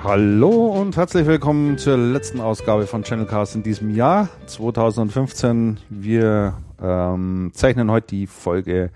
Hallo und herzlich willkommen zur letzten Ausgabe von Channelcast in diesem Jahr 2015. Wir zeichnen heute die Folge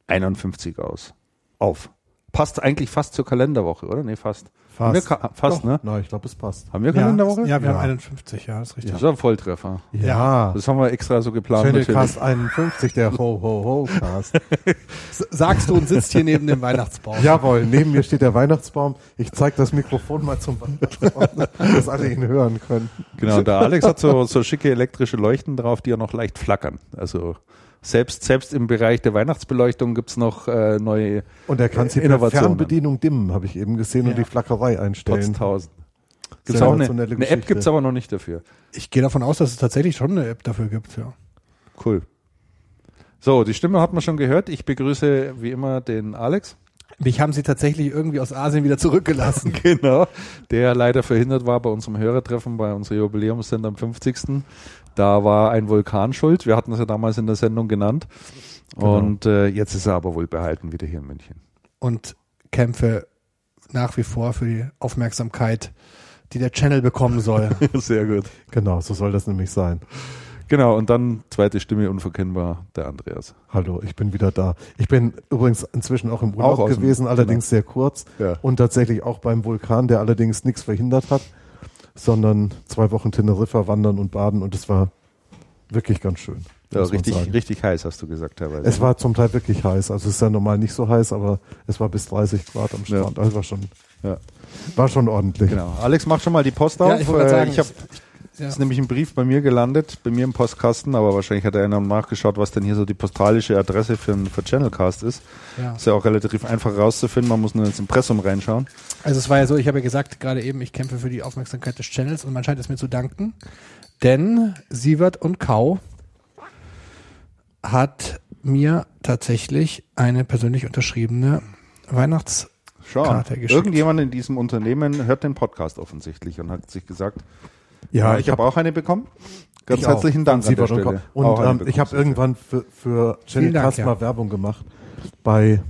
51 auf. Passt eigentlich fast zur Kalenderwoche, oder? Nee, fast. Fast, ne? Nein, ich glaube, es passt. Haben wir Kalenderwoche? Ja, wir haben 51, ja, das ist richtig. Das ist ein Volltreffer. Ja. Das haben wir extra so geplant. Channelcast 51, der Ho-Ho-Ho-Cast. Sagst du und sitzt hier neben dem Weihnachtsbaum. Jawohl, neben mir steht der Weihnachtsbaum. Ich zeige das Mikrofon mal zum Weihnachtsbaum, dass alle ihn hören können. Genau, der Alex hat so schicke elektrische Leuchten drauf, die ja noch leicht flackern. Also selbst im Bereich der Weihnachtsbeleuchtung gibt's noch neue Und er kann sie per Fernbedienung dimmen, habe ich eben gesehen, und die Flackerei einstellen. Trotz 1000. Gibt's auch eine App gibt's aber noch nicht dafür. Ich gehe davon aus, dass es tatsächlich schon eine App dafür gibt, ja. Cool. So, die Stimme hat man schon gehört. Ich begrüße wie immer den Alex. Mich haben sie tatsächlich irgendwie aus Asien wieder zurückgelassen. Genau, der leider verhindert war bei unserem Hörertreffen, bei unserer Jubiläumssendung am 50. Da war ein Vulkan schuld. Wir hatten es ja damals in der Sendung genannt. Genau. Und jetzt ist er aber wohl behalten wieder hier in München. Und kämpfe nach wie vor für die Aufmerksamkeit, die der Channel bekommen soll. Sehr gut. Genau, so soll das nämlich sein. Genau, und dann zweite Stimme unverkennbar, der Andreas. Hallo, ich bin wieder da. Ich bin übrigens inzwischen auch im Urlaub gewesen, allerdings sehr kurz. Ja. Und tatsächlich auch beim Vulkan, der allerdings nichts verhindert hat, sondern 2 Wochen Teneriffa wandern und baden, und es war wirklich ganz schön. Ja, richtig heiß, hast du gesagt teilweise. Es war zum Teil wirklich heiß. Also es ist ja normal nicht so heiß, aber es war bis 30 Grad am Strand. Ja. Also war schon ordentlich. Genau. Alex, mach schon mal die Post auf. Ja, ich wollte sagen, ist nämlich ein Brief bei mir gelandet, bei mir im Postkasten, aber wahrscheinlich hat einer nachgeschaut, was denn hier so die postalische Adresse für Channelcast ist. Ja. Ist ja auch relativ einfach rauszufinden, man muss nur ins Impressum reinschauen. Also es war ja so, ich habe ja gesagt, gerade eben, ich kämpfe für die Aufmerksamkeit des Channels, und man scheint es mir zu danken, denn Sievert und Kau hat mir tatsächlich eine persönlich unterschriebene Weihnachtskarte geschickt. Irgendjemand in diesem Unternehmen hört den Podcast offensichtlich und hat sich gesagt, ja, ich habe auch eine bekommen. Ganz herzlichen Dank an der Stelle. Und ich habe irgendwann für Channelcast mal Werbung gemacht bei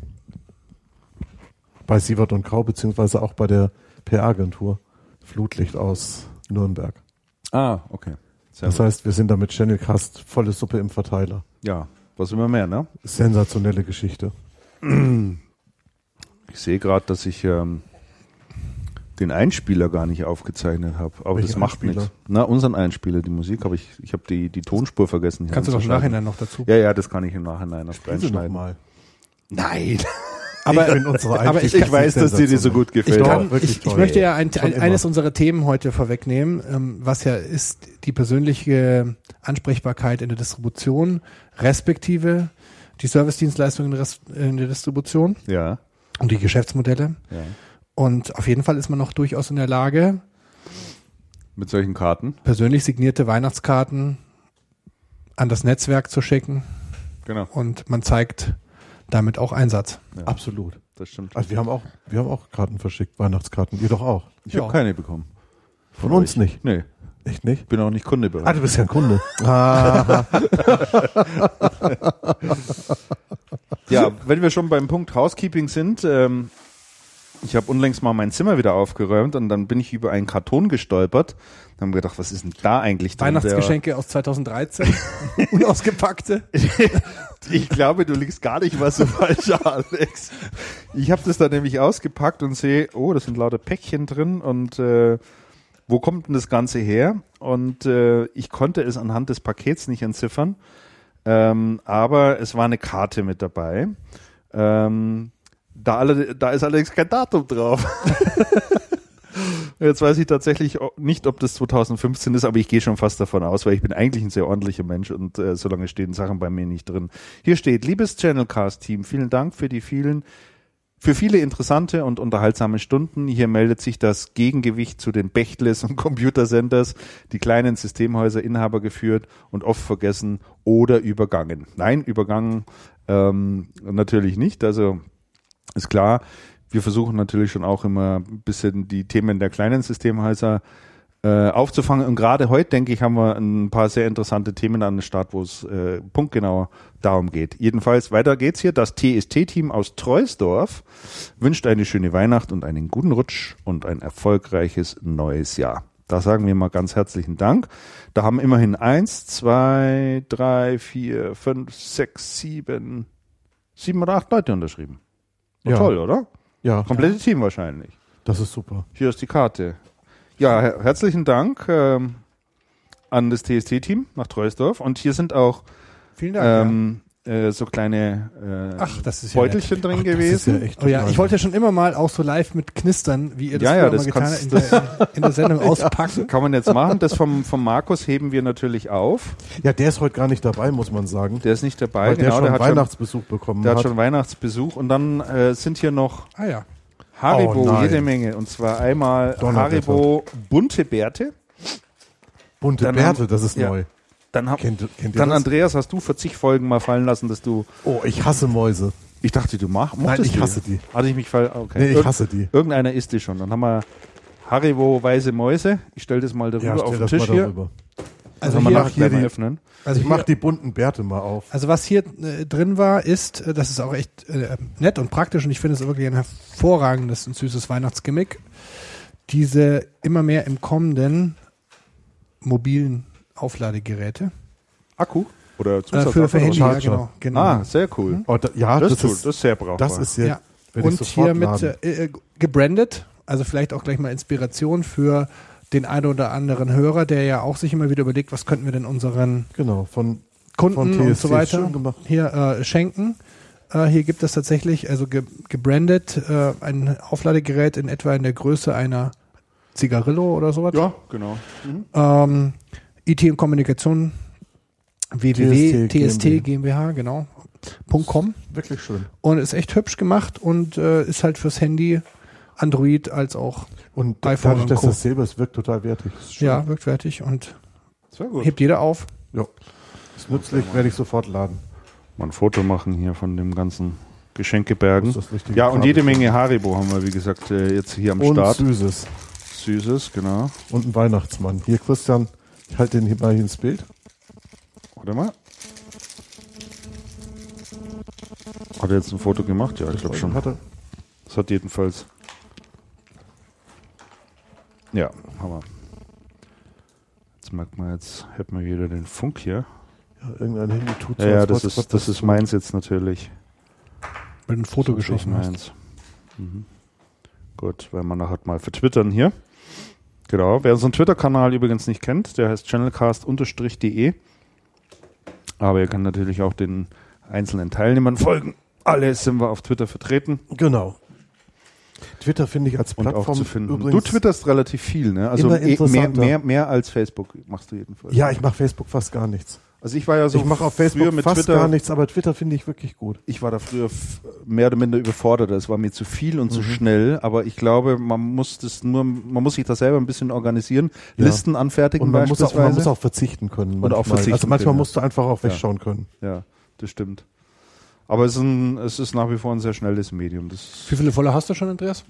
Sievert und Kau, beziehungsweise auch bei der PR-Agentur Flutlicht aus Nürnberg. Ah, okay. Das heißt, wir sind da mit Channelcast volle Suppe im Verteiler. Ja, was immer mehr, ne? Sensationelle Geschichte. Ich sehe gerade, dass ich den Einspieler gar nicht aufgezeichnet habe. Aber welchen das macht nichts. Na, unseren Einspieler, die Musik habe ich habe die Tonspur vergessen. Kannst du doch im Nachhinein noch dazu? Ja, das kann ich im Nachhinein noch reinschneiden. Mal. Nein. Aber ich weiß, dass dir so gut gefällt. Ich möchte ja eines unserer Themen heute vorwegnehmen, was ja ist die persönliche Ansprechbarkeit in der Distribution, respektive die Servicedienstleistungen in der Distribution. Ja. Und die Geschäftsmodelle. Ja. Und auf jeden Fall ist man noch durchaus in der Lage, mit solchen Karten persönlich signierte Weihnachtskarten an das Netzwerk zu schicken. Genau. Und man zeigt damit auch Einsatz. Ja. Absolut. Das stimmt. Also wir haben auch Karten verschickt, Weihnachtskarten. Ihr doch auch. Ich habe keine bekommen. Von uns nicht? Nee. Echt nicht? Ich bin auch nicht Kunde bei euch. Ah, du bist ja ein Kunde. Ja, wenn wir schon beim Punkt Housekeeping sind, ich habe unlängst mal mein Zimmer wieder aufgeräumt und dann bin ich über einen Karton gestolpert. Dann haben wir gedacht, was ist denn da eigentlich drin? Weihnachtsgeschenke aus 2013, unausgepackte. Ich glaube, du liegst gar nicht mal so falsch, Alex. Ich habe das dann nämlich ausgepackt und sehe, oh, das sind lauter Päckchen drin und wo kommt denn das Ganze her? Und ich konnte es anhand des Pakets nicht entziffern, aber es war eine Karte mit dabei. Da ist allerdings kein Datum drauf. Jetzt weiß ich tatsächlich nicht, ob das 2015 ist, aber ich gehe schon fast davon aus, weil ich bin eigentlich ein sehr ordentlicher Mensch und so lange stehen Sachen bei mir nicht drin. Hier steht, liebes Channelcast-Team, vielen Dank für viele interessante und unterhaltsame Stunden. Hier meldet sich das Gegengewicht zu den Bechtles und Computercenters, die kleinen Systemhäuser Inhaber geführt und oft vergessen oder übergangen. Nein, übergangen natürlich nicht, also ist klar, wir versuchen natürlich schon auch immer ein bisschen die Themen der kleinen Systemhäuser aufzufangen. Und gerade heute, denke ich, haben wir ein paar sehr interessante Themen an den Start, wo es punktgenau darum geht. Jedenfalls, weiter geht's hier. Das TST-Team aus Troisdorf wünscht eine schöne Weihnacht und einen guten Rutsch und ein erfolgreiches neues Jahr. Da sagen wir mal ganz herzlichen Dank. Da haben immerhin 1, 2, 3, 4, 5, 6, 7 oder 8 Leute unterschrieben. Ja. Toll, oder? Ja. Komplette Team wahrscheinlich. Das ist super. Hier ist die Karte. Ja, herzlichen Dank an das TST-Team nach Troisdorf. Und hier sind auch vielen Dank, so kleine Beutelchen drin gewesen. Ich wollte ja schon immer mal auch so live mit Knistern, wie ihr das mal getan habt, in der Sendung auspacken. Kann man jetzt machen. Das vom Markus heben wir natürlich auf. Ja, der ist heute gar nicht dabei, muss man sagen. Der ist nicht dabei. Weil genau, der hat Weihnachtsbesuch bekommen. Der hat schon Weihnachtsbesuch. Und dann sind hier noch Haribo, jede Menge. Und zwar einmal Haribo bunte Bärte. Bunte Bärte, das ist neu. Kennt ihr das? Andreas, hast du 40 Folgen mal fallen lassen, dass du... Oh, ich hasse Mäuse. Ich dachte, du mochtest Nein, ich hasse die. Hatte ich mich okay. Nee, ich hasse die. Irgendeiner isst die schon. Dann haben wir Haribo weiße Mäuse. Ich stelle das mal darüber auf den Tisch hier. Also ich mache die bunten Bärte mal auf. Also was hier drin war, ist, das ist auch echt nett und praktisch und ich finde es wirklich ein hervorragendes und süßes Weihnachtsgimmick. Diese immer mehr im kommenden mobilen Aufladegeräte. Akku? Oder für Handy, ja, genau. Ah, sehr cool. Oh, das ist sehr brauchbar. Das ist sehr, und hier mit gebrandet, also vielleicht auch gleich mal Inspiration für den einen oder anderen Hörer, der ja auch sich immer wieder überlegt, was könnten wir denn unseren von Kunden und so weiter hier schenken. Hier gibt es tatsächlich, also gebrandet, ein Aufladegerät in etwa in der Größe einer Zigarillo oder sowas. Ja, genau. IT und Kommunikation www.tst GmbH, genau. .com. Wirklich schön. Und ist echt hübsch gemacht und ist halt fürs Handy, Android als auch und iPhone dadurch, dass das Silber ist, wirkt total wertig. Ja, wirkt wertig und hebt jeder auf. Ja. Ist nützlich, werde ich sofort laden. Mal ein Foto machen hier von dem ganzen Geschenkebergen. Ja, und jede Menge Haribo haben wir, wie gesagt, jetzt hier am Start. Und Süßes, genau. Und ein Weihnachtsmann. Hier, Christian, ich halte den hier mal ins Bild. Warte mal. Hat er jetzt ein Foto gemacht? Ja, ich glaube schon. Das hat jedenfalls... Ja, Hammer. Jetzt merkt man, jetzt hört man wieder den Funk hier. Ja, irgendein Handy tut so. Ja, das ist meins jetzt natürlich. Mit ein Foto geschossen hast. Gut, werden wir nachher mal vertwittern hier. Genau, wer unseren Twitter-Kanal übrigens nicht kennt, der heißt channelcast_de. Aber ihr könnt natürlich auch den einzelnen Teilnehmern folgen. Alle sind wir auf Twitter vertreten. Genau. Twitter finde ich als Plattform auch zu finden. Du twitterst relativ viel, ne? Also mehr als Facebook machst du jedenfalls. Ja, ich mache Facebook fast gar nichts. Also ich war ja so, ich mache auf Facebook mit fast Twitter gar nichts, aber Twitter finde ich wirklich gut. Ich war da früher mehr oder minder überfordert. Es war mir zu viel und zu schnell, aber ich glaube, man muss sich das selber ein bisschen organisieren, Listen anfertigen und man muss auch verzichten können. Also manchmal musst du einfach auch wegschauen können. Ja, das stimmt. Aber es ist nach wie vor ein sehr schnelles Medium. Wie viele Follower hast du schon, Andreas?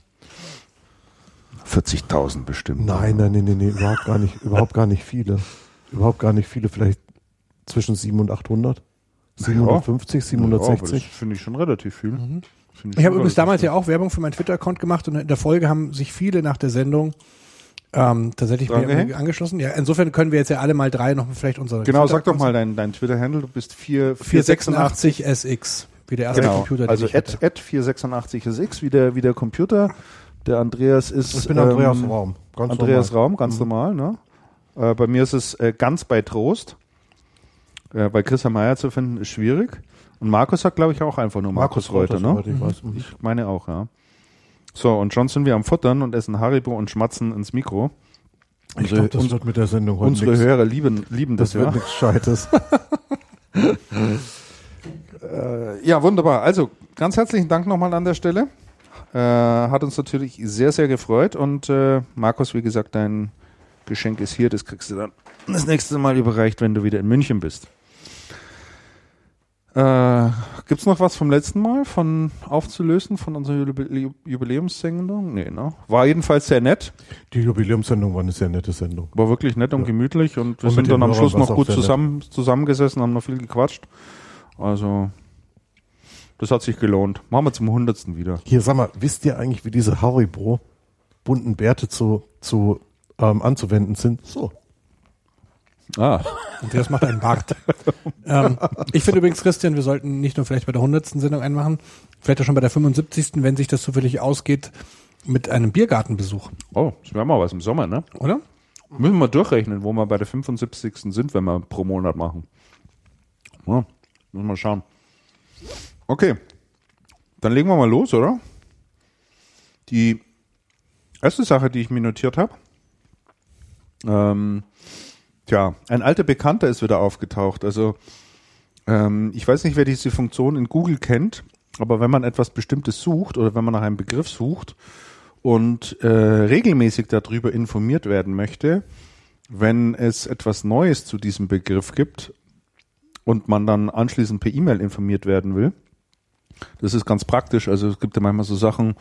40.000 bestimmt. Nein, überhaupt gar nicht viele. Vielleicht zwischen 700 und 800. 750, 760. Das finde ich schon relativ viel. Ich habe übrigens damals ja auch Werbung für meinen Twitter-Account gemacht und in der Folge haben sich viele nach der Sendung tatsächlich mir angeschlossen. Ja, insofern können wir jetzt ja alle mal drei noch vielleicht unsere. Genau, sag doch mal dein Twitter-Handle. Du bist 486SX, wie der erste Computer. Also @486SX, wie der Computer. Der Andreas ist. Ich bin Andreas Raum. Andreas Raum, ganz normal, ne? Bei mir ist es ganz bei Trost. Bei Christian Meyer zu finden ist schwierig. Und Markus hat, glaube ich, auch einfach nur Markus Reuter, ne? Ich meine auch, ja. So, und schon sind wir am Futtern und essen Haribo und schmatzen ins Mikro. Ich glaube, das wird mit der Sendung heute unsere Hörer lieben das, wird nichts Scheites. Ja, wunderbar. Also, ganz herzlichen Dank nochmal an der Stelle. Hat uns natürlich sehr, sehr gefreut. Und Markus, wie gesagt, dein Geschenk ist hier. Das kriegst du dann das nächste Mal überreicht, wenn du wieder in München bist. Gibt's noch was vom letzten Mal aufzulösen von unserer Jubiläumssendung? Nee, ne? War jedenfalls sehr nett. Die Jubiläumssendung war eine sehr nette Sendung. War wirklich nett und gemütlich und wir sind dann am Schluss noch gut zusammengesessen, haben noch viel gequatscht. Also, das hat sich gelohnt. Machen wir zum 100. wieder. Hier, sag mal, wisst ihr eigentlich, wie diese Haribo bunten Bärte anzuwenden sind? So. Und das macht einen Bart. Ich finde übrigens, Christian, wir sollten nicht nur vielleicht bei der 100. Sendung einen machen, vielleicht auch schon bei der 75., wenn sich das zufällig ausgeht, mit einem Biergartenbesuch. Oh, das wäre mal was im Sommer, ne? Oder? Müssen wir durchrechnen, wo wir bei der 75. sind, wenn wir pro Monat machen. Ja, müssen wir schauen. Okay, dann legen wir mal los, oder? Die erste Sache, die ich mir notiert habe, ein alter Bekannter ist wieder aufgetaucht. Also ich weiß nicht, wer diese Funktion in Google kennt, aber wenn man etwas Bestimmtes sucht oder wenn man nach einem Begriff sucht und regelmäßig darüber informiert werden möchte, wenn es etwas Neues zu diesem Begriff gibt und man dann anschließend per E-Mail informiert werden will, das ist ganz praktisch. Also es gibt ja manchmal so Sachen,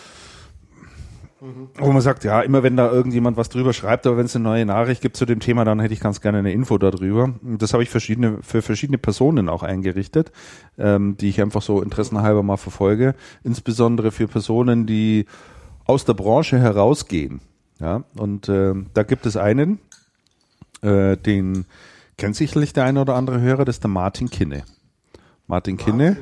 wo man sagt, ja, immer wenn da irgendjemand was drüber schreibt, aber wenn es eine neue Nachricht gibt zu dem Thema, dann hätte ich ganz gerne eine Info darüber. Das habe ich für verschiedene Personen auch eingerichtet, die ich einfach so interessenhalber mal verfolge. Insbesondere für Personen, die aus der Branche herausgehen. Ja, und da gibt es einen, den kennt sicherlich der eine oder andere Hörer, das ist der Martin Kinne. Martin Kinne,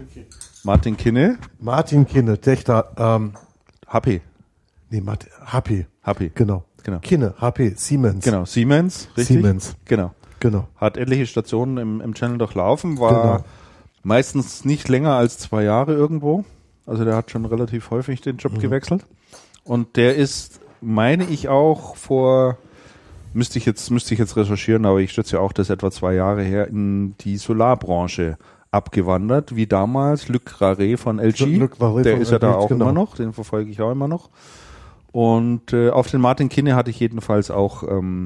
Techter, HP. Nee, HP. Genau. Kinne, HP, Siemens. Genau, Siemens, richtig? Siemens. Genau. Hat etliche Stationen im Channel durchlaufen, war meistens nicht länger als 2 Jahre irgendwo. Also der hat schon relativ häufig den Job gewechselt. Und der ist, meine ich auch müsste ich jetzt recherchieren, aber ich schätze ja auch, das ist etwa 2 Jahre her, in die Solarbranche abgewandert, wie damals Luc Raré von LG. Der ist ja da auch immer noch, den verfolge ich auch immer noch. Und auf den Martin Kinne hatte ich jedenfalls auch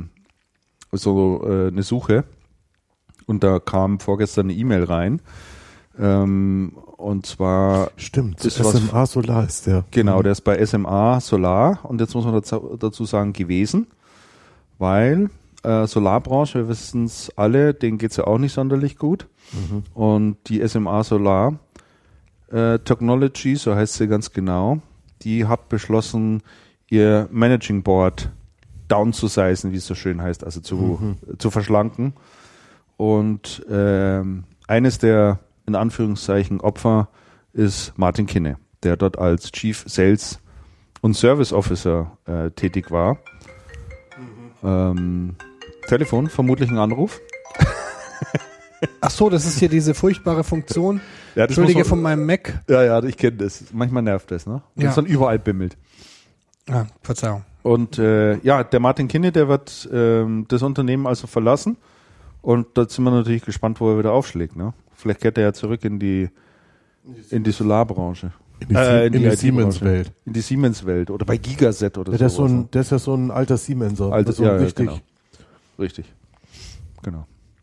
eine Suche. Und da kam vorgestern eine E-Mail rein. Und zwar... Stimmt, SMA Solar ist der. Genau, der ist bei SMA Solar. Und jetzt muss man dazu sagen, gewesen. Weil Solarbranche, wir wissen es alle, denen geht es ja auch nicht sonderlich gut. Und die SMA Solar Technology, so heißt sie ganz genau, die hat beschlossen, ihr Managing Board downzusizen, wie es so schön heißt, also zu verschlanken. Und eines der, in Anführungszeichen, Opfer ist Martin Kinne, der dort als Chief Sales und Service Officer tätig war. Telefon, vermutlich ein Anruf. Ach so, das ist hier diese furchtbare Funktion. Ja, Entschuldige, von meinem Mac. Ja, ich kenne das. Manchmal nervt das, ne? Wenn es dann überall bimmelt. Ja, Verzeihung. Und der Martin Kinne, der wird das Unternehmen also verlassen. Und da sind wir natürlich gespannt, wo er wieder aufschlägt, ne? Vielleicht kehrt er ja zurück in die Solarbranche. In die Siemens-Welt. In die Siemens-Welt oder bei Gigaset oder so. Der ist ja so ein alter Siemenser. Genau. Richtig. Genau.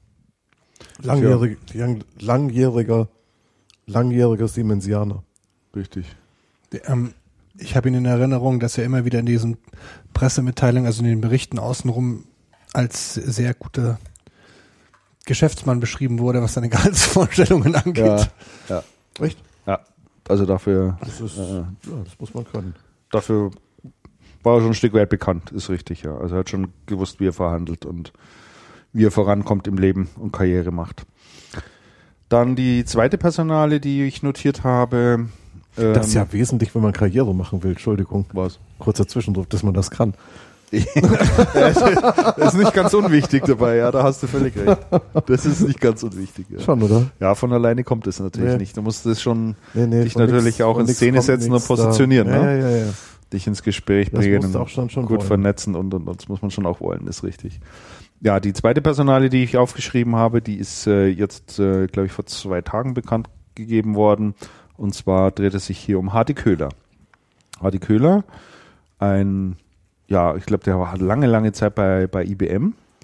Langjähriger Siemensianer. Richtig. Ich habe ihn in Erinnerung, dass er immer wieder in diesen Pressemitteilungen, also in den Berichten außenrum, als sehr guter Geschäftsmann beschrieben wurde, was seine Gehaltsvorstellungen angeht. Ja. Echt? Ja. Also dafür. Das muss man können. Dafür war er schon ein Stück weit bekannt, ist richtig, ja. Also er hat schon gewusst, wie er verhandelt und wie er vorankommt im Leben und Karriere macht. Dann die zweite Personale, die ich notiert habe. Das ist ja wesentlich, wenn man Karriere machen will. Entschuldigung. Was? Kurzer Zwischendruck, dass man das kann. Das ist nicht ganz unwichtig dabei, ja, da hast du völlig recht. Das ist nicht ganz unwichtig. Ja. Schon, oder? Ja, von alleine kommt es natürlich nicht. Du musst das schon dich natürlich auch in Szene setzen und positionieren. Ne? Ja. Dich ins Gespräch bringen, das musst du auch schon gut wollen. Vernetzen und das muss man schon auch wollen, ist richtig. Ja, die zweite Personale, die ich aufgeschrieben habe, die ist jetzt, glaube ich, vor 2 Tagen bekannt gegeben worden. Und zwar dreht es sich hier um Hardy Köhler. Hardy Köhler, ich glaube, der war lange Zeit bei IBM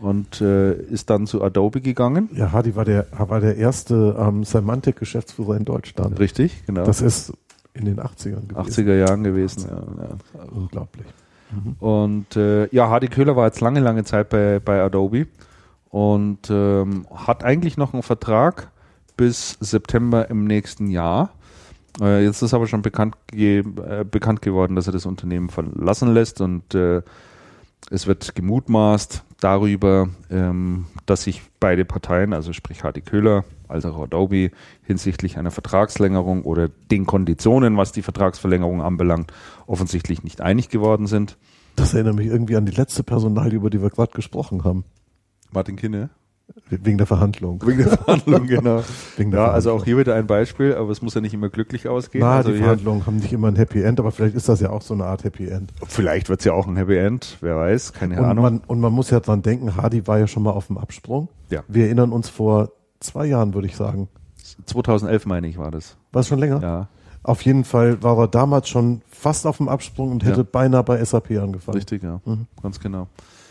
und ist dann zu Adobe gegangen. Ja, Hardy war der erste Semantic-Geschäftsführer in Deutschland. Richtig, genau. Das ist in den 80ern gewesen. 80er Jahren gewesen, ja. Unglaublich. Und Hardy Köhler war jetzt lange Zeit bei Adobe und hat eigentlich noch einen Vertrag bis September im nächsten Jahr. Jetzt ist aber schon bekannt geworden, dass er das Unternehmen verlassen lässt und es wird gemutmaßt darüber, dass sich beide Parteien, also sprich Hardy Köhler als auch Adobe, hinsichtlich einer Vertragslängerung oder den Konditionen, was die Vertragsverlängerung anbelangt, offensichtlich nicht einig geworden sind. Das erinnert mich irgendwie an die letzte Personalie, über die wir gerade gesprochen haben. Martin Kinne? Wegen der Verhandlung. Wegen der Verhandlung, genau. Also auch hier wieder ein Beispiel, aber es muss ja nicht immer glücklich ausgehen. Die Verhandlungen haben nicht immer ein Happy End, aber vielleicht ist das ja auch so eine Art Happy End. Vielleicht wird es ja auch ein Happy End, wer weiß, keine Ahnung. Und man muss ja dran denken, Hardy war ja schon mal auf dem Absprung. Ja. Wir erinnern uns vor 2 Jahren, würde ich sagen. 2011 meine ich, war das. War es schon länger? Ja. Auf jeden Fall war er damals schon fast auf dem Absprung und hätte beinahe bei SAP angefangen. Richtig, ja. Ganz genau.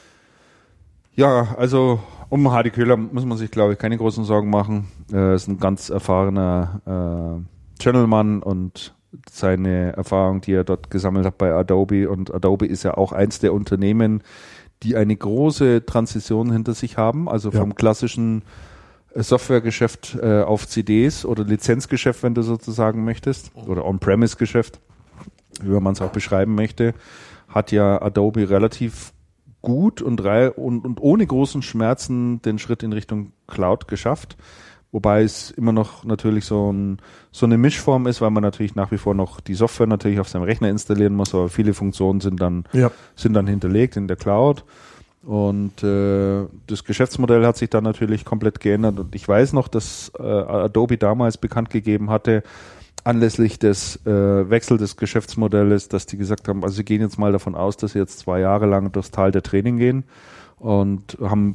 Ja, also um Hardy Köhler muss man sich, glaube ich, keine großen Sorgen machen. Er ist ein ganz erfahrener Channelmann und seine Erfahrung, die er dort gesammelt hat bei Adobe. Und Adobe ist ja auch eins der Unternehmen, die eine große Transition hinter sich haben. Also vom klassischen Softwaregeschäft auf CDs oder Lizenzgeschäft, wenn du sozusagen möchtest, oder On-Premise-Geschäft, wie man es auch beschreiben möchte, hat ja Adobe relativ gut und ohne großen Schmerzen den Schritt in Richtung Cloud geschafft. Wobei es immer noch natürlich so eine Mischform ist, weil man natürlich nach wie vor noch die Software natürlich auf seinem Rechner installieren muss, aber viele Funktionen sind dann hinterlegt in der Cloud. Und das Geschäftsmodell hat sich dann natürlich komplett geändert. Und ich weiß noch, dass Adobe damals bekannt gegeben hatte, anlässlich des Wechsel des Geschäftsmodells, dass die gesagt haben, also sie gehen jetzt mal davon aus, dass sie jetzt 2 Jahre lang durchs Tal der Tränen gehen und haben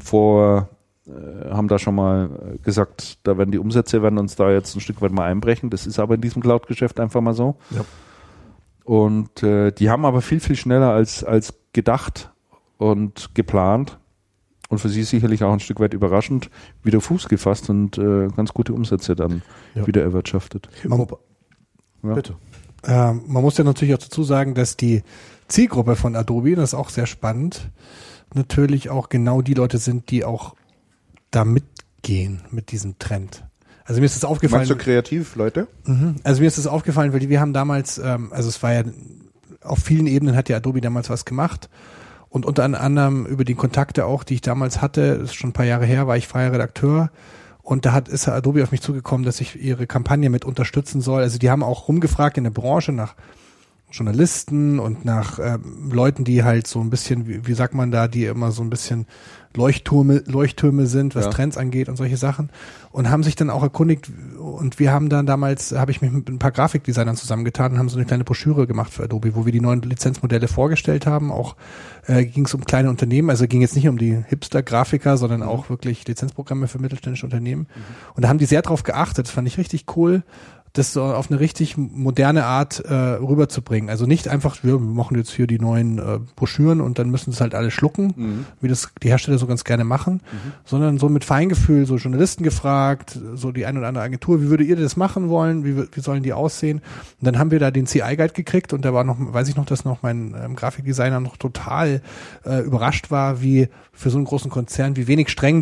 da schon mal gesagt, da werden die Umsätze uns da jetzt ein Stück weit mal einbrechen. Das ist aber in diesem Cloud-Geschäft einfach mal so. Ja. Und die haben aber viel, viel schneller als gedacht und geplant und für sie sicherlich auch ein Stück weit überraschend wieder Fuß gefasst und ganz gute Umsätze dann wieder erwirtschaftet. Bitte. Man muss ja natürlich auch dazu sagen, dass die Zielgruppe von Adobe, das ist auch sehr spannend, natürlich auch genau die Leute sind, die auch da mitgehen mit diesem Trend. Also mir ist das aufgefallen. Meinst du kreativ, Leute? Also mir ist das aufgefallen, weil wir haben damals, also es war ja auf vielen Ebenen hat ja Adobe damals was gemacht. Und unter anderem über die Kontakte auch, die ich damals hatte, das ist schon ein paar Jahre her, war ich freier Redakteur und da ist Adobe auf mich zugekommen, dass ich ihre Kampagne mit unterstützen soll. Also die haben auch rumgefragt in der Branche nach Journalisten und nach Leuten, die halt so ein bisschen, wie sagt man da, die immer so ein bisschen Leuchttürme sind, was Trends angeht und solche Sachen und haben sich dann auch erkundigt und wir haben dann damals, habe ich mich mit ein paar Grafikdesignern zusammengetan und haben so eine kleine Broschüre gemacht für Adobe, wo wir die neuen Lizenzmodelle vorgestellt haben, auch ging es um kleine Unternehmen, also ging jetzt nicht um die Hipster-Grafiker, sondern auch wirklich Lizenzprogramme für mittelständische Unternehmen und da haben die sehr drauf geachtet, das fand ich richtig cool, das so auf eine richtig moderne Art rüberzubringen. Also nicht einfach, wir machen jetzt hier die neuen Broschüren und dann müssen es halt alle schlucken, wie das die Hersteller so ganz gerne machen, sondern so mit Feingefühl, so Journalisten gefragt, so die eine oder andere Agentur, wie würdet ihr das machen wollen, wie sollen die aussehen? Und dann haben wir da den CI-Guide gekriegt und da war noch, weiß ich noch, dass noch mein Grafikdesigner noch total überrascht war, wie für so einen großen Konzern, wie wenig streng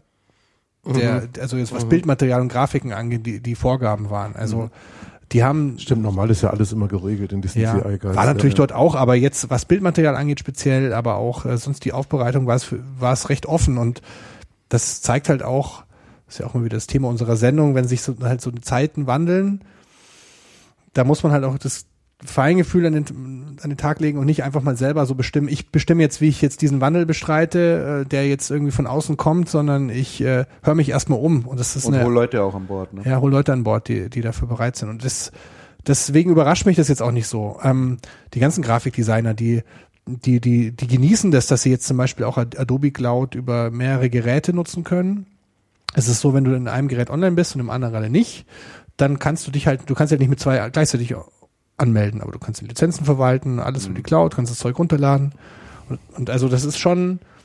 also jetzt was Bildmaterial und Grafiken angeht, die Vorgaben waren. Also die haben... Stimmt, normal ist ja alles immer geregelt in diesen CI-Guides. War natürlich dort auch, aber jetzt was Bildmaterial angeht speziell, aber auch sonst die Aufbereitung war es recht offen und das zeigt halt auch, das ist ja auch mal wieder das Thema unserer Sendung, wenn sich so die Zeiten wandeln, da muss man halt auch das Feingefühl an den Tag legen und nicht einfach mal selber so bestimmen, ich bestimme jetzt, wie ich jetzt diesen Wandel bestreite, der jetzt irgendwie von außen kommt, sondern ich höre mich erstmal um. Und hol Leute auch an Bord. Ne? Ja, hol Leute an Bord, die dafür bereit sind. Und deswegen überrascht mich das jetzt auch nicht so. Die ganzen Grafikdesigner, die genießen das, dass sie jetzt zum Beispiel auch Adobe Cloud über mehrere Geräte nutzen können. Es ist so, wenn du in einem Gerät online bist und im anderen gerade nicht, dann kannst du kannst halt nicht mit 2 gleichzeitig anmelden, aber du kannst die Lizenzen verwalten, alles über die Cloud, kannst das Zeug runterladen und also das ist schon,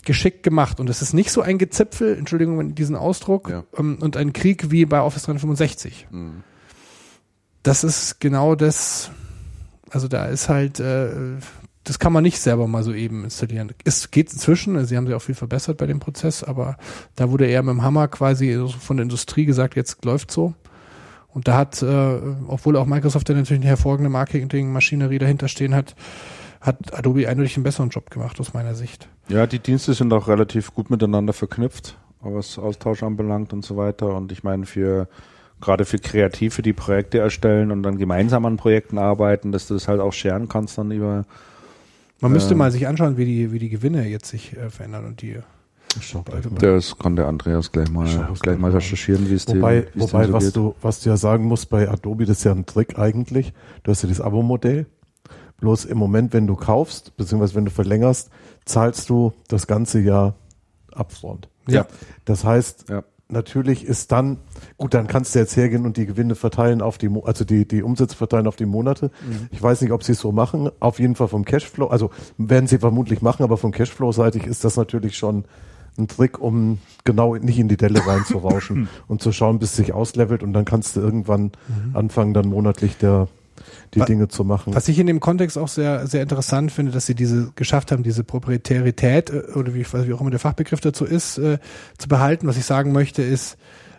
geschickt gemacht. Und es ist nicht so ein Gezipfel, Entschuldigung diesen Ausdruck, und ein Krieg wie bei Office 365. Mhm. Das ist genau das, also da ist halt, das kann man nicht selber mal so eben installieren. Es geht inzwischen, also sie haben sich auch viel verbessert bei dem Prozess, aber da wurde eher mit dem Hammer quasi von der Industrie gesagt, jetzt läuft so. Und da hat, obwohl auch Microsoft da natürlich eine hervorragende Marketing-Maschinerie dahinter stehen hat Adobe eindeutig einen besseren Job gemacht aus meiner Sicht. Ja, die Dienste sind auch relativ gut miteinander verknüpft, was Austausch anbelangt und so weiter. Und ich meine, gerade für Kreative, die Projekte erstellen und dann gemeinsam an Projekten arbeiten, dass du das halt auch scheren kannst dann über. Man müsste mal sich anschauen, wie die Gewinne jetzt sich verändern und die. Das kann der Andreas gleich mal recherchieren, wie es Wobei, was du ja sagen musst bei Adobe, das ist ja ein Trick eigentlich. Du hast ja das Abo-Modell. Bloß im Moment, wenn du kaufst, beziehungsweise wenn du verlängerst, zahlst du das ganze Jahr upfront. Ja. Das heißt, natürlich ist dann, gut, dann kannst du jetzt hergehen und die Gewinne verteilen auf die Umsätze verteilen auf die Monate. Mhm. Ich weiß nicht, ob sie es so machen. Auf jeden Fall vom Cashflow, also werden sie vermutlich machen, aber vom Cashflow-seitig ist das natürlich schon ein Trick, um genau nicht in die Delle reinzurauschen und zu schauen, bis es sich auslevelt und dann kannst du irgendwann anfangen, dann monatlich die Dinge zu machen. Was ich in dem Kontext auch sehr, sehr interessant finde, dass sie geschafft haben, diese Proprietarität oder wie auch immer der Fachbegriff dazu ist, zu behalten. Was ich sagen möchte ist,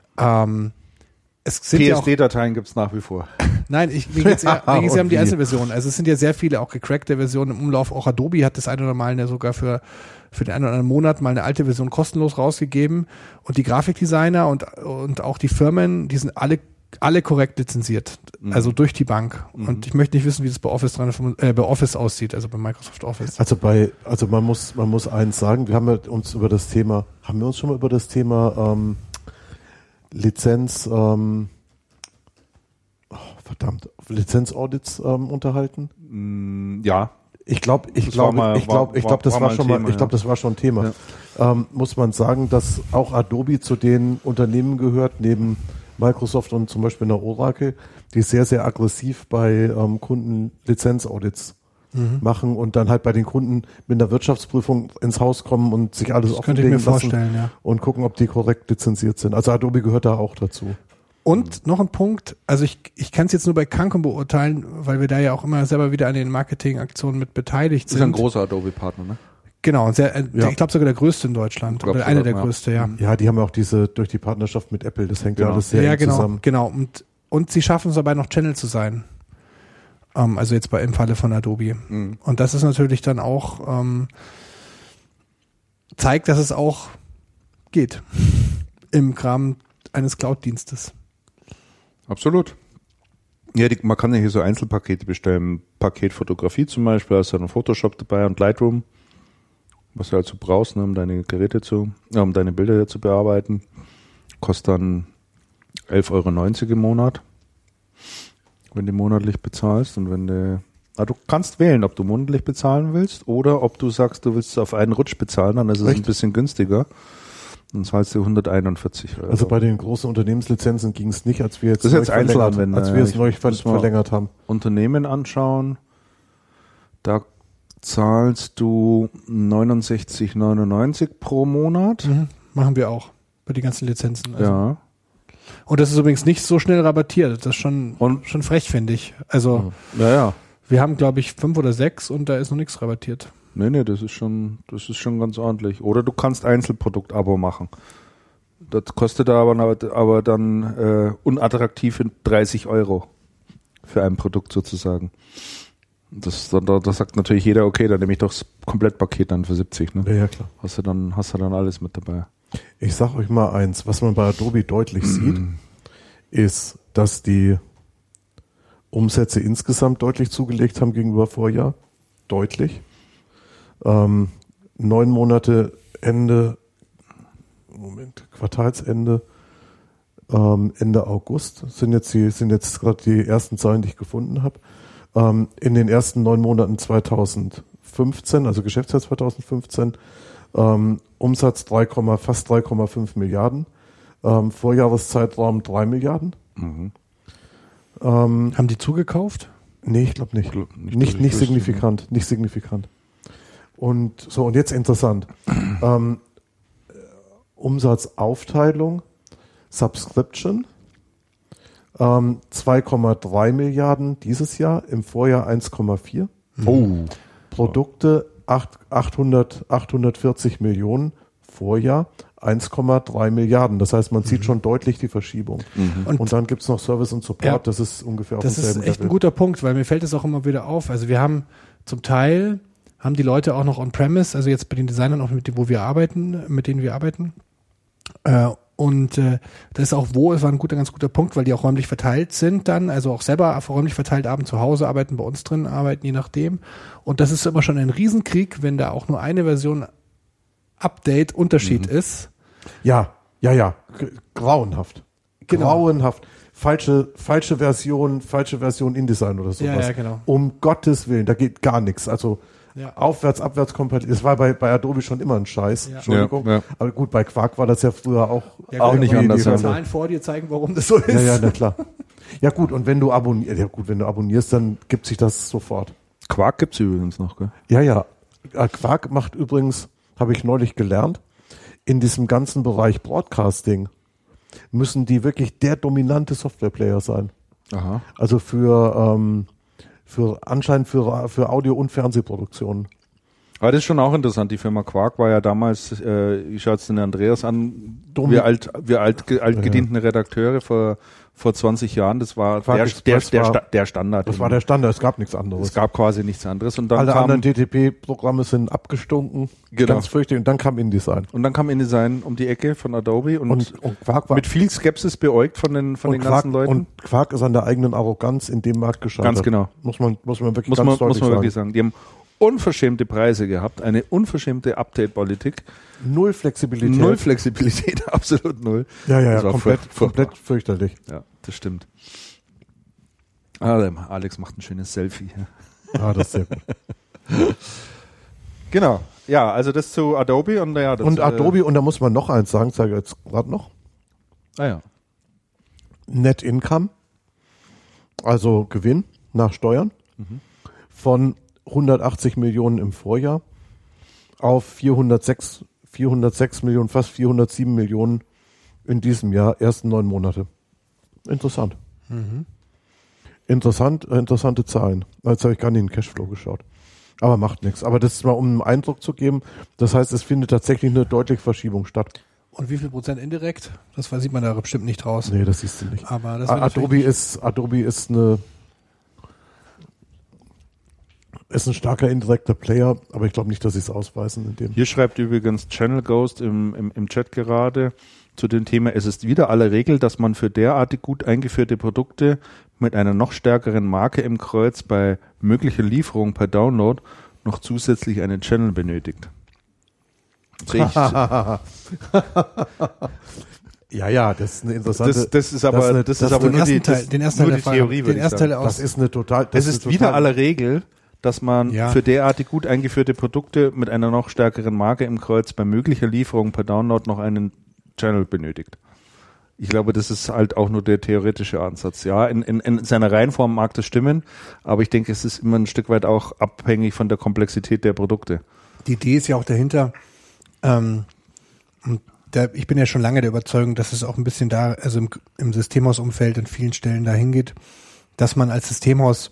es sind PSD-Dateien gibt's nach wie vor. Nein, mir geht's eher um die Einzelversionen. Also es sind ja sehr viele auch gecrackte Versionen im Umlauf. Auch Adobe hat das ein oder mal sogar für den einen oder anderen Monat mal eine alte Version kostenlos rausgegeben. Und die Grafikdesigner und auch die Firmen, die sind alle korrekt lizenziert, also durch die Bank. Und ich möchte nicht wissen, wie das bei Office aussieht, also bei Microsoft Office. Also man muss eins sagen, wir haben uns schon mal über das Thema Lizenzaudits unterhalten? Ja. Ich glaube, das war schon ein Thema. Ja. Muss man sagen, dass auch Adobe zu den Unternehmen gehört, neben Microsoft und zum Beispiel einer Oracle, die sehr, sehr aggressiv bei Kunden Lizenzaudits machen und dann halt bei den Kunden mit einer Wirtschaftsprüfung ins Haus kommen und sich alles offenlegen lassen und gucken, ob die korrekt lizenziert sind. Also Adobe gehört da auch dazu. Und noch ein Punkt, also ich kann es jetzt nur bei Cancom beurteilen, weil wir da ja auch immer selber wieder an den Marketingaktionen mit beteiligt sind. Das ist ein großer Adobe-Partner, ne? Genau, ich glaube sogar der größte in Deutschland oder einer der größte, ja. Ja, die haben ja auch durch die Partnerschaft mit Apple, das hängt ja alles sehr eng zusammen. Genau, und sie schaffen es dabei noch Channel zu sein. Also jetzt im Falle von Adobe. Mhm. Und das ist natürlich dann auch zeigt, dass es auch geht im Rahmen eines Cloud-Dienstes. Absolut. Ja, man kann ja hier so Einzelpakete bestellen. Paket Fotografie zum Beispiel, hast du dann Photoshop dabei und Lightroom, was du halt so brauchst, ne, um deine Bilder hier zu bearbeiten. Kostet dann 11,90 € im Monat, wenn du monatlich bezahlst. Und du kannst wählen, ob du monatlich bezahlen willst oder ob du sagst, du willst es auf einen Rutsch bezahlen, dann ist es ein bisschen günstiger. Dann zahlst du 141 €. Also bei den großen Unternehmenslizenzen ging es nicht, als wir jetzt neu verlängert haben. Unternehmen anschauen, da zahlst du 69,99 € pro Monat. Machen wir auch bei den ganzen Lizenzen. Also. Ja. Und das ist übrigens nicht so schnell rabattiert. Das ist schon frech, finde ich. Also wir haben, glaube ich, 5 oder 6 und da ist noch nichts rabattiert. Nee, das ist schon ganz ordentlich. Oder du kannst Einzelprodukt-Abo machen. Das kostet aber dann unattraktive 30 € für ein Produkt sozusagen. Da sagt natürlich jeder, okay, dann nehme ich doch das Komplettpaket dann für 70, ne? Ja, klar. Hast du dann alles mit dabei. Ich sag euch mal eins, was man bei Adobe deutlich sieht, ist, dass die Umsätze insgesamt deutlich zugelegt haben gegenüber Vorjahr. Deutlich. 9 Monate Quartalsende, Ende August sind jetzt gerade die ersten Zahlen, die ich gefunden habe. In den ersten 9 Monaten 2015, also Geschäftsjahr 2015, Umsatz fast 3,5 Milliarden, Vorjahreszeitraum 3 Milliarden. Haben die zugekauft? Nee, ich glaube nicht. Nicht signifikant. Und jetzt interessant. Umsatzaufteilung, Subscription, 2,3 Milliarden dieses Jahr, im Vorjahr 1,4. Oh. Produkte 840 Millionen, Vorjahr 1,3 Milliarden. Das heißt, man sieht schon deutlich die Verschiebung. Und dann gibt es noch Service und Support, das ist ungefähr auf demselben Level. Das ist echt ein guter Punkt, weil mir fällt es auch immer wieder auf. Also wir haben zum Teil, haben die Leute auch noch on-premise, also jetzt bei den Designern auch mit denen wir arbeiten. Das ist auch es war ein ganz guter Punkt, weil die auch räumlich verteilt sind dann, also auch selber räumlich verteilt abends zu Hause arbeiten, bei uns drin arbeiten, je nachdem. Und das ist immer schon ein Riesenkrieg, wenn da auch nur eine Version Update-Unterschied ist. Ja. Grauenhaft. Genau. Grauenhaft. Falsche Version InDesign oder sowas. Ja, genau. Um Gottes Willen, da geht gar nichts. Also abwärts kompatibel. Das war bei Adobe schon immer ein Scheiß. Ja. Entschuldigung. Ja. Aber gut, bei Quark war das ja früher auch nicht anders. Die Zahlen vor dir zeigen, warum das so ist. Ja, na klar. Ja gut, und wenn du abonnierst, dann gibt sich das sofort. Quark gibt's übrigens noch, gell? Ja. Quark macht übrigens, habe ich neulich gelernt, in diesem ganzen Bereich Broadcasting müssen die wirklich der dominante Softwareplayer sein. Aha. Also anscheinend für Audio- und Fernsehproduktionen. Aber das ist schon auch interessant. Die Firma Quark war ja damals, ich schaue jetzt den Andreas an, wir altgedienten Redakteure vor 20 Jahren, das war der Standard. Das war der Standard, es gab nichts anderes. Es gab quasi nichts anderes. Und dann alle anderen DTP-Programme sind abgestunken, genau. Ganz fürchterlich. Und dann kam InDesign. Und dann kam InDesign um die Ecke von Adobe und Quark war mit viel Skepsis beäugt von den ganzen Leuten. Und Quark ist an der eigenen Arroganz in dem Markt gescheitert. Ganz genau. Muss man wirklich sagen. Die haben unverschämte Preise gehabt, eine unverschämte Update-Politik. Null Flexibilität, absolut null. Ja, komplett fürchterlich. Ja, das stimmt. Alex macht ein schönes Selfie. Ah, das ist sehr gut. Genau. Ja, also das zu Adobe und Adobe, und da muss man noch eins sagen, sage ich jetzt gerade noch. Net Income, also Gewinn nach Steuern von 180 Millionen im Vorjahr auf 406 Millionen, fast 407 Millionen in diesem Jahr, ersten 9 Monate. Interessant. Interessante Zahlen. Jetzt habe ich gar nicht in den Cashflow geschaut. Aber macht nichts. Aber das ist mal, um einen Eindruck zu geben, das heißt, es findet tatsächlich eine deutliche Verschiebung statt. Und wie viel Prozent indirekt? Das sieht man da bestimmt nicht raus. Nee, das siehst du nicht. Aber das Adobe ist ein starker indirekter Player, aber ich glaube nicht, dass sie es ausweisen in dem. Hier schreibt übrigens Channel Ghost im Chat gerade zu dem Thema: Es ist wieder aller Regel, dass man für derartig gut eingeführte Produkte mit einer noch stärkeren Marke im Kreuz bei möglicher Lieferung per Download noch zusätzlich einen Channel benötigt. Ja, das ist eine interessante. Das ist aber nur die Theorie, würde ich sagen. Das ist eine total. Es ist wieder aller Regel, dass man für derartig gut eingeführte Produkte mit einer noch stärkeren Marke im Kreuz bei möglicher Lieferung per Download noch einen Channel benötigt. Ich glaube, das ist halt auch nur der theoretische Ansatz. Ja, in seiner Reihenform mag das stimmen, aber ich denke, es ist immer ein Stück weit auch abhängig von der Komplexität der Produkte. Die Idee ist ja auch dahinter, ich bin ja schon lange der Überzeugung, dass es auch ein bisschen da, also im Systemhausumfeld an vielen Stellen dahin geht, dass man als Systemhaus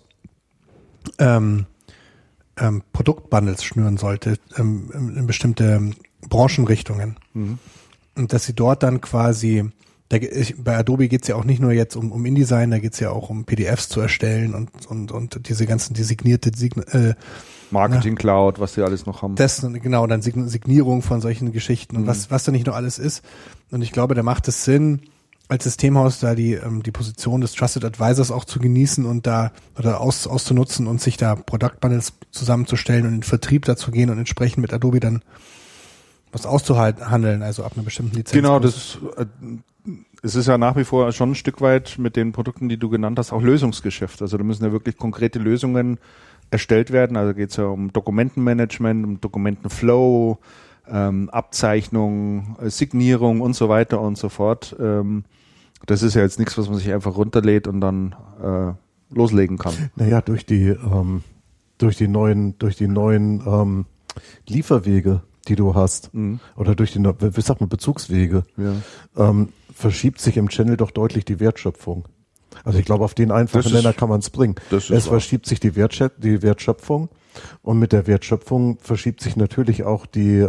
Produktbundles schnüren sollte in bestimmte Branchenrichtungen. Und dass sie dort dann quasi, bei Adobe geht es ja auch nicht nur jetzt um InDesign, da geht es ja auch um PDFs zu erstellen und diese ganzen designierte Marketing Cloud, was sie alles noch haben. Das, genau, dann Signierung von solchen Geschichten und was da nicht noch alles ist. Und ich glaube, da macht es Sinn, als Systemhaus da die Position des Trusted Advisors auch zu genießen und da oder auszunutzen und sich da Product Bundles zusammenzustellen und in den Vertrieb dazu gehen und entsprechend mit Adobe dann was auszuhandeln, also ab einer bestimmten Lizenz. Genau, es ist ja nach wie vor schon ein Stück weit mit den Produkten, die du genannt hast, auch Lösungsgeschäft. Also da müssen ja wirklich konkrete Lösungen erstellt werden. Also geht es ja um Dokumentenmanagement, um Dokumentenflow, Abzeichnung, Signierung und so weiter und so fort. Das ist ja jetzt nichts, was man sich einfach runterlädt und dann loslegen kann. Naja, durch die neuen Lieferwege, die du hast, oder durch die, wie sagt man, Bezugswege, verschiebt sich im Channel doch deutlich die Wertschöpfung. Also ich glaube, auf den einfachen Nenner kann man es bringen. Es verschiebt sich die Wertschöpfung und mit der Wertschöpfung verschiebt sich natürlich auch die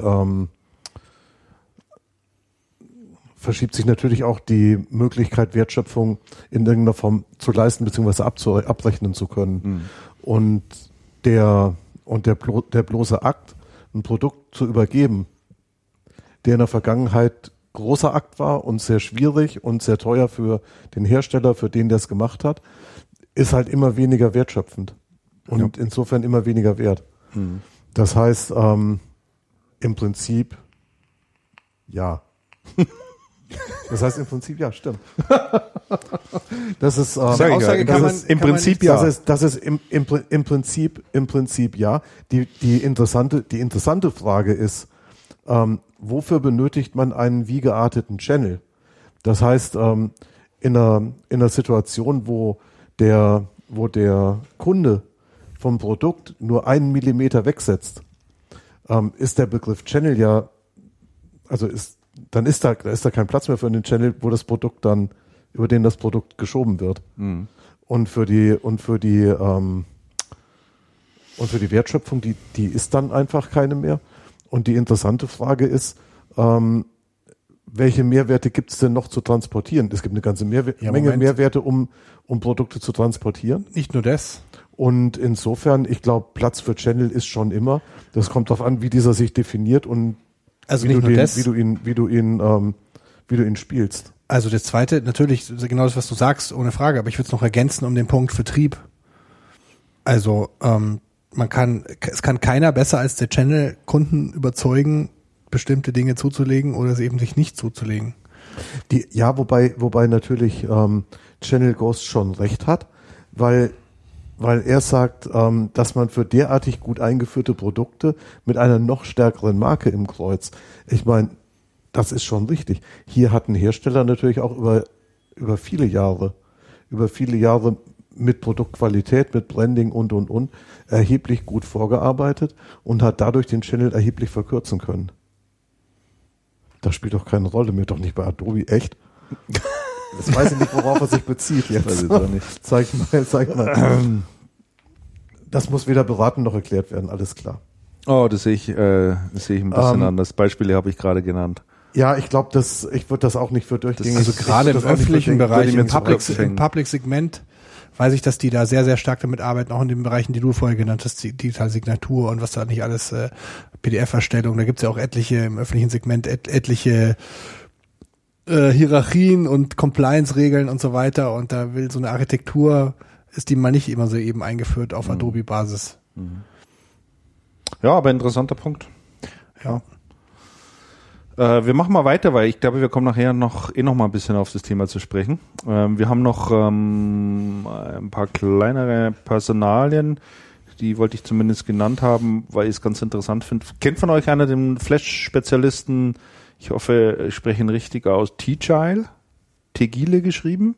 Möglichkeit, Wertschöpfung in irgendeiner Form zu leisten bzw. abrechnen zu können. Und der bloße Akt, ein Produkt zu übergeben, der in der Vergangenheit großer Akt war und sehr schwierig und sehr teuer für den Hersteller, für den, der es gemacht hat, ist halt immer weniger wertschöpfend und insofern immer weniger wert. Das heißt, im Prinzip, ja. Das heißt im Prinzip, ja, stimmt. Das ist, Aussage kann man im Prinzip, ja. Das ist im Prinzip, ja. Die interessante Frage ist, wofür benötigt man einen wie gearteten Channel? Das heißt, in einer Situation, wo der Kunde vom Produkt nur 1 Millimeter wegsetzt, ist der Begriff Channel ja, also ist da kein Platz mehr für einen Channel, wo das Produkt dann, über den das Produkt geschoben wird. Und für die Wertschöpfung, die ist dann einfach keine mehr. Und die interessante Frage ist, welche Mehrwerte gibt es denn noch zu transportieren? Es gibt eine ganze Menge Mehrwerte, um Produkte zu transportieren. Nicht nur das. Und insofern, ich glaube, Platz für Channel ist schon immer. Das kommt darauf an, wie dieser sich definiert und also wie du ihn spielst. Also das Zweite, natürlich genau das, was du sagst, ohne Frage, aber ich würde es noch ergänzen um den Punkt Vertrieb. Also es kann keiner besser als der Channel Kunden überzeugen, bestimmte Dinge zuzulegen oder sie eben sich nicht zuzulegen. Wobei natürlich Channel Ghost schon recht hat, weil er sagt, dass man für derartig gut eingeführte Produkte mit einer noch stärkeren Marke im Kreuz, ich meine, das ist schon richtig. Hier hat ein Hersteller natürlich auch über viele Jahre mit Produktqualität, mit Branding und erheblich gut vorgearbeitet und hat dadurch den Channel erheblich verkürzen können. Das spielt doch keine Rolle mehr, doch nicht bei Adobe, echt? Das weiß ich nicht, worauf er sich bezieht jetzt. Weiß ich auch nicht. Zeig mal. Das muss weder beraten noch erklärt werden, alles klar. Oh, das sehe ich ein bisschen anders. Beispiele habe ich gerade genannt. Ja, ich glaube, ich würde das auch nicht für durchgängig. Also gerade im öffentlichen Bereich, im Public-Segment, weiß ich, dass die da sehr, sehr stark damit arbeiten, auch in den Bereichen, die du vorher genannt hast, die digitale Signatur und was da nicht alles, PDF-Erstellung, da gibt es ja auch etliche im öffentlichen Segment, etliche Hierarchien und Compliance-Regeln und so weiter und da will so eine Architektur, ist die mal nicht immer so eben eingeführt auf Adobe-Basis. Ja, aber interessanter Punkt. Ja. Wir machen mal weiter, weil ich glaube, wir kommen nachher noch mal ein bisschen auf das Thema zu sprechen. Wir haben noch ein paar kleinere Personalien, die wollte ich zumindest genannt haben, weil ich es ganz interessant finde. Kennt von euch einer den Flash-Spezialisten, ich hoffe, ich spreche ihn richtig aus, Tegile geschrieben?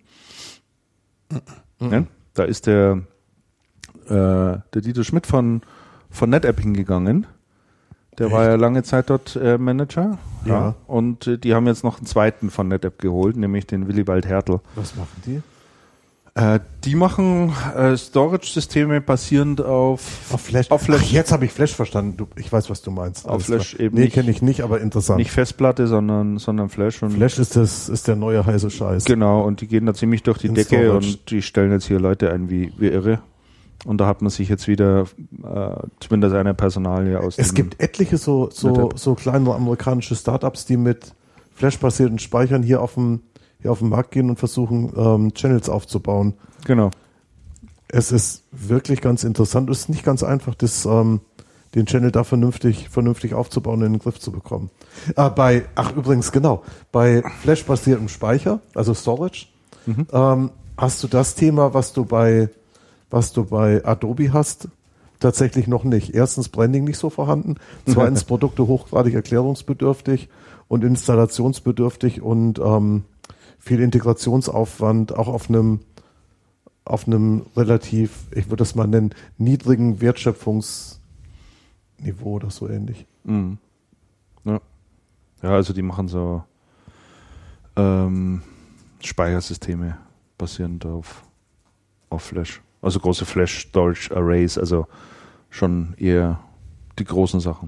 Ja, da ist der Dieter Schmidt von NetApp hingegangen. Der war ja lange Zeit dort Manager. Ja. Und die haben jetzt noch einen zweiten von NetApp geholt, nämlich den Willibald Hertel. Was machen die? Die machen Storage-Systeme basierend auf Flash. Ach, jetzt habe ich Flash verstanden. Ich weiß, was du meinst. Auf Flash eben. Nee, kenne ich nicht, aber interessant. Nicht Festplatte, sondern Flash. Und Flash ist der neue heiße Scheiß. Genau, und die gehen da ziemlich durch die Decke Storage. Und die stellen jetzt hier Leute ein wie irre. Und da hat man sich jetzt wieder zumindest eine Personalie aus. Es gibt etliche so kleine amerikanische Startups, die mit Flash-basierten Speichern hier auf den Markt gehen und versuchen, Channels aufzubauen. Genau. Es ist wirklich ganz interessant. Es ist nicht ganz einfach, den Channel da vernünftig aufzubauen und in den Griff zu bekommen. Übrigens, genau. Bei Flash-basiertem Speicher, also Storage, hast du das Thema, was du bei Adobe hast, tatsächlich noch nicht. Erstens Branding nicht so vorhanden, zweitens Produkte hochgradig erklärungsbedürftig und installationsbedürftig und viel Integrationsaufwand, auch auf einem relativ, ich würde das mal nennen, niedrigen Wertschöpfungsniveau Niveau oder so ähnlich. Mhm. Ja. Ja, also die machen so Speichersysteme basierend auf Flash. Also große Flash-Storage-Arrays, also schon eher die großen Sachen.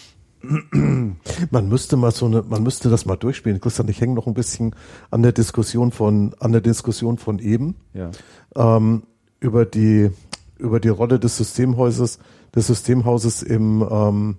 Man müsste das mal durchspielen. Christian, ich hänge noch ein bisschen an der Diskussion von eben. Ja. Über die Rolle des Systemhauses im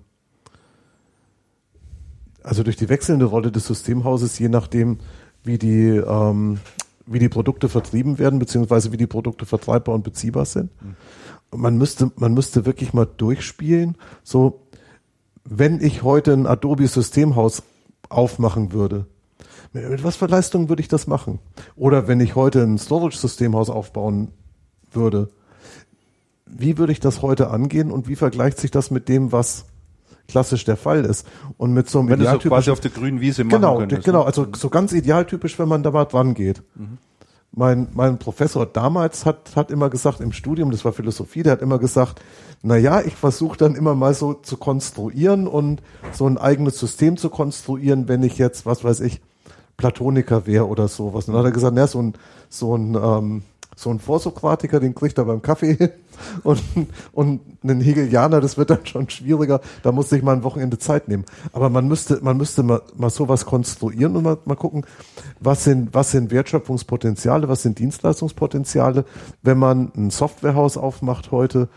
also durch die wechselnde Rolle des Systemhauses, je nachdem, wie die Produkte vertrieben werden, beziehungsweise wie die Produkte vertreibbar und beziehbar sind. Mhm. Man müsste wirklich mal durchspielen, so, wenn ich heute ein Adobe-Systemhaus aufmachen würde, mit was für Leistungen würde ich das machen? Oder wenn ich heute ein Storage-Systemhaus aufbauen würde, wie würde ich das heute angehen und wie vergleicht sich das mit dem, was klassisch der Fall ist? Und mit so einem wenn du so quasi auf der grünen Wiese machen könntest. Genau, also so ganz idealtypisch, wenn man da mal dran geht. Mhm. Mein Professor damals hat immer gesagt, im Studium, das war Philosophie, der hat immer gesagt, ich versuche dann immer mal so zu konstruieren und so ein eigenes System zu konstruieren, wenn ich jetzt, was weiß ich, Platoniker wäre oder sowas. Und dann hat er gesagt, so ein Vorsokratiker, den kriegt er beim Kaffee hin und einen Hegelianer, das wird dann schon schwieriger, da muss ich mal ein Wochenende Zeit nehmen. Aber man müsste mal sowas konstruieren und mal gucken, was sind Wertschöpfungspotenziale, was sind Dienstleistungspotenziale, wenn man ein Softwarehaus aufmacht heute,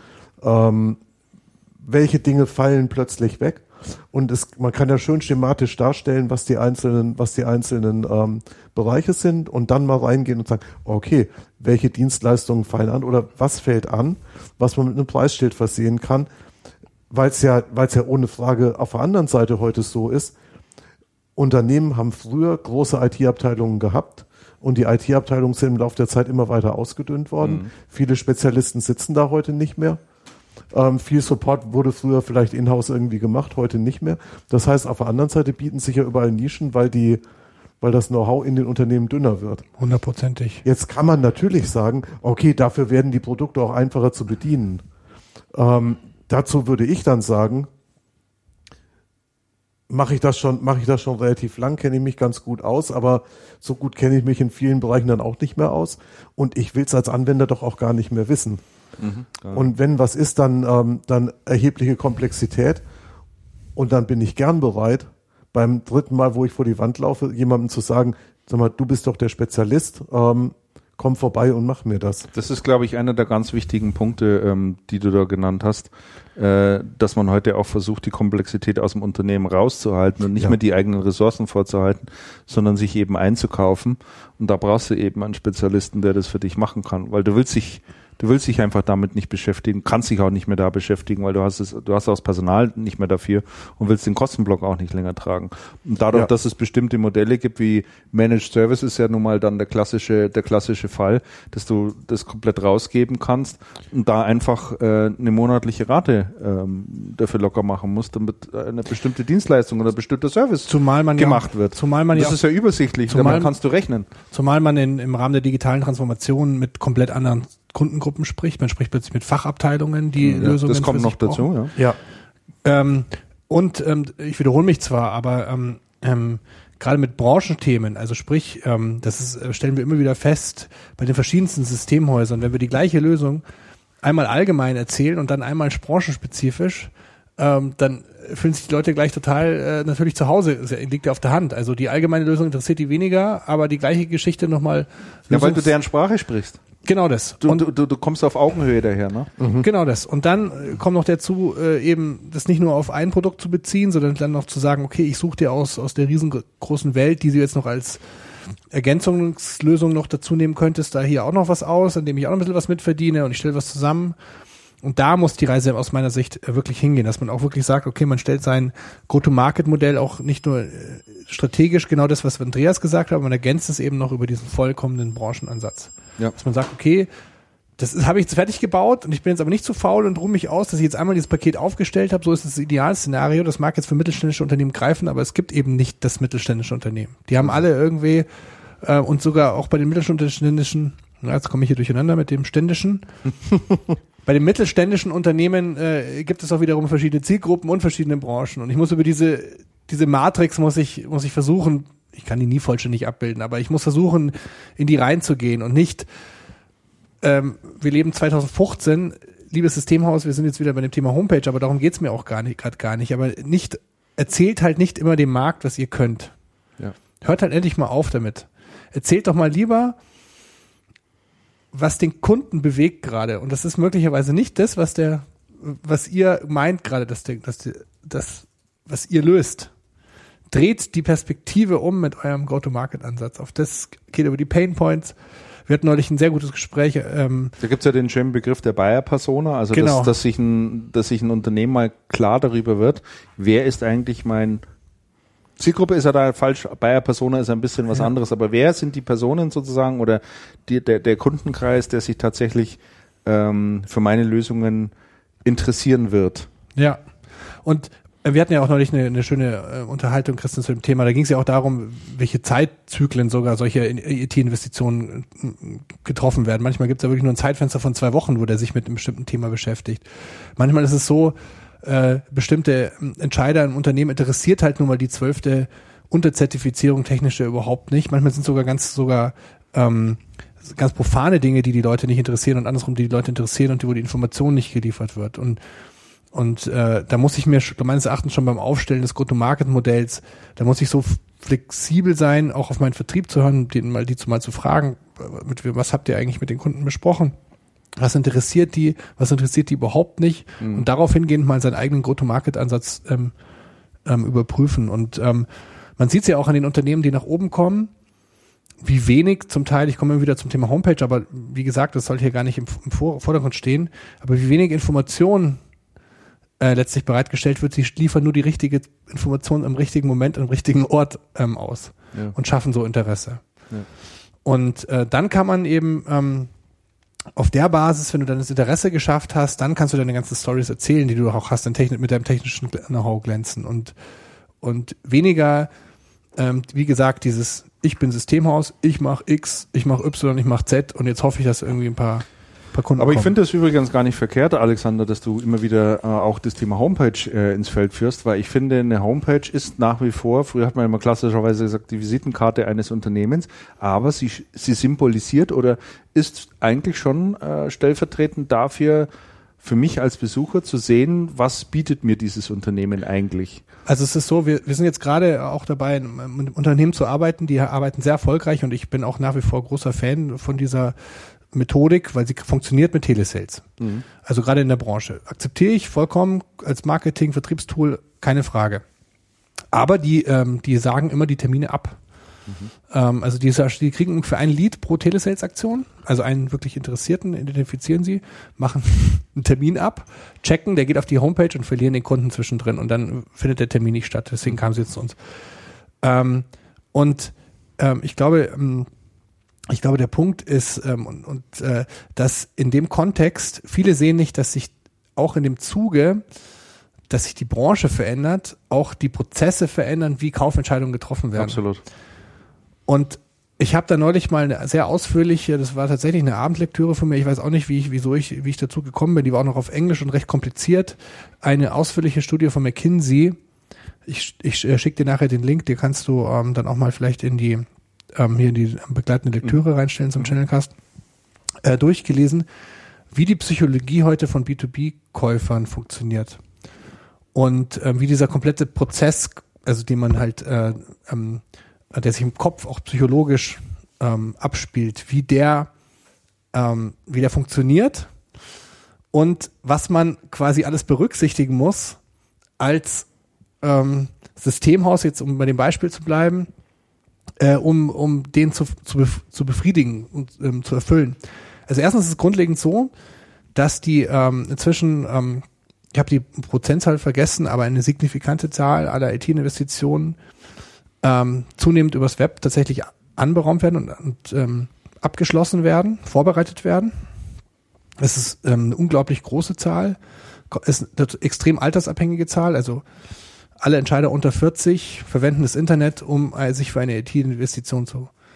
welche Dinge fallen plötzlich weg? Und man kann ja schön schematisch darstellen, was die einzelnen Bereiche sind und dann mal reingehen und sagen, okay, welche Dienstleistungen fallen an oder was fällt an, was man mit einem Preisschild versehen kann, weil es ja ohne Frage auf der anderen Seite heute so ist, Unternehmen haben früher große IT-Abteilungen gehabt und die IT-Abteilungen sind im Laufe der Zeit immer weiter ausgedünnt worden. Mhm. Viele Spezialisten sitzen da heute nicht mehr. Viel Support wurde früher vielleicht in-house irgendwie gemacht, heute nicht mehr. Das heißt, auf der anderen Seite bieten sich ja überall Nischen, weil das Know-how in den Unternehmen dünner wird. 100%. Jetzt kann man natürlich sagen, okay, dafür werden die Produkte auch einfacher zu bedienen. Dazu würde ich dann sagen, mache ich das schon relativ lang, kenne ich mich ganz gut aus, aber so gut kenne ich mich in vielen Bereichen dann auch nicht mehr aus. Und ich will es als Anwender doch auch gar nicht mehr wissen. Und wenn was ist, dann erhebliche Komplexität und dann bin ich gern bereit, beim dritten Mal, wo ich vor die Wand laufe, jemandem zu sagen, sag mal, du bist doch der Spezialist, komm vorbei und mach mir das. Das ist, glaube ich, einer der ganz wichtigen Punkte, die du da genannt hast, dass man heute auch versucht, die Komplexität aus dem Unternehmen rauszuhalten und nicht mehr die eigenen Ressourcen vorzuhalten, sondern sich eben einzukaufen. Und da brauchst du eben einen Spezialisten, der das für dich machen kann, weil du willst dich einfach damit nicht beschäftigen, kannst dich auch nicht mehr da beschäftigen, weil du hast auch das Personal nicht mehr dafür und willst den Kostenblock auch nicht länger tragen. Und dadurch, dass es bestimmte Modelle gibt, wie Managed Service ist ja nun mal dann der klassische Fall, dass du das komplett rausgeben kannst und da einfach eine monatliche Rate dafür locker machen musst, damit eine bestimmte Dienstleistung oder ein bestimmter Service gemacht wird. Das ist ja übersichtlich, damit kannst du rechnen. Zumal man im Rahmen der digitalen Transformation mit komplett anderen Kundengruppen spricht. Man spricht plötzlich mit Fachabteilungen, die Lösungen das kommt noch dazu, ja. Ich wiederhole mich zwar, aber gerade mit Branchenthemen, also sprich, stellen wir immer wieder fest, bei den verschiedensten Systemhäusern, wenn wir die gleiche Lösung einmal allgemein erzählen und dann einmal branchenspezifisch, dann fühlen sich die Leute gleich total natürlich zu Hause, liegt ja auf der Hand. Also die allgemeine Lösung interessiert die weniger, aber die gleiche Geschichte nochmal. Ja, weil du deren Sprache sprichst. Genau das. Du kommst auf Augenhöhe daher, ne? Mhm. Genau das. Und dann kommt noch dazu, eben das nicht nur auf ein Produkt zu beziehen, sondern dann noch zu sagen, okay, ich suche dir aus der riesengroßen Welt, die du jetzt noch als Ergänzungslösung noch dazu nehmen könntest, da hier auch noch was aus, indem ich auch noch ein bisschen was mitverdiene und ich stelle was zusammen. Und da muss die Reise aus meiner Sicht wirklich hingehen, dass man auch wirklich sagt, okay, man stellt sein Go-to-Market-Modell auch nicht nur strategisch, genau das, was Andreas gesagt hat, man ergänzt es eben noch über diesen vollkommenen Branchenansatz. Ja. Dass man sagt, okay, das habe ich jetzt fertig gebaut und ich bin jetzt aber nicht zu faul und ruhe mich aus, dass ich jetzt einmal dieses Paket aufgestellt habe, so ist das Idealszenario, das mag jetzt für mittelständische Unternehmen greifen, aber es gibt eben nicht das mittelständische Unternehmen. Die haben alle irgendwie und sogar auch bei den mittelständischen Ja, jetzt komme ich hier durcheinander mit dem ständischen. Bei den mittelständischen Unternehmen gibt es auch wiederum verschiedene Zielgruppen und verschiedene Branchen. Und ich muss über diese Matrix muss ich versuchen, ich kann die nie vollständig abbilden, aber ich muss versuchen, in die reinzugehen und nicht, wir leben 2015, liebes Systemhaus, wir sind jetzt wieder bei dem Thema Homepage, aber darum geht's mir auch gerade gar nicht. Aber erzählt halt nicht immer dem Markt, was ihr könnt. Ja. Hört halt endlich mal auf damit. Erzählt doch mal lieber, was den Kunden bewegt gerade. Und das ist möglicherweise nicht das, was ihr meint gerade, was ihr löst. Dreht die Perspektive um mit eurem Go-to-Market-Ansatz. Auf das geht über die Painpoints. Wir hatten neulich ein sehr gutes Gespräch. Da gibt's ja den schönen Begriff der Buyer-Persona, also genau. dass sich ein Unternehmen mal klar darüber wird, wer ist eigentlich mein Zielgruppe, ist ja da falsch, Buyer-Persona ist ein bisschen was anderes, aber wer sind die Personen sozusagen oder der Kundenkreis, der sich tatsächlich für meine Lösungen interessieren wird? Ja, und wir hatten ja auch neulich eine schöne Unterhaltung, Christian, zu dem Thema. Da ging es ja auch darum, welche Zeitzyklen sogar solche IT-Investitionen getroffen werden. Manchmal gibt es ja wirklich nur ein Zeitfenster von 2 Wochen, wo der sich mit einem bestimmten Thema beschäftigt. Manchmal ist es so, bestimmte Entscheider im Unternehmen interessiert halt nun mal die 12. Unterzertifizierung technische überhaupt nicht. Manchmal sind sogar ganz profane Dinge, die Leute nicht interessieren und andersrum, die Leute interessieren und wo die Information nicht geliefert wird. Und da muss ich mir meines Erachtens schon beim Aufstellen des Go-to-Market-Modells, da muss ich so flexibel sein, auch auf meinen Vertrieb zu hören, die mal zu fragen, was habt ihr eigentlich mit den Kunden besprochen? Was interessiert die überhaupt nicht? Und darauf hingehend mal seinen eigenen Go-to-Market-Ansatz überprüfen. Und man sieht es ja auch an den Unternehmen, die nach oben kommen, wie wenig zum Teil, ich komme immer wieder zum Thema Homepage, aber wie gesagt, das soll hier gar nicht im Vordergrund stehen, aber wie wenig Informationen letztlich bereitgestellt wird, sie liefern nur die richtige Information im richtigen Moment, am richtigen Ort aus und schaffen so Interesse. Ja. Und dann kann man eben auf der Basis, wenn du dann das Interesse geschafft hast, dann kannst du deine ganzen Stories erzählen, die du auch hast, mit deinem technischen Know-how glänzen und weniger, wie gesagt, dieses ich bin Systemhaus, ich mache X, ich mache Y, ich mache Z und jetzt hoffe ich, dass irgendwie ein paar Kunden Aber kommen. ich finde das übrigens gar nicht verkehrt, Alexander, dass du immer wieder auch das Thema Homepage ins Feld führst, weil ich finde, eine Homepage ist nach wie vor, früher hat man immer klassischerweise gesagt, die Visitenkarte eines Unternehmens, aber sie symbolisiert oder ist eigentlich schon stellvertretend dafür, für mich als Besucher zu sehen, was bietet mir dieses Unternehmen eigentlich. Also es ist so, wir sind jetzt gerade auch dabei, mit Unternehmen zu arbeiten, die arbeiten sehr erfolgreich und ich bin auch nach wie vor großer Fan von dieser Methodik, weil sie funktioniert mit Telesales. Mhm. Also gerade in der Branche. Akzeptiere ich vollkommen als Marketing, Vertriebstool, keine Frage. Aber die sagen immer die Termine ab. Mhm. Also die kriegen für ein Lead pro Telesales-Aktion, also einen wirklich Interessierten, identifizieren sie, machen einen Termin ab, checken, der geht auf die Homepage und verlieren den Kunden zwischendrin und dann findet der Termin nicht statt. Deswegen kamen sie jetzt zu uns. Ich glaube, der Punkt ist, dass in dem Kontext, viele sehen nicht, dass sich auch in dem Zuge, dass sich die Branche verändert, auch die Prozesse verändern, wie Kaufentscheidungen getroffen werden. Absolut. Und ich habe da neulich mal eine sehr ausführliche, das war tatsächlich eine Abendlektüre von mir, ich weiß auch nicht, wie ich dazu gekommen bin, die war auch noch auf Englisch und recht kompliziert, eine ausführliche Studie von McKinsey. Ich schicke dir nachher den Link, den kannst du dann auch mal vielleicht hier in die begleitende Lektüre reinstellen zum Channelcast, durchgelesen, wie die Psychologie heute von B2B-Käufern funktioniert. Und wie dieser komplette Prozess, also den man halt, der sich im Kopf auch psychologisch abspielt, wie der funktioniert und was man quasi alles berücksichtigen muss als Systemhaus, jetzt um bei dem Beispiel zu bleiben, um den zu befriedigen und zu erfüllen. Also erstens ist es grundlegend so, dass die inzwischen, ich habe die Prozentzahl vergessen, aber eine signifikante Zahl aller IT-Investitionen zunehmend übers Web tatsächlich anberaumt werden und abgeschlossen werden, vorbereitet werden. Es ist eine unglaublich große Zahl, ist eine extrem altersabhängige Zahl, also alle Entscheider unter 40 verwenden das Internet, um sich für eine IT-Investition zu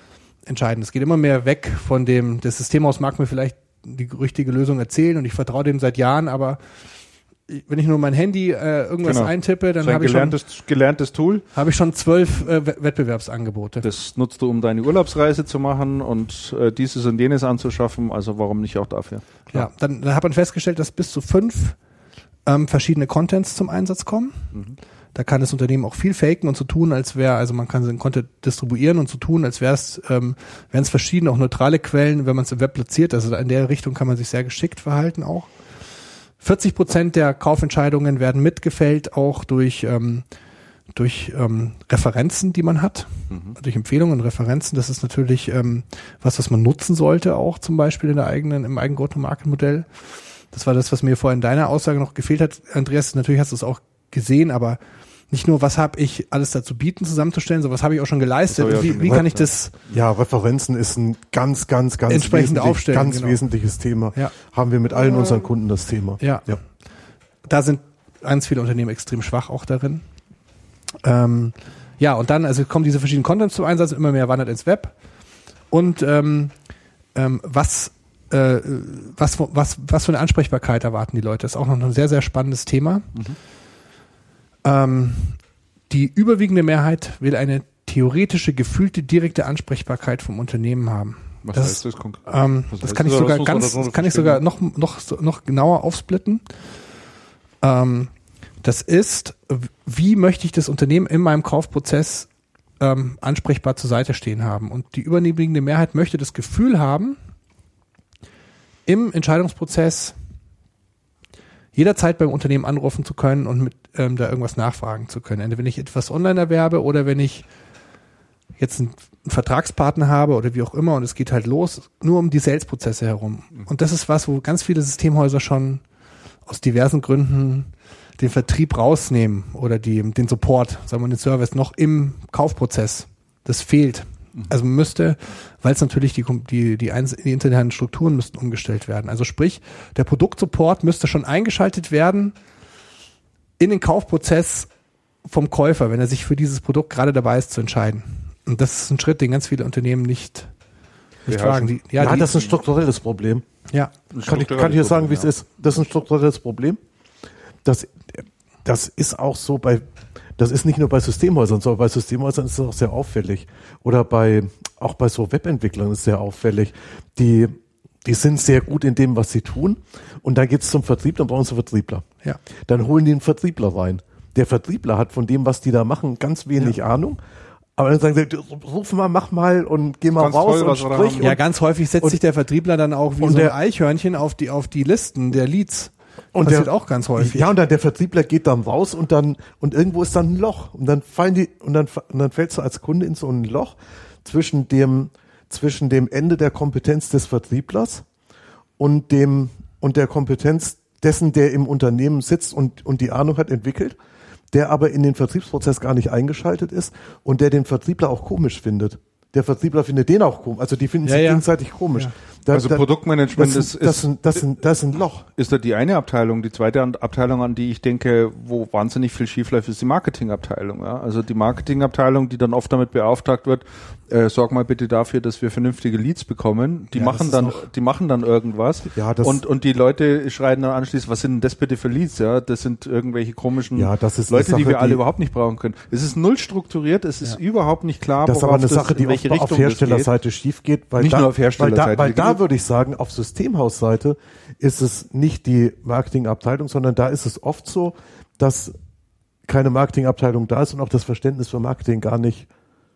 entscheiden. Es geht immer mehr weg von das Systemhaus mag mir vielleicht die richtige Lösung erzählen und ich vertraue dem seit Jahren, aber wenn ich nur mein Handy irgendwas eintippe, dann habe ich gelerntes Tool. Habe ich schon 12 Wettbewerbsangebote. Das nutzt du, um deine Urlaubsreise zu machen und dieses und jenes anzuschaffen. Also warum nicht auch dafür? Klar. Ja, dann hat man festgestellt, dass bis zu 5 verschiedene Contents zum Einsatz kommen. Mhm. Da kann das Unternehmen auch viel faken und so tun, als wäre, also man kann den Content distribuieren und so tun, als wären es verschiedene, auch neutrale Quellen, wenn man es im Web platziert. Also in der Richtung kann man sich sehr geschickt verhalten auch. 40% der Kaufentscheidungen werden mitgefällt, auch durch Referenzen, die man hat, durch Empfehlungen und Referenzen. Das ist natürlich was man nutzen sollte, auch zum Beispiel im eigenen Go-to-Market-Modell. Das war das, was mir vorhin in deiner Aussage noch gefehlt hat. Andreas, natürlich hast du es auch gesehen, aber nicht nur, was habe ich alles dazu bieten, zusammenzustellen, sondern was habe ich auch schon geleistet. Wie kann ich das? Ja, Referenzen ist ein ganz wesentliches Thema. Ja. Haben wir mit allen unseren Kunden das Thema. Ja. Da sind ganz viele Unternehmen extrem schwach auch darin. Und dann, also kommen diese verschiedenen Contents zum Einsatz, immer mehr wandert ins Web. Und was für eine Ansprechbarkeit erwarten die Leute? Das ist auch noch ein sehr, sehr spannendes Thema. Die überwiegende Mehrheit will eine theoretische, gefühlte, direkte Ansprechbarkeit vom Unternehmen haben. Was heißt das konkret? Das kann ich sogar noch genauer aufsplitten. Das ist, wie möchte ich das Unternehmen in meinem Kaufprozess ansprechbar zur Seite stehen haben? Und die überwiegende Mehrheit möchte das Gefühl haben, im Entscheidungsprozess jederzeit beim Unternehmen anrufen zu können und mit da irgendwas nachfragen zu können. Entweder wenn ich etwas online erwerbe oder wenn ich jetzt einen Vertragspartner habe oder wie auch immer und es geht halt los, nur um die Sales-Prozesse herum. Und das ist was, wo ganz viele Systemhäuser schon aus diversen Gründen den Vertrieb rausnehmen oder den Support, sagen wir den Service noch im Kaufprozess. Das fehlt. Also man müsste, weil es natürlich die internen Strukturen müssten umgestellt werden. Also sprich, der Produktsupport müsste schon eingeschaltet werden in den Kaufprozess vom Käufer, wenn er sich für dieses Produkt gerade dabei ist zu entscheiden. Und das ist ein Schritt, den ganz viele Unternehmen nicht wagen. Das ist ein strukturelles Problem. Ja. Kann ich dir sagen, wie es ist? Das ist ein strukturelles Problem. Das ist auch so das ist nicht nur bei Systemhäusern, sondern bei Systemhäusern ist es auch sehr auffällig. Oder auch bei so Webentwicklern ist es sehr auffällig. Die sind sehr gut in dem, was sie tun. Und dann geht es zum Vertrieb, dann brauchen sie Vertriebler. Ja. Dann holen die einen Vertriebler rein. Der Vertriebler hat von dem, was die da machen, ganz wenig Ahnung. Aber dann sagen sie, ruf mal, mach mal und geh mal raus und sprich. Ja, ganz häufig setzt sich der Vertriebler dann auch wie so ein Eichhörnchen auf die Listen der Leads. Und passiert auch ganz häufig. Ja, und dann der Vertriebler geht dann raus und irgendwo ist dann ein Loch. Und dann dann fällst du als Kunde in so ein Loch zwischen dem Ende der Kompetenz des Vertrieblers und der Kompetenz dessen, der im Unternehmen sitzt und die Ahnung hat entwickelt, der aber in den Vertriebsprozess gar nicht eingeschaltet ist und der den Vertriebler auch komisch findet. Der Vertriebler findet den auch komisch. Also die finden sich gegenseitig komisch. Ja. Produktmanagement das ist ein Loch. Ist da die eine Abteilung. Die zweite Abteilung, an die ich denke, wo wahnsinnig viel schiefläuft, ist die Marketingabteilung. Ja? Also die Marketingabteilung, die dann oft damit beauftragt wird, sorg mal bitte dafür, dass wir vernünftige Leads bekommen. Die machen dann irgendwas. Ja, und die Leute schreien dann anschließend, was sind denn das bitte für Leads? Ja, das sind irgendwelche komischen Leute, Sache, die wir alle überhaupt nicht brauchen können. Es ist null strukturiert, es ist überhaupt nicht klar, das ist aber eine Sache, die auf Herstellerseite schief geht. Nicht nur auf Herstellerseite. Weil da würde ich sagen, auf Systemhausseite ist es nicht die Marketingabteilung, sondern da ist es oft so, dass keine Marketingabteilung da ist und auch das Verständnis für Marketing gar nicht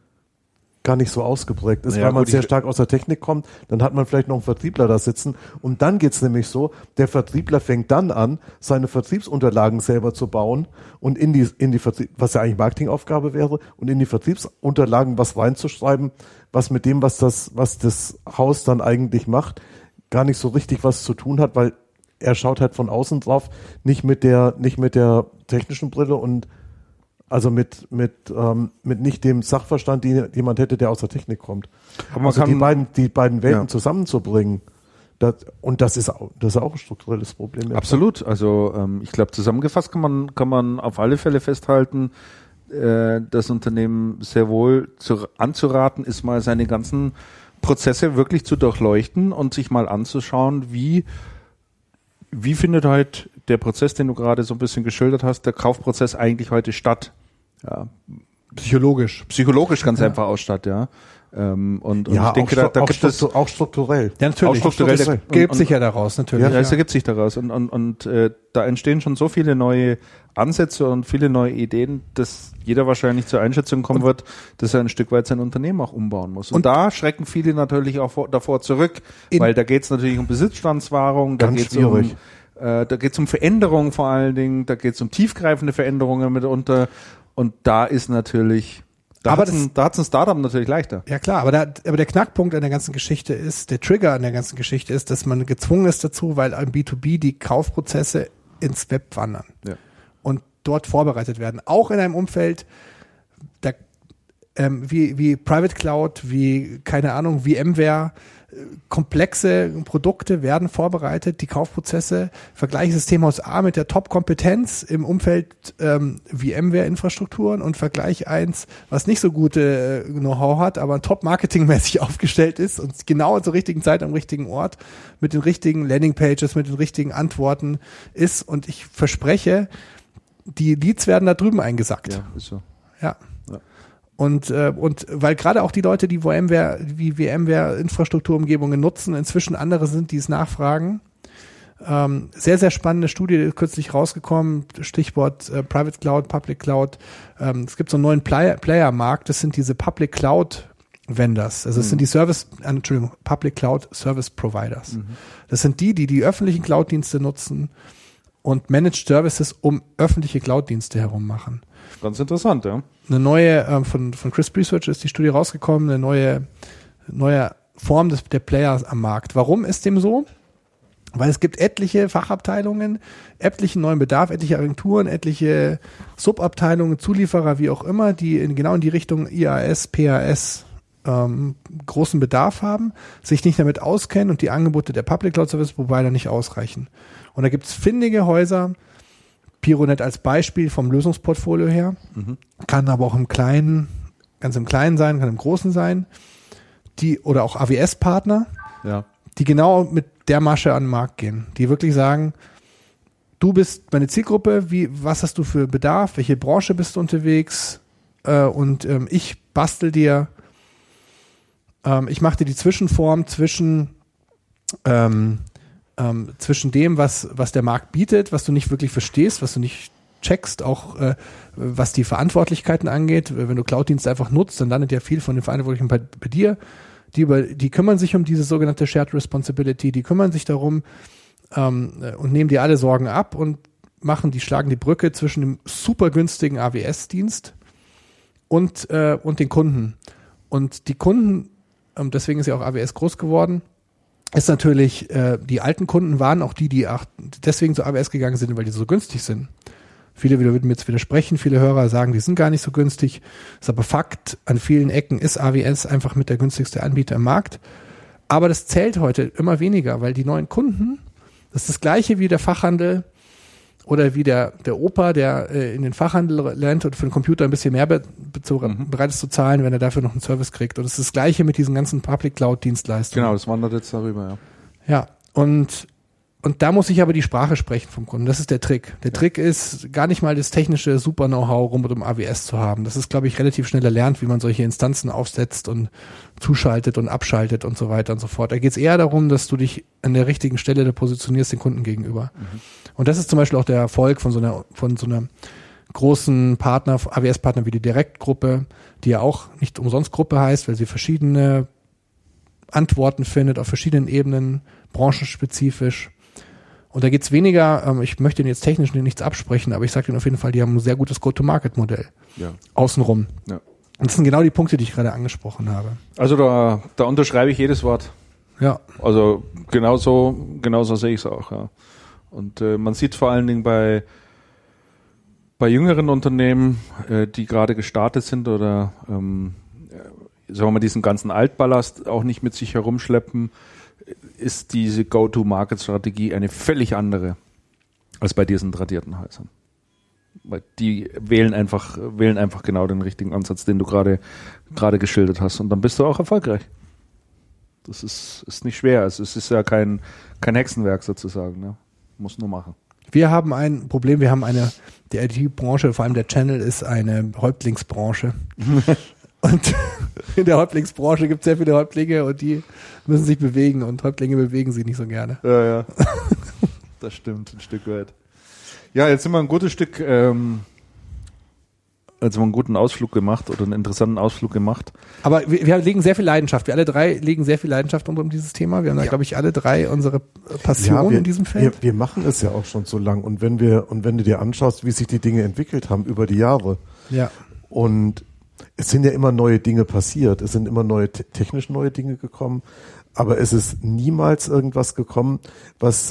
so ausgeprägt ist, weil man sehr stark aus der Technik kommt, dann hat man vielleicht noch einen Vertriebler da sitzen und dann geht's nämlich so, der Vertriebler fängt dann an, seine Vertriebsunterlagen selber zu bauen und in die Vertrieb, was ja eigentlich Marketingaufgabe wäre, und in die Vertriebsunterlagen was reinzuschreiben, was mit dem, was das Haus dann eigentlich macht, gar nicht so richtig was zu tun hat, weil er schaut halt von außen drauf, nicht mit der technischen Brille und also mit nicht dem Sachverstand, den jemand hätte, der aus der Technik kommt. Aber also die beiden Welten zusammenzubringen, das ist auch ein strukturelles Problem. Absolut. Also ich glaube, zusammengefasst kann man auf alle Fälle festhalten, das Unternehmen sehr wohl anzuraten ist, mal seine ganzen Prozesse wirklich zu durchleuchten und sich mal anzuschauen, wie findet halt der Prozess, den du gerade so ein bisschen geschildert hast, der Kaufprozess eigentlich heute statt? Ja. Psychologisch ganz einfach aus statt, ja. Und ja, ich denke, da gibt es auch strukturell. Ja, natürlich. Auch strukturell. Das ergibt sich ja daraus, natürlich. Ja, es ergibt sich daraus. Und da entstehen schon so viele neue Ansätze und viele neue Ideen, dass jeder wahrscheinlich zur Einschätzung kommen wird, dass er ein Stück weit sein Unternehmen auch umbauen muss. Und da schrecken viele natürlich auch davor zurück, weil da geht es natürlich um Besitzstandswahrung, da geht es um Veränderungen vor allen Dingen, da geht es um tiefgreifende Veränderungen mitunter. Und da ist natürlich, da hat es ein Startup natürlich leichter. Ja klar, aber der Knackpunkt an der ganzen Geschichte ist, der Trigger an der ganzen Geschichte ist, dass man gezwungen ist dazu, weil im B2B die Kaufprozesse ins Web wandern und dort vorbereitet werden. Auch in einem Umfeld, wie Private Cloud, wie, keine Ahnung, VMware, komplexe Produkte werden vorbereitet, die Kaufprozesse, vergleiche Systemhaus A mit der Top-Kompetenz im Umfeld VMware-Infrastrukturen und vergleiche eins, was nicht so gute Know-how hat, aber top-marketingmäßig aufgestellt ist und genau zur richtigen Zeit am richtigen Ort mit den richtigen Landingpages, mit den richtigen Antworten ist. Und ich verspreche, die Leads werden da drüben eingesackt. Ja, ist so. Ja. Und weil gerade auch die Leute, die VMware-Infrastrukturumgebungen nutzen, inzwischen andere sind, die es nachfragen. Sehr, sehr spannende Studie, kürzlich rausgekommen, Stichwort Private Cloud, Public Cloud. Es gibt so einen neuen Player-Markt, das sind diese Public Cloud Vendors. Also es sind die Public Cloud Service Providers. Das sind die öffentlichen Cloud-Dienste nutzen und Managed Services um öffentliche Cloud-Dienste herum machen. Ganz interessant, ja. Eine neue, von Crisp Research ist die Studie rausgekommen, eine neue Form der Players am Markt. Warum ist dem so? Weil es gibt etliche Fachabteilungen, etlichen neuen Bedarf, etliche Agenturen, etliche Subabteilungen, Zulieferer, wie auch immer, die genau in die Richtung IaaS, PaaS großen Bedarf haben, sich nicht damit auskennen und die Angebote der Public Cloud Service Provider nicht ausreichen. Und da gibt es findige Häuser, Pironet als Beispiel vom Lösungsportfolio her, kann aber auch ganz im Kleinen sein, kann im Großen sein, oder auch AWS-Partner, die genau mit der Masche an den Markt gehen, die wirklich sagen, du bist meine Zielgruppe, was hast du für Bedarf, welche Branche bist du unterwegs und ich bastel dir, ich mache dir die Zwischenform zwischen dem, was der Markt bietet, was du nicht wirklich verstehst, was du nicht checkst, auch was die Verantwortlichkeiten angeht. Wenn du Cloud-Dienste einfach nutzt, dann landet ja viel von den Verantwortlichen bei dir. Die kümmern sich um diese sogenannte Shared Responsibility, die kümmern sich darum und nehmen dir alle Sorgen ab und schlagen die Brücke zwischen dem super günstigen AWS-Dienst und den Kunden. Und die Kunden, deswegen ist ja auch AWS groß geworden, ist natürlich, die alten Kunden waren auch die deswegen zu AWS gegangen sind, weil die so günstig sind. Viele würden mir jetzt widersprechen, viele Hörer sagen, die sind gar nicht so günstig. Ist aber Fakt, an vielen Ecken ist AWS einfach mit der günstigste Anbieter im Markt. Aber das zählt heute immer weniger, weil die neuen Kunden, das ist das Gleiche wie der Fachhandel oder wie der Opa, der in den Fachhandel lernt und für den Computer ein bisschen mehr bereit ist zu zahlen, wenn er dafür noch einen Service kriegt. Und das ist das Gleiche mit diesen ganzen Public Cloud Dienstleistungen. Genau, das wandert jetzt darüber, ja. Ja, und da muss ich aber die Sprache sprechen vom Kunden. Das ist der Trick. Der Trick ist, gar nicht mal das technische Super-Know-how rund um AWS zu haben. Das ist, glaube ich, relativ schnell erlernt, wie man solche Instanzen aufsetzt und zuschaltet und abschaltet und so weiter und so fort. Da geht es eher darum, dass du dich an der richtigen Stelle da positionierst den Kunden gegenüber. Und das ist zum Beispiel auch der Erfolg von so einer großen AWS-Partner wie die Direktgruppe, die ja auch nicht umsonst Gruppe heißt, weil sie verschiedene Antworten findet auf verschiedenen Ebenen, branchenspezifisch. Und da geht's weniger, ich möchte Ihnen jetzt technisch nichts absprechen, aber ich sage Ihnen auf jeden Fall, die haben ein sehr gutes Go-to-Market-Modell außenrum. Ja. Und das sind genau die Punkte, die ich gerade angesprochen habe. Also da unterschreibe ich jedes Wort. Ja. Also genauso sehe ich es auch. Ja. Und man sieht vor allen Dingen bei jüngeren Unternehmen, die gerade gestartet sind oder sagen wir mal diesen ganzen Altballast auch nicht mit sich herumschleppen, ist diese Go-to-Market-Strategie eine völlig andere als bei diesen tradierten Häusern. Weil die wählen einfach genau den richtigen Ansatz, den du gerade geschildert hast. Und dann bist du auch erfolgreich. Das ist nicht schwer. Also es ist ja kein Hexenwerk sozusagen. Ne? Muss nur machen. Wir haben ein Problem. Wir haben die IT-Branche, vor allem der Channel, ist eine Häuptlingsbranche. Und in der Häuptlingsbranche gibt es sehr viele Häuptlinge und die müssen sich bewegen und Häuptlinge bewegen sich nicht so gerne. Ja. Das stimmt, ein Stück weit. Ja, jetzt sind wir ein gutes Stück, jetzt haben wir einen guten Ausflug gemacht oder einen interessanten Ausflug gemacht. Aber wir legen sehr viel Leidenschaft. Wir alle drei legen sehr viel Leidenschaft um dieses Thema. Wir haben da, glaube ich, alle drei unsere Passion in diesem Feld. Wir machen es ja auch schon so lang. Und wenn du dir anschaust, wie sich die Dinge entwickelt haben über die Jahre. Ja. Und es sind ja immer neue Dinge passiert. Es sind immer technisch neue Dinge gekommen. Aber es ist niemals irgendwas gekommen, was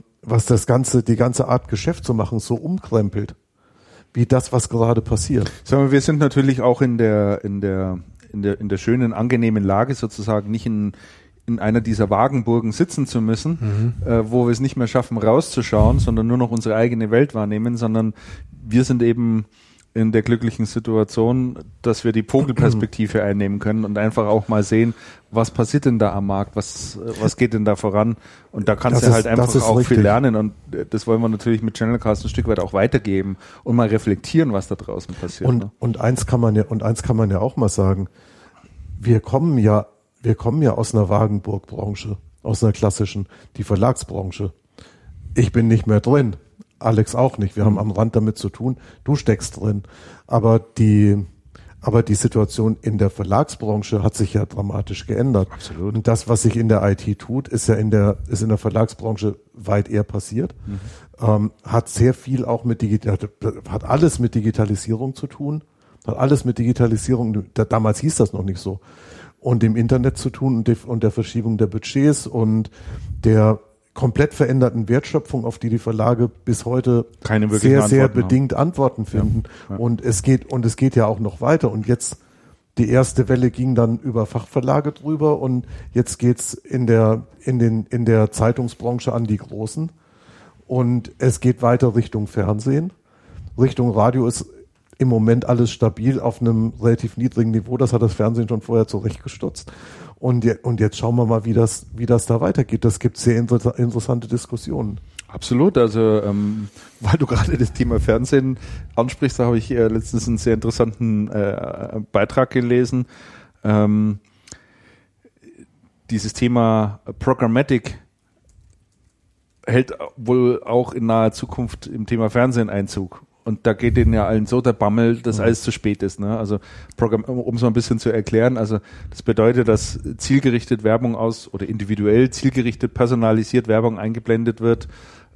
die ganze Art Geschäft zu machen so umkrempelt, wie das, was gerade passiert. Sagen wir sind natürlich auch in der schönen, angenehmen Lage sozusagen, nicht in einer dieser Wagenburgen sitzen zu müssen, wo wir es nicht mehr schaffen, rauszuschauen, sondern nur noch unsere eigene Welt wahrnehmen, sondern wir sind eben in der glücklichen Situation, dass wir die Vogelperspektive einnehmen können und einfach auch mal sehen, was passiert denn da am Markt, was geht denn da voran, und da kannst du halt einfach auch viel lernen, und das wollen wir natürlich mit Channelcast ein Stück weit auch weitergeben und mal reflektieren, was da draußen passiert. Und eins kann man ja auch mal sagen, wir kommen ja aus einer Wagenburg-Branche, aus einer klassischen, die Verlagsbranche. Ich bin nicht mehr drin. Alex auch nicht. Wir haben am Rand damit zu tun. Du steckst drin. Aber die Situation in der Verlagsbranche hat sich ja dramatisch geändert. Absolut. Und das, was sich in der IT tut, ist in der Verlagsbranche weit eher passiert. Hat sehr viel auch hat alles mit Digitalisierung zu tun. Hat alles mit Digitalisierung, damals hieß das noch nicht so, und dem Internet zu tun und der Verschiebung der Budgets und der komplett veränderten Wertschöpfung, auf die Verlage bis heute sehr bedingt Antworten finden. Ja. Und es geht ja auch noch weiter. Und jetzt, die erste Welle ging dann über Fachverlage drüber, und jetzt geht's in der Zeitungsbranche an die Großen. Und es geht weiter Richtung Fernsehen. Richtung Radio ist im Moment alles stabil auf einem relativ niedrigen Niveau. Das hat das Fernsehen schon vorher zurechtgestutzt. Und jetzt schauen wir mal, wie das da weitergeht. Das gibt sehr interessante Diskussionen. Absolut. Also, weil du gerade das Thema Fernsehen ansprichst, da habe ich letztens einen sehr interessanten Beitrag gelesen. Dieses Thema Programmatic hält wohl auch in naher Zukunft im Thema Fernsehen Einzug. Und da geht denen ja allen so der Bammel, dass alles zu spät ist. Ne? Also um es mal ein bisschen zu erklären, also das bedeutet, dass zielgerichtet Werbung oder individuell zielgerichtet personalisiert Werbung eingeblendet wird,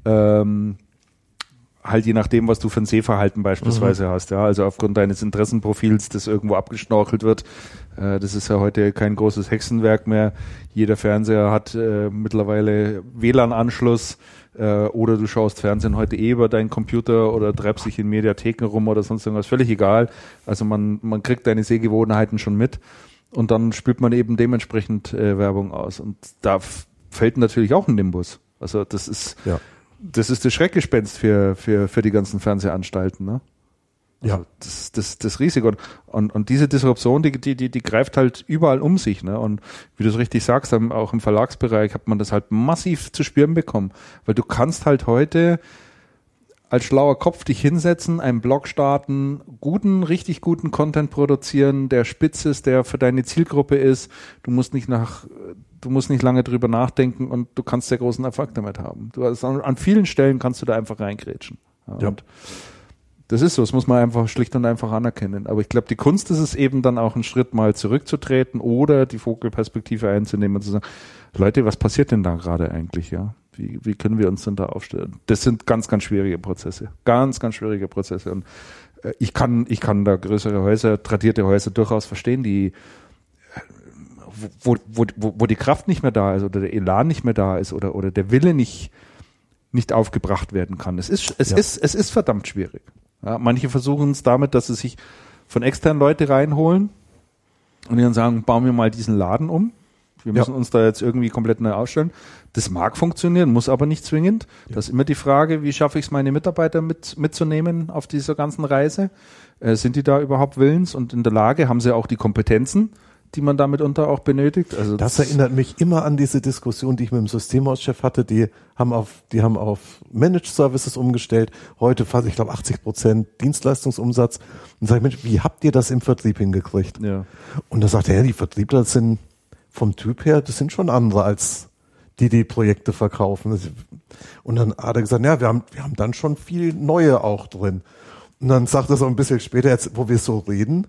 halt je nachdem, was du für ein Sehverhalten beispielsweise hast. Ja? Also aufgrund deines Interessenprofils, das irgendwo abgeschnorchelt wird. Das ist ja heute kein großes Hexenwerk mehr. Jeder Fernseher hat mittlerweile WLAN-Anschluss. Oder du schaust Fernsehen heute über deinen Computer oder treibst dich in Mediatheken rum oder sonst irgendwas, völlig egal. Also man kriegt deine Sehgewohnheiten schon mit, und dann spürt man eben dementsprechend Werbung aus. Und da fällt natürlich auch ein Nimbus. Also das ist das Schreckgespenst für die ganzen Fernsehanstalten, ne? Also das Risiko. Und diese Disruption, die greift halt überall um sich, ne? Und wie du es richtig sagst, auch im Verlagsbereich hat man das halt massiv zu spüren bekommen. Weil du kannst halt heute als schlauer Kopf dich hinsetzen, einen Blog starten, richtig guten Content produzieren, der spitz ist, der für deine Zielgruppe ist. Du musst nicht lange drüber nachdenken, und du kannst sehr großen Erfolg damit haben. An vielen Stellen kannst du da einfach reingrätschen. Ja. Und das ist so, das muss man einfach schlicht und einfach anerkennen. Aber ich glaube, die Kunst ist es eben dann auch, einen Schritt mal zurückzutreten oder die Vogelperspektive einzunehmen und zu sagen, Leute, was passiert denn da gerade eigentlich, ja? Wie können wir uns denn da aufstellen? Das sind ganz, ganz schwierige Prozesse. Ganz, ganz schwierige Prozesse. Und ich kann da größere Häuser, tradierte Häuser durchaus verstehen, die wo die Kraft nicht mehr da ist oder der Elan nicht mehr da ist oder der Wille nicht aufgebracht werden kann. Es ist verdammt schwierig. Ja, manche versuchen es damit, dass sie sich von externen Leute reinholen und dann sagen, bauen wir mal diesen Laden um. Wir müssen uns da jetzt irgendwie komplett neu aufstellen. Das mag funktionieren, muss aber nicht zwingend. Ja. Das ist immer die Frage, wie schaffe ich es, meine Mitarbeiter mitzunehmen auf dieser ganzen Reise? Sind die da überhaupt willens und in der Lage? Haben sie auch die Kompetenzen, die man da mitunter auch benötigt? Also das erinnert mich immer an diese Diskussion, die ich mit dem Systemhauschef hatte. Die haben auf Managed Services umgestellt. Heute fast, ich glaube, 80% Dienstleistungsumsatz. Und sage ich, Mensch, wie habt ihr das im Vertrieb hingekriegt? Ja. Und da sagt er, die Vertriebler, das sind vom Typ her, das sind schon andere als die Projekte verkaufen. Und dann hat er gesagt, ja, wir haben dann schon viel Neue auch drin. Und dann sagt er so ein bisschen später, jetzt, wo wir so reden,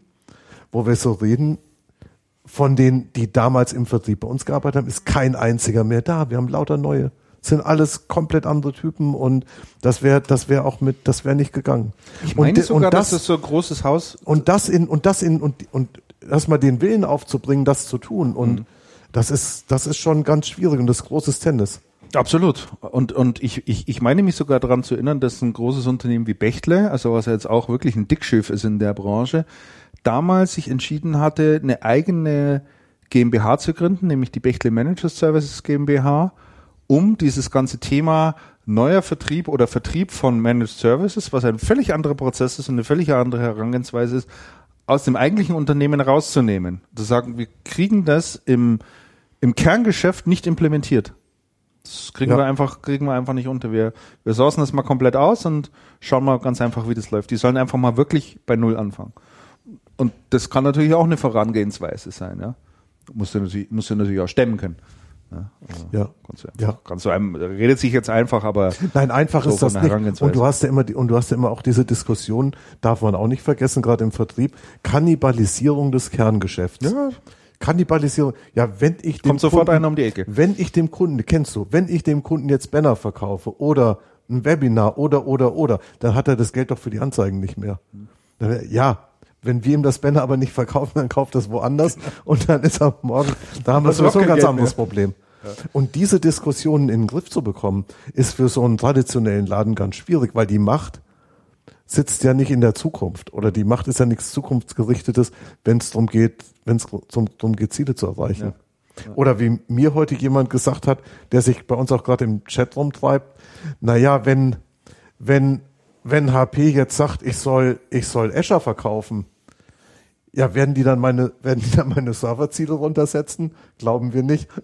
von denen, die damals im Vertrieb bei uns gearbeitet haben, ist kein einziger mehr da. Wir haben lauter Neue. Das sind alles komplett andere Typen und das wäre nicht gegangen. Ich meine sogar, dass es so ein großes Haus und das erstmal den Willen aufzubringen, das zu tun und das ist schon ganz schwierig und das ist großes Tennis. Absolut. Und ich meine mich sogar daran zu erinnern, dass ein großes Unternehmen wie Bechtle, also was ja jetzt auch wirklich ein Dickschiff ist in der Branche, damals sich entschieden hatte, eine eigene GmbH zu gründen, nämlich die Bechtle Managed Services GmbH, um dieses ganze Thema neuer Vertrieb oder Vertrieb von Managed Services, was ein völlig anderer Prozess ist und eine völlig andere Herangehensweise ist, aus dem eigentlichen Unternehmen rauszunehmen. Zu sagen, wir kriegen das im Kerngeschäft nicht implementiert. Das kriegen wir einfach nicht unter. Wir sourcen das mal komplett aus und schauen mal ganz einfach, wie das läuft. Die sollen einfach mal wirklich bei Null anfangen. Und das kann natürlich auch eine Vorangehensweise sein, ja. Musst du natürlich auch stemmen können. Ja, also kannst du einem, redet sich jetzt einfach, aber nein, einfach so ist das nicht. Und du hast ja immer auch diese Diskussion, darf man auch nicht vergessen, gerade im Vertrieb, Kannibalisierung des Kerngeschäfts. Ja. Kannibalisierung. Ja, wenn ich kommt sofort einer um die Ecke. Wenn ich dem Kunden jetzt Banner verkaufe oder ein Webinar oder, dann hat er das Geld doch für die Anzeigen nicht mehr. Ja. Wenn wir ihm das Banner aber nicht verkaufen, dann kauft das woanders und dann ist er morgen, da haben wir sowieso ein ganz anderes Problem. Ja. Und diese Diskussionen in den Griff zu bekommen, ist für so einen traditionellen Laden ganz schwierig, weil die Macht sitzt ja nicht in der Zukunft oder die Macht ist ja nichts Zukunftsgerichtetes, wenn es darum geht, Ziele zu erreichen. Ja. Ja. Oder wie mir heute jemand gesagt hat, der sich bei uns auch gerade im Chat rumtreibt, naja, wenn HP jetzt sagt, ich soll Azure verkaufen, ja, werden die dann meine Serverziele runtersetzen? Glauben wir nicht.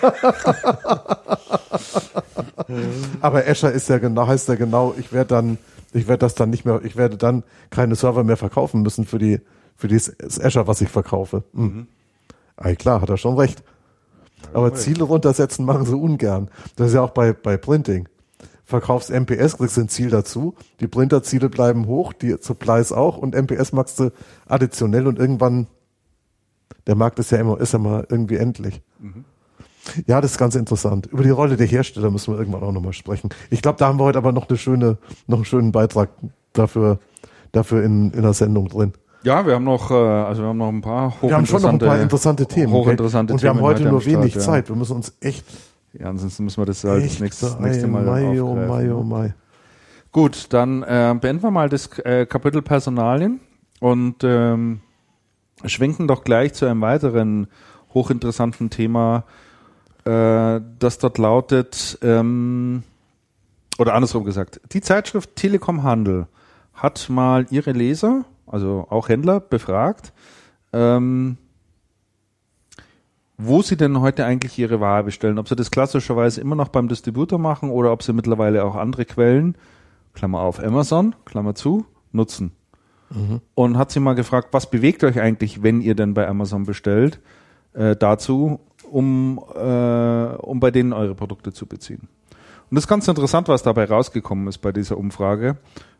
Aber Azure heißt ja genau, ich werde dann keine Server mehr verkaufen müssen für das Azure, was ich verkaufe. Ah, klar, hat er schon recht. Aber Ziele runtersetzen machen sie ungern. Das ist ja auch bei Printing. Verkaufst MPS, kriegst ein Ziel dazu, die Printerziele bleiben hoch, die Supplies auch und MPS machst du additionell und irgendwann, der Markt ist ja immer irgendwie endlich. Ja, das ist ganz interessant. Über die Rolle der Hersteller müssen wir irgendwann auch nochmal sprechen. Ich glaube, da haben wir heute aber noch einen schönen Beitrag dafür in der Sendung drin. Ja, wir haben noch ein paar interessante Themen. Und wir haben heute nur wenig Zeit. Wir müssen uns echt. Ja, ansonsten müssen wir das halt das nächste Mal Mai. Gut, dann beenden wir mal das Kapitel Personalien und schwenken doch gleich zu einem weiteren hochinteressanten Thema, das dort lautet, oder andersrum gesagt, die Zeitschrift Telekom Handel hat mal ihre Leser, also auch Händler, befragt, wo sie denn heute eigentlich ihre Ware bestellen. Ob sie das klassischerweise immer noch beim Distributor machen oder ob sie mittlerweile auch andere Quellen, Klammer auf, Amazon, Klammer zu, nutzen. Und hat sie mal gefragt, was bewegt euch eigentlich, wenn ihr denn bei Amazon bestellt, dazu, um bei denen eure Produkte zu beziehen. Und das ist ganz interessant, was dabei rausgekommen ist bei dieser Umfrage.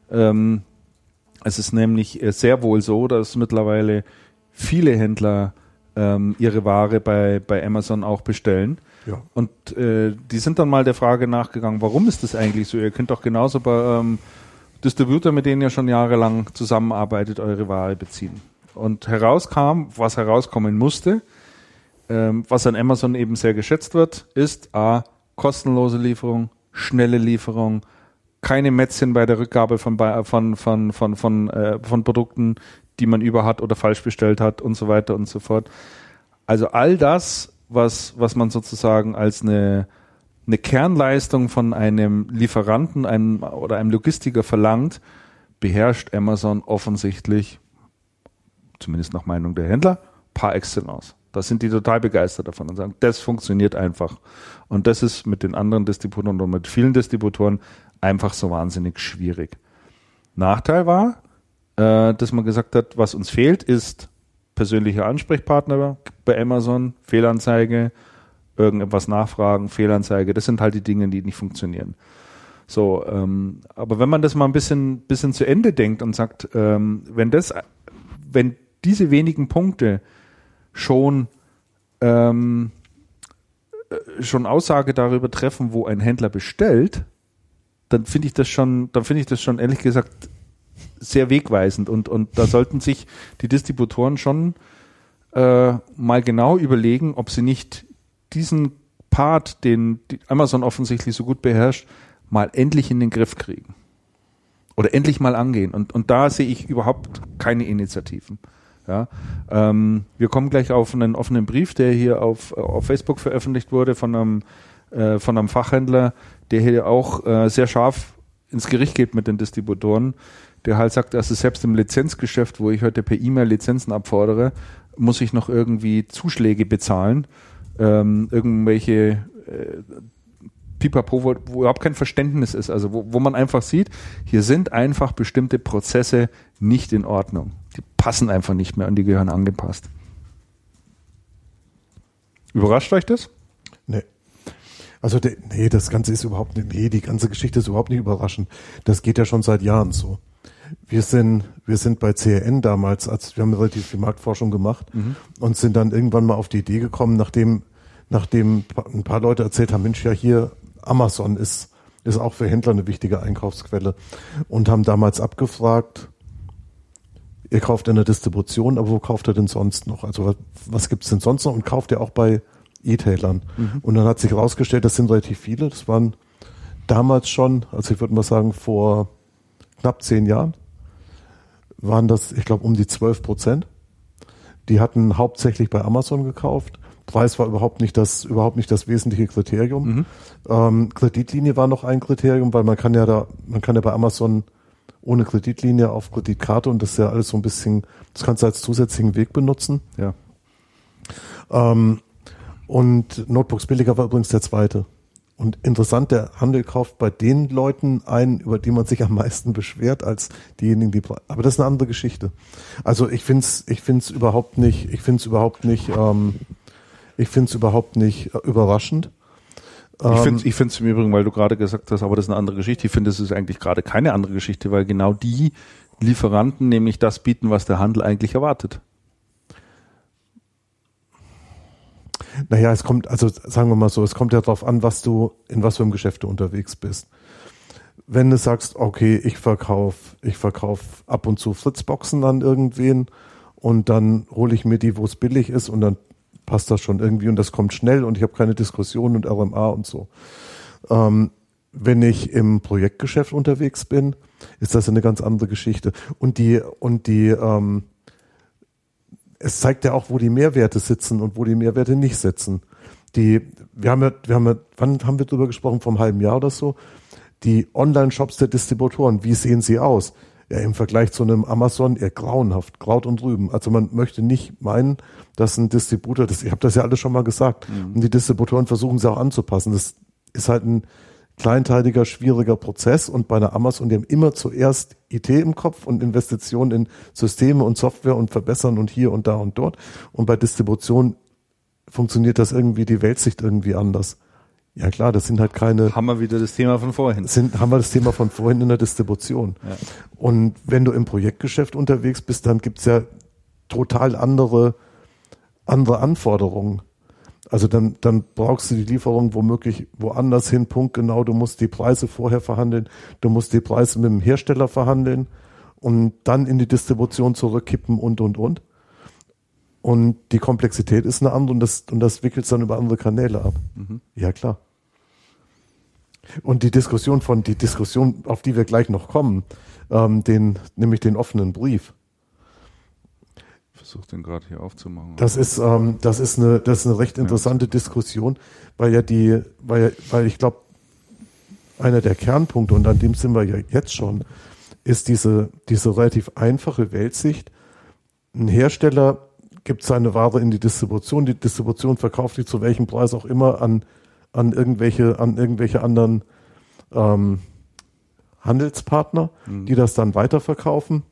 Es ist nämlich sehr wohl so, dass mittlerweile viele Händler ihre Ware bei Amazon auch bestellen. Ja. Und die sind dann mal der Frage nachgegangen, warum ist das eigentlich so? Ihr könnt doch genauso bei Distributor, mit denen ihr schon jahrelang zusammenarbeitet, eure Ware beziehen. Und was herauskommen musste, was an Amazon eben sehr geschätzt wird, ist A, kostenlose Lieferung, schnelle Lieferung, keine Mätzchen bei der Rückgabe von Produkten, die man über hat oder falsch bestellt hat und so weiter und so fort. Also all das was man sozusagen als eine Kernleistung von einem Lieferanten oder einem Logistiker verlangt, beherrscht Amazon offensichtlich, zumindest nach Meinung der Händler, par excellence. Da sind die total begeistert davon und sagen, das funktioniert einfach. Und das ist mit den anderen Distributoren und mit vielen Distributoren einfach so wahnsinnig schwierig. Nachteil war, dass man gesagt hat, was uns fehlt, ist persönlicher Ansprechpartner bei Amazon, Fehlanzeige, irgendetwas nachfragen, Fehlanzeige. Das sind halt die Dinge, die nicht funktionieren. So, aber wenn man das mal ein bisschen zu Ende denkt und sagt, wenn diese wenigen Punkte schon Aussage darüber treffen, wo ein Händler bestellt, dann finde ich das schon ehrlich gesagt sehr wegweisend und da sollten sich die Distributoren schon mal genau überlegen, ob sie nicht diesen Part, den Amazon offensichtlich so gut beherrscht, mal endlich in den Griff kriegen. Oder endlich mal angehen. Und da sehe ich überhaupt keine Initiativen. Ja, wir kommen gleich auf einen offenen Brief, der hier auf Facebook veröffentlicht wurde von einem Fachhändler, der hier auch sehr scharf ins Gericht geht mit den Distributoren, der halt sagt, also selbst im Lizenzgeschäft, wo ich heute per E-Mail Lizenzen abfordere, muss ich noch irgendwie Zuschläge bezahlen, irgendwelche Pipapo, wo überhaupt kein Verständnis ist, also wo man einfach sieht, hier sind einfach bestimmte Prozesse nicht in Ordnung. Die passen einfach nicht mehr und die gehören angepasst. Überrascht euch das? Nee. Also das Ganze ist überhaupt nicht, die ganze Geschichte ist überhaupt nicht überraschend. Das geht ja schon seit Jahren so. Wir sind bei CRN damals, wir haben relativ viel Marktforschung gemacht und sind dann irgendwann mal auf die Idee gekommen, nachdem ein paar Leute erzählt haben, Mensch, ja hier Amazon ist auch für Händler eine wichtige Einkaufsquelle und haben damals abgefragt, ihr kauft in der Distribution, aber wo kauft ihr denn sonst noch? Also was gibt's denn sonst noch und kauft ihr auch bei E-Tailern? Und dann hat sich herausgestellt, das sind relativ viele, das waren damals schon, also ich würde mal sagen vor knapp 10 Jahren, waren das, ich glaube, um die 12%. Die hatten hauptsächlich bei Amazon gekauft. Preis war überhaupt nicht das wesentliche Kriterium. Kreditlinie war noch ein Kriterium, weil man kann ja bei Amazon ohne Kreditlinie auf Kreditkarte und das ist ja alles so ein bisschen, das kannst du als zusätzlichen Weg benutzen. Ja. Und Notebooks billiger war übrigens der zweite. Und interessant, der Handel kauft bei den Leuten ein, über die man sich am meisten beschwert, als diejenigen, aber das ist eine andere Geschichte. Also ich find's überhaupt nicht überraschend. Ich finde es im Übrigen, weil du gerade gesagt hast, aber das ist eine andere Geschichte. Ich finde, es ist eigentlich gerade keine andere Geschichte, weil genau die Lieferanten nämlich das bieten, was der Handel eigentlich erwartet. Naja, sagen wir mal so, es kommt ja darauf an, in was für einem Geschäft du unterwegs bist. Wenn du sagst, okay, ich verkauf ab und zu Fritzboxen an irgendwen und dann hole ich mir die, wo es billig ist und dann passt das schon irgendwie und das kommt schnell und ich habe keine Diskussion und RMA und so. Wenn ich im Projektgeschäft unterwegs bin, ist das eine ganz andere Geschichte. Es zeigt ja auch, wo die Mehrwerte sitzen und wo die Mehrwerte nicht sitzen. Wann haben wir drüber gesprochen? Vor einem halben Jahr oder so? Die Online-Shops der Distributoren, wie sehen sie aus? Ja, im Vergleich zu einem Amazon eher grauenhaft, Kraut und Rüben. Also man möchte nicht meinen, dass ein Distributor, ich habe das ja alles schon mal gesagt, und die Distributoren versuchen sie auch anzupassen. Das ist halt ein kleinteiliger, schwieriger Prozess und bei einer Amazon, die haben immer zuerst IT im Kopf und Investitionen in Systeme und Software und verbessern und hier und da und dort. Und bei Distribution funktioniert das irgendwie, die Weltsicht irgendwie anders. Ja klar, das sind halt keine... Haben wir wieder das Thema von vorhin. Haben wir das Thema von vorhin in der Distribution. Ja. Und wenn du im Projektgeschäft unterwegs bist, dann gibt's ja total andere Anforderungen. Also dann brauchst du die Lieferung womöglich woanders hin, punktgenau. Du musst die Preise vorher verhandeln, du musst die Preise mit dem Hersteller verhandeln und dann in die Distribution zurückkippen und. Und die Komplexität ist eine andere und das wickelt dann über andere Kanäle ab. Ja, klar. Und die Diskussion, auf die wir gleich noch kommen, nämlich den offenen Brief. versuche den gerade hier aufzumachen. Das ist eine recht interessante Diskussion, weil ich glaube, einer der Kernpunkte, und an dem sind wir ja jetzt schon, ist diese relativ einfache Weltsicht. Ein Hersteller gibt seine Ware in die Distribution verkauft die zu welchem Preis auch immer an irgendwelche anderen Handelspartner, die das dann weiterverkaufen.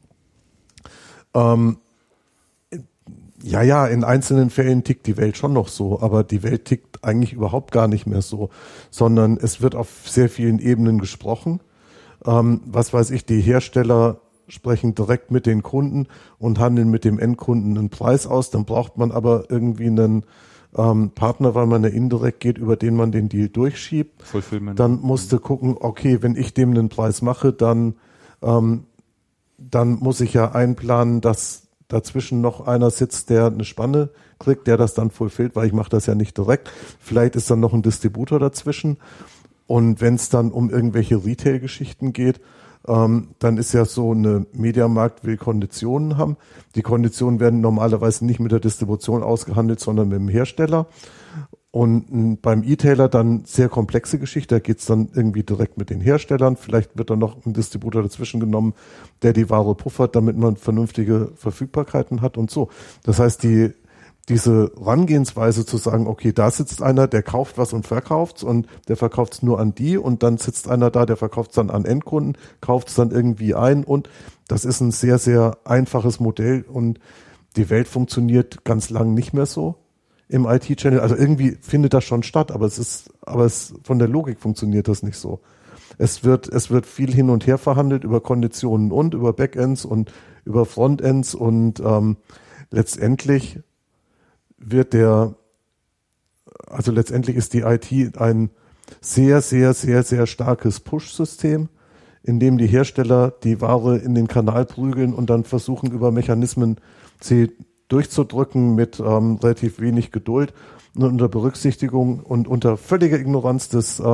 In einzelnen Fällen tickt die Welt schon noch so, aber die Welt tickt eigentlich überhaupt gar nicht mehr so, sondern es wird auf sehr vielen Ebenen gesprochen. Was weiß ich, die Hersteller sprechen direkt mit den Kunden und handeln mit dem Endkunden einen Preis aus, dann braucht man aber irgendwie einen Partner, weil man ja indirekt geht, über den man den Deal durchschiebt. Dann musst du gucken, okay, wenn ich dem einen Preis mache, dann muss ich ja einplanen, dass dazwischen noch einer sitzt, der eine Spanne kriegt, der das dann fulfillt, weil ich mache das ja nicht direkt. Vielleicht ist dann noch ein Distributor dazwischen. Und wenn es dann um irgendwelche Retail-Geschichten geht, dann ist ja so, eine Mediamarkt will Konditionen haben. Die Konditionen werden normalerweise nicht mit der Distribution ausgehandelt, sondern mit dem Hersteller. Und beim E-Tailer dann sehr komplexe Geschichte, da geht's dann irgendwie direkt mit den Herstellern. Vielleicht wird dann noch ein Distributor dazwischen genommen, der die Ware puffert, damit man vernünftige Verfügbarkeiten hat und so. Das heißt, diese Herangehensweise zu sagen, okay, da sitzt einer, der kauft was und verkauft's und der verkauft's nur an die und dann sitzt einer da, der verkauft's dann an Endkunden, kauft's dann irgendwie ein und das ist ein sehr, sehr einfaches Modell und die Welt funktioniert ganz lang nicht mehr so im IT-Channel. Also irgendwie findet das schon statt, aber von der Logik funktioniert das nicht so. Es wird viel hin und her verhandelt über Konditionen und über Backends und über Frontends und letztendlich ist die IT ein sehr, sehr, sehr, sehr starkes Push-System, in dem die Hersteller die Ware in den Kanal prügeln und dann versuchen, über Mechanismen sie durchzudrücken mit relativ wenig Geduld und unter Berücksichtigung und unter völliger Ignoranz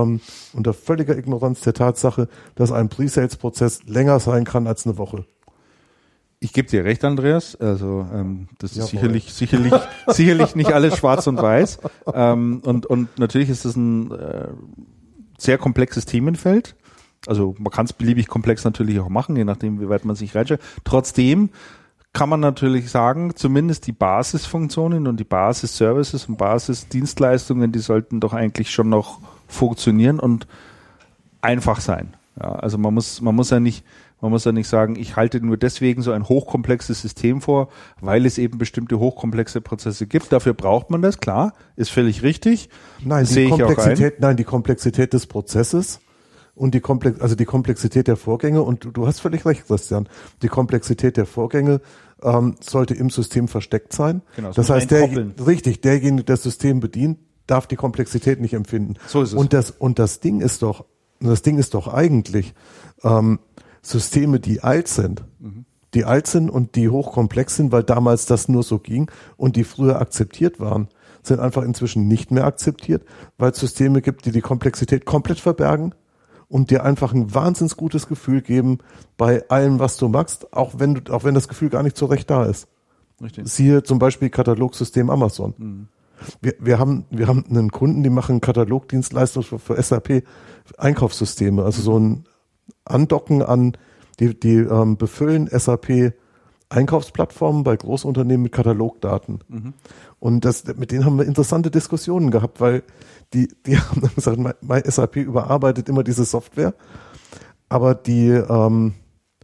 der Tatsache, dass ein Pre-Sales-Prozess länger sein kann als eine Woche. Ich gebe dir recht, Andreas. Also das ist sicherlich nicht alles schwarz und weiß. Und natürlich ist es ein sehr komplexes Themenfeld. Also man kann es beliebig komplex natürlich auch machen, je nachdem, wie weit man sich reinstellt. Trotzdem kann man natürlich sagen, zumindest die Basisfunktionen und die Basis-Services und Basis-Dienstleistungen, die sollten doch eigentlich schon noch funktionieren und einfach sein. Ja, also man muss ja nicht sagen, ich halte nur deswegen so ein hochkomplexes System vor, weil es eben bestimmte hochkomplexe Prozesse gibt. Dafür braucht man das, klar, ist völlig richtig. Nein, die Komplexität des Prozesses und die Komplexität der Vorgänge, und du hast völlig recht, Christian, die Komplexität der Vorgänge sollte im System versteckt sein. Genau, das heißt, derjenige, der das System bedient, darf die Komplexität nicht empfinden. So ist es. Und das Ding ist doch eigentlich Systeme, die alt sind und die hochkomplex sind, weil damals das nur so ging und die früher akzeptiert waren, sind einfach inzwischen nicht mehr akzeptiert, weil es Systeme gibt, die die Komplexität komplett verbergen und dir einfach ein wahnsinnig gutes Gefühl geben bei allem, was du machst, auch wenn das Gefühl gar nicht so recht da ist. Richtig. Siehe zum Beispiel Katalogsystem Amazon. Mhm. Wir haben einen Kunden, die machen Katalogdienstleistung für SAP Einkaufssysteme, also so ein Andocken an die befüllen SAP Einkaufsplattformen bei Großunternehmen mit Katalogdaten. Mhm. Und mit denen haben wir interessante Diskussionen gehabt, weil die haben dann gesagt, mein SAP überarbeitet immer diese Software, aber wenn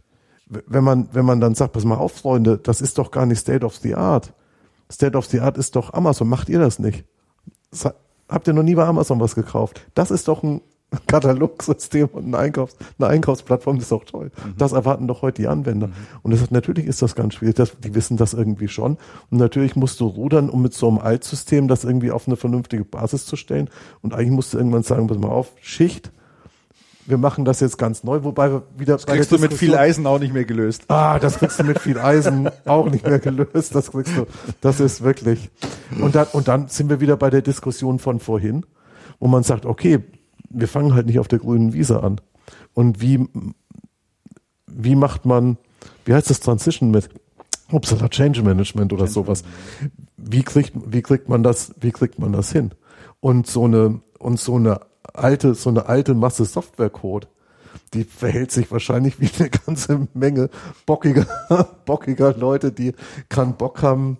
man dann sagt, pass mal auf, Freunde, das ist doch gar nicht State of the Art. State of the Art ist doch Amazon, macht ihr das nicht? Habt ihr noch nie bei Amazon was gekauft? Das ist doch ein Katalogsystem und eine Einkaufsplattform, das ist doch toll. Mhm. Das erwarten doch heute die Anwender. Mhm. Und natürlich ist das ganz schwierig, die wissen das irgendwie schon. Und natürlich musst du rudern, um mit so einem Altsystem das irgendwie auf eine vernünftige Basis zu stellen. Und eigentlich musst du irgendwann sagen, pass mal auf, Schicht, wir machen das jetzt ganz neu, wobei wir wieder das kriegst du mit viel Eisen auch nicht mehr gelöst. Das kriegst du mit viel Eisen auch nicht mehr gelöst. Das ist wirklich. Und dann sind wir wieder bei der Diskussion von vorhin, wo man sagt, okay, wir fangen halt nicht auf der grünen Wiese an. Und wie macht man, wie heißt das Transition mit? Upsala, Change Management oder sowas. Wie kriegt man das hin? Und so eine alte Masse Softwarecode, die verhält sich wahrscheinlich wie eine ganze Menge bockiger Leute, die keinen Bock haben,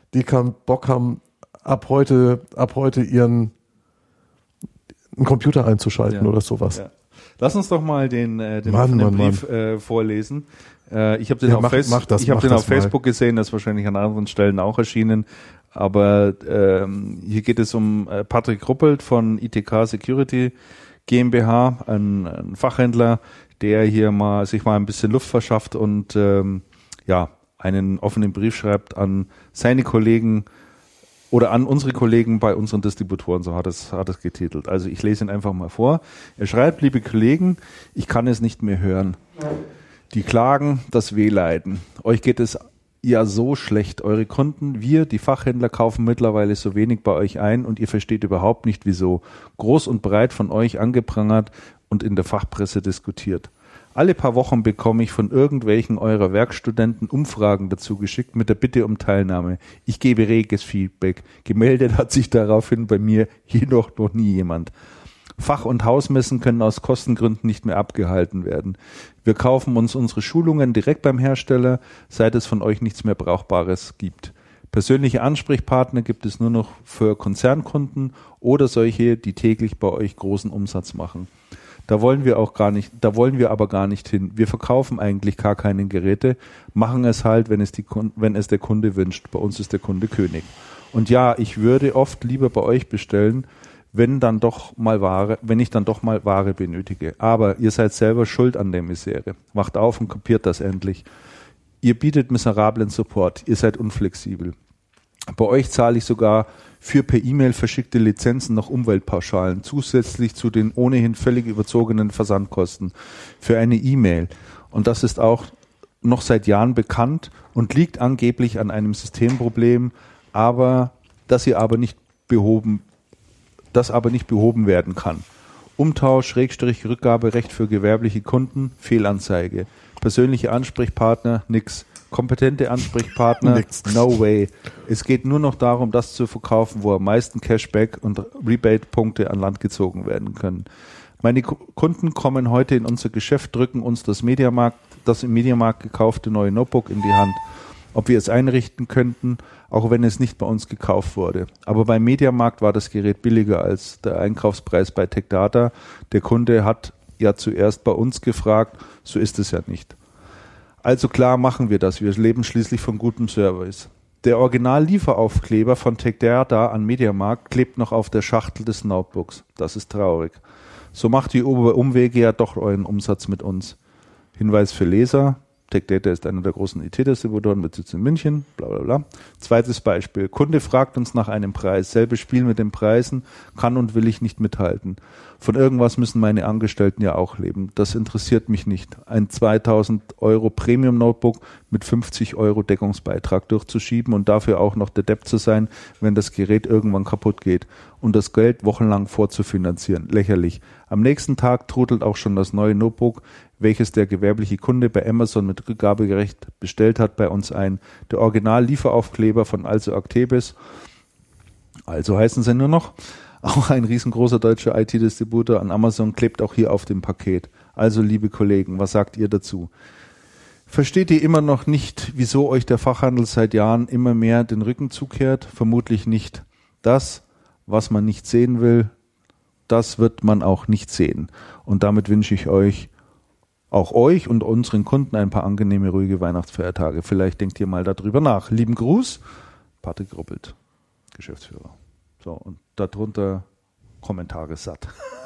ab heute ihren einen Computer einzuschalten oder sowas. Ja. Lass uns doch mal den Brief vorlesen. Ich habe den auf Facebook gesehen, das ist wahrscheinlich an anderen Stellen auch erschienen. Aber hier geht es um Patrick Ruppelt von ITK Security GmbH, ein Fachhändler, der hier sich mal ein bisschen Luft verschafft und einen offenen Brief schreibt an seine Kollegen oder an unsere Kollegen bei unseren Distributoren, so hat es getitelt. Also ich lese ihn einfach mal vor. Er schreibt: Liebe Kollegen, ich kann es nicht mehr hören. Die klagen, das Wehleiden. Euch geht es ja so schlecht. Eure Kunden, wir, die Fachhändler, kaufen mittlerweile so wenig bei euch ein und ihr versteht überhaupt nicht wieso. Groß und breit von euch angeprangert und in der Fachpresse diskutiert. Alle paar Wochen bekomme ich von irgendwelchen eurer Werkstudenten Umfragen dazu geschickt mit der Bitte um Teilnahme. Ich gebe reges Feedback. Gemeldet hat sich daraufhin bei mir jedoch noch nie jemand. Fach- und Hausmessen können aus Kostengründen nicht mehr abgehalten werden. Wir kaufen uns unsere Schulungen direkt beim Hersteller, seit es von euch nichts mehr Brauchbares gibt. Persönliche Ansprechpartner gibt es nur noch für Konzernkunden oder solche, die täglich bei euch großen Umsatz machen. Da wollen wir aber gar nicht hin. Wir verkaufen eigentlich gar keine Geräte, machen es halt, wenn es der Kunde wünscht. Bei uns ist der Kunde König. Und ja, ich würde oft lieber bei euch bestellen, wenn ich dann doch mal Ware benötige. Aber ihr seid selber schuld an der Misere. Wacht auf und kapiert das endlich. Ihr bietet miserablen Support. Ihr seid unflexibel. Bei euch zahle ich sogar für per E-Mail verschickte Lizenzen noch Umweltpauschalen, zusätzlich zu den ohnehin völlig überzogenen Versandkosten für eine E-Mail. Und das ist auch noch seit Jahren bekannt und liegt angeblich an einem Systemproblem, das aber nicht behoben werden kann. Umtausch, Rückgaberecht für gewerbliche Kunden, Fehlanzeige. Persönliche Ansprechpartner, nix. Kompetente Ansprechpartner, no way. Es geht nur noch darum, das zu verkaufen, wo am meisten Cashback und Rebate-Punkte an Land gezogen werden können. Meine Kunden kommen heute in unser Geschäft, drücken uns das im Mediamarkt gekaufte neue Notebook in die Hand. Ob wir es einrichten könnten, auch wenn es nicht bei uns gekauft wurde. Aber beim Mediamarkt war das Gerät billiger als der Einkaufspreis bei TechData. Der Kunde hat ja zuerst bei uns gefragt, so ist es ja nicht. Also klar machen wir das, wir leben schließlich von gutem Service. Der Original-Lieferaufkleber von TechData an Mediamarkt klebt noch auf der Schachtel des Notebooks. Das ist traurig. So macht ihr über Umwege ja doch euren Umsatz mit uns. Hinweis für Leser: TechData ist einer der großen IT-Distributoren mit Sitz in München, bla bla bla. Zweites Beispiel: Kunde fragt uns nach einem Preis. Selbes Spiel mit den Preisen, kann und will ich nicht mithalten. Von irgendwas müssen meine Angestellten ja auch leben. Das interessiert mich nicht. Ein 2.000 € Premium-Notebook mit 50 € Deckungsbeitrag durchzuschieben und dafür auch noch der Depp zu sein, wenn das Gerät irgendwann kaputt geht. Und das Geld wochenlang vorzufinanzieren. Lächerlich. Am nächsten Tag trudelt auch schon das neue Notebook, welches der gewerbliche Kunde bei Amazon mit Rückgaberecht bestellt hat, bei uns ein. Der Original-Lieferaufkleber von Also Actebis, also heißen sie nur noch, auch ein riesengroßer deutscher IT-Distributor an Amazon, klebt auch hier auf dem Paket. Also liebe Kollegen, was sagt ihr dazu? Versteht ihr immer noch nicht, wieso euch der Fachhandel seit Jahren immer mehr den Rücken zukehrt? Vermutlich nicht. Das, was man nicht sehen will, das wird man auch nicht sehen. Und damit wünsche ich euch und unseren Kunden ein paar angenehme, ruhige Weihnachtsfeiertage. Vielleicht denkt ihr mal darüber nach. Lieben Gruß, Patrick Ruppelt, Geschäftsführer. So, und darunter Kommentare satt.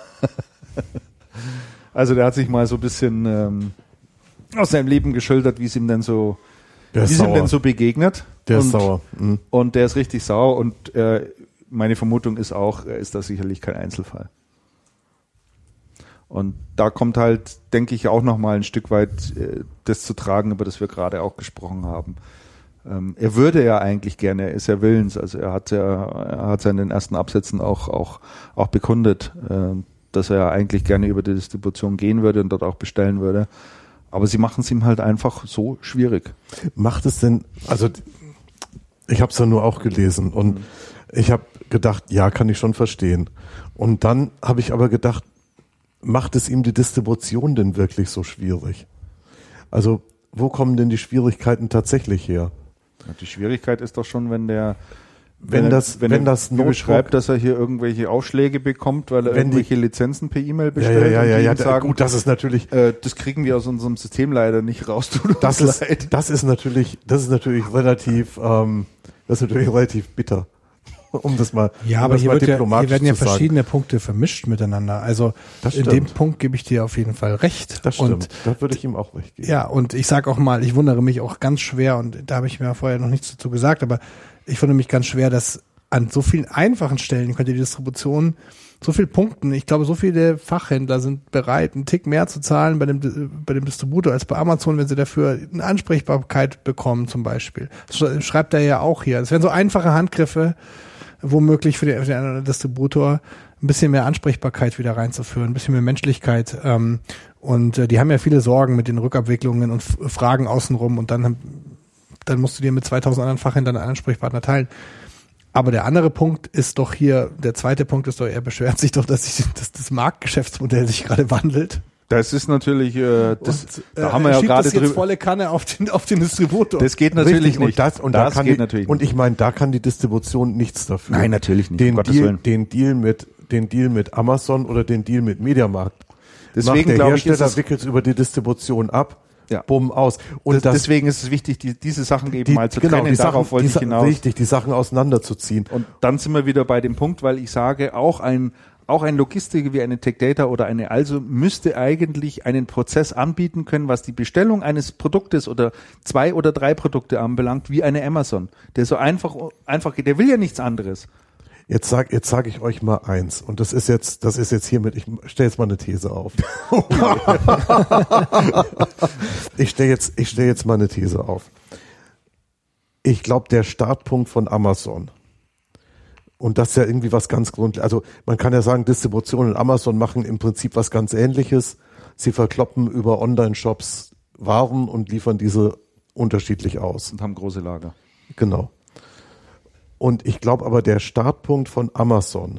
Also der hat sich mal so ein bisschen aus seinem Leben geschildert, wie es ihm denn so begegnet. Der ist sauer. Mhm. Und der ist richtig sauer und meine Vermutung ist auch, er ist da sicherlich kein Einzelfall. Und da kommt halt, denke ich, auch nochmal ein Stück weit das zu tragen, über das wir gerade auch gesprochen haben. Er würde ja eigentlich gerne, er ist ja willens, also er hat ja in den ersten Absätzen auch bekundet, dass er eigentlich gerne über die Distribution gehen würde und dort auch bestellen würde. Aber sie machen es ihm halt einfach so schwierig. Macht es denn, also ich habe es ja nur auch gelesen und ich habe gedacht, ja, kann ich schon verstehen. Und dann habe ich aber gedacht, macht es ihm die Distribution denn wirklich so schwierig? Also wo kommen denn die Schwierigkeiten tatsächlich her? Die Schwierigkeit ist doch schon, wenn das Notebook schreibt, dass er hier irgendwelche Aufschläge bekommt, weil er irgendwelche Lizenzen per E-Mail bestellt. Ja, sagen, gut, das ist natürlich, das kriegen wir aus unserem System leider nicht raus. Das ist natürlich relativ bitter. Um das mal, aber hier werden ja verschiedene Punkte vermischt miteinander. Also in dem Punkt gebe ich dir auf jeden Fall recht. Das stimmt. Da würde ich ihm auch recht geben. Ja, und ich sage auch mal, ich wundere mich auch ganz schwer, und da habe ich mir vorher noch nichts dazu gesagt, aber ich wundere mich ganz schwer, dass an so vielen einfachen Stellen könnte die Distribution so viel punkten. Ich glaube, so viele Fachhändler sind bereit, einen Tick mehr zu zahlen bei dem Distributor als bei Amazon, wenn sie dafür eine Ansprechbarkeit bekommen zum Beispiel. Das schreibt er ja auch hier. Es wären so einfache Handgriffe, womöglich für den einen oder anderen Distributor ein bisschen mehr Ansprechbarkeit wieder reinzuführen, ein bisschen mehr Menschlichkeit. Und die haben ja viele Sorgen mit den Rückabwicklungen und Fragen außenrum, und dann musst du dir mit 2000 anderen Fachhändlern einen Ansprechpartner teilen. Aber der andere Punkt ist doch hier, der zweite Punkt ist doch, er beschwert sich doch, dass das Marktgeschäftsmodell sich gerade wandelt. Das ist natürlich, da haben wir ja gerade drüber. Jetzt volle Kanne auf den Distributor. Das geht natürlich nicht. Und ich meine, da kann die Distribution nichts dafür. Nein, natürlich nicht. Den Deal mit Amazon oder den Deal mit Mediamarkt. Deswegen der Hersteller wickelt es über die Distribution ab. Ja. Bumm, aus. Und deswegen ist es wichtig, diese Sachen eben mal zu trennen. Darauf wollte ich hinaus. Richtig, die Sachen auseinanderzuziehen. Und dann sind wir wieder bei dem Punkt, weil ich sage, auch ein Logistiker wie eine Tech Data oder eine Also müsste eigentlich einen Prozess anbieten können, was die Bestellung eines Produktes oder 2 oder 3 Produkte anbelangt, wie eine Amazon. Der so einfach geht. Der will ja nichts anderes. Jetzt sag ich euch mal eins, und das ist jetzt hiermit, ich stelle jetzt mal eine These auf. Ich stelle jetzt mal eine These auf. Ich glaube, der Startpunkt von Amazon, und das ist ja irgendwie was ganz also man kann ja sagen, Distribution und Amazon machen im Prinzip was ganz Ähnliches. Sie verkloppen über Online-Shops Waren und liefern diese unterschiedlich aus. Und haben große Lager. Genau. Und ich glaube aber, der Startpunkt von Amazon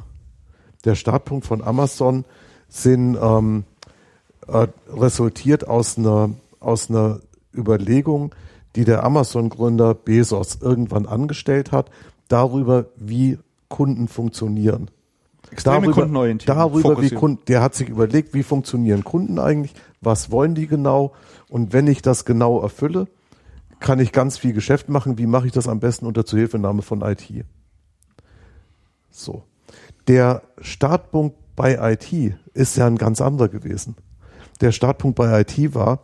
sind resultiert aus einer Überlegung, die der Amazon-Gründer Bezos irgendwann angestellt hat, darüber, wie Kunden funktionieren. Extreme Kundenorientierung. Der hat sich überlegt, wie funktionieren Kunden eigentlich, was wollen die genau, und wenn ich das genau erfülle, kann ich ganz viel Geschäft machen. Wie mache ich das am besten unter Zuhilfenahme von IT? So. Der Startpunkt bei IT ist ja ein ganz anderer gewesen. Der Startpunkt bei IT war,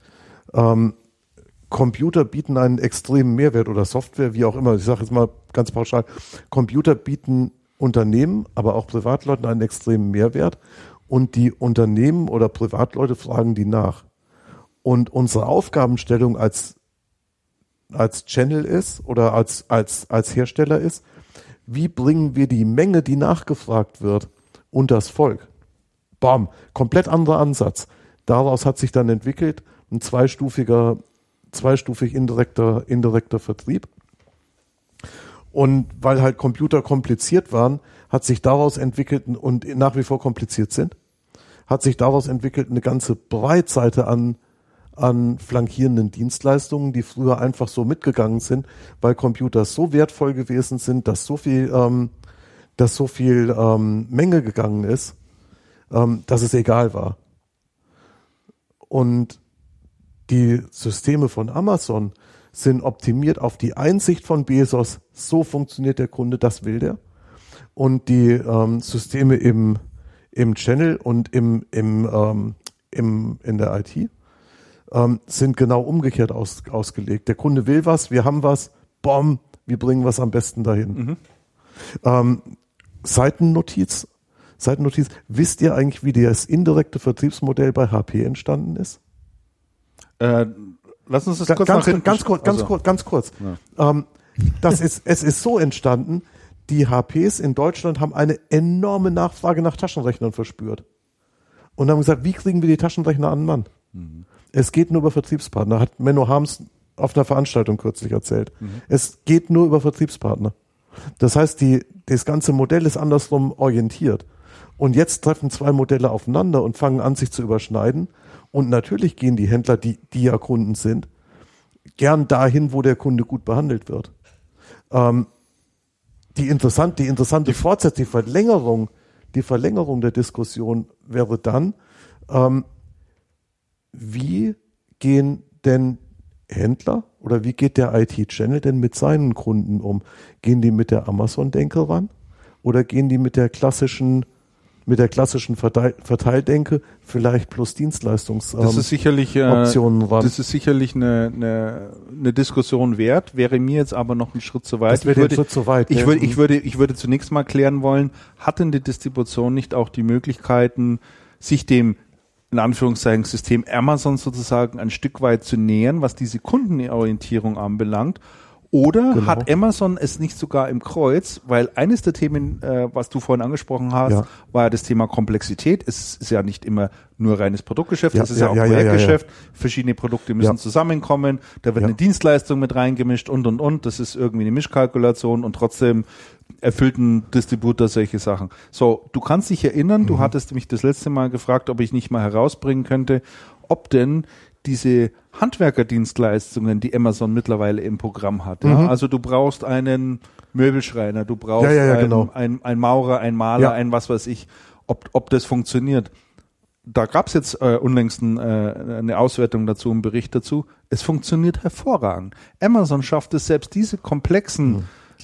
Computer bieten einen extremen Mehrwert oder Software, wie auch immer. Ich sage jetzt mal ganz pauschal, Computer bieten Unternehmen, aber auch Privatleuten einen extremen Mehrwert, und die Unternehmen oder Privatleute fragen die nach. Und unsere Aufgabenstellung als Channel ist oder als Hersteller ist, wie bringen wir die Menge, die nachgefragt wird, unters Volk? Bam, komplett anderer Ansatz. Daraus hat sich dann entwickelt ein zweistufig indirekter Vertrieb. Und weil halt Computer kompliziert waren, hat sich daraus entwickelt, und nach wie vor kompliziert sind, hat sich daraus entwickelt eine ganze Breitseite an flankierenden Dienstleistungen, die früher einfach so mitgegangen sind, weil Computer so wertvoll gewesen sind, dass so viel Menge gegangen ist, dass es egal war. Und die Systeme von Amazon sind optimiert auf die Einsicht von Bezos, so funktioniert der Kunde, das will der. Und die Systeme im Channel und in der IT sind genau umgekehrt ausgelegt. Der Kunde will was, wir haben was, bom, wir bringen was am besten dahin. Seitennotiz. Wisst ihr eigentlich, wie das indirekte Vertriebsmodell bei HP entstanden ist? Lass uns das ganz kurz. Ja. Es ist so entstanden, die HPs in Deutschland haben eine enorme Nachfrage nach Taschenrechnern verspürt. Und haben gesagt, wie kriegen wir die Taschenrechner an den Mann? Es geht nur über Vertriebspartner, hat Menno Harms auf einer Veranstaltung kürzlich erzählt. Es geht nur über Vertriebspartner. Das heißt, das ganze Modell ist andersrum orientiert. Und jetzt treffen zwei Modelle aufeinander und fangen an, sich zu überschneiden. Und natürlich gehen die Händler, die ja Kunden sind, gern dahin, wo der Kunde gut behandelt wird. Die interessante Fortsetzung, die Verlängerung der Diskussion wäre dann, wie gehen denn Händler oder wie geht der IT-Channel denn mit seinen Kunden um? Gehen die mit der Amazon-Denke ran oder gehen die mit der klassischen Verteildenke vielleicht plus Dienstleistungsoptionen ran? Das ist sicherlich eine Diskussion wert, wäre mir jetzt aber noch einen Schritt zu weit. Ich würde zunächst mal klären wollen, hat denn die Distribution nicht auch die Möglichkeiten, sich dem in Anführungszeichen System Amazon sozusagen ein Stück weit zu nähern, was diese Kundenorientierung anbelangt? Oder hat Amazon es nicht sogar im Kreuz? Weil eines der Themen, was du vorhin angesprochen hast, war ja das Thema Komplexität. Es ist ja nicht immer nur reines Produktgeschäft, es ist ja auch Projektgeschäft. Verschiedene Produkte müssen zusammenkommen, da wird eine Dienstleistung mit reingemischt und. Das ist irgendwie eine Mischkalkulation und trotzdem erfüllt ein Distributor solche Sachen. So, du kannst dich erinnern, du hattest mich das letzte Mal gefragt, ob ich nicht mal herausbringen könnte, ob denn diese Handwerkerdienstleistungen, die Amazon mittlerweile im Programm hat. Ja? Also du brauchst einen Möbelschreiner, du brauchst einen Maurer, einen Maler, ein was weiß ich, ob das funktioniert. Da gab es jetzt unlängst eine Auswertung dazu, einen Bericht dazu. Es funktioniert hervorragend. Amazon schafft es selbst, diese komplexen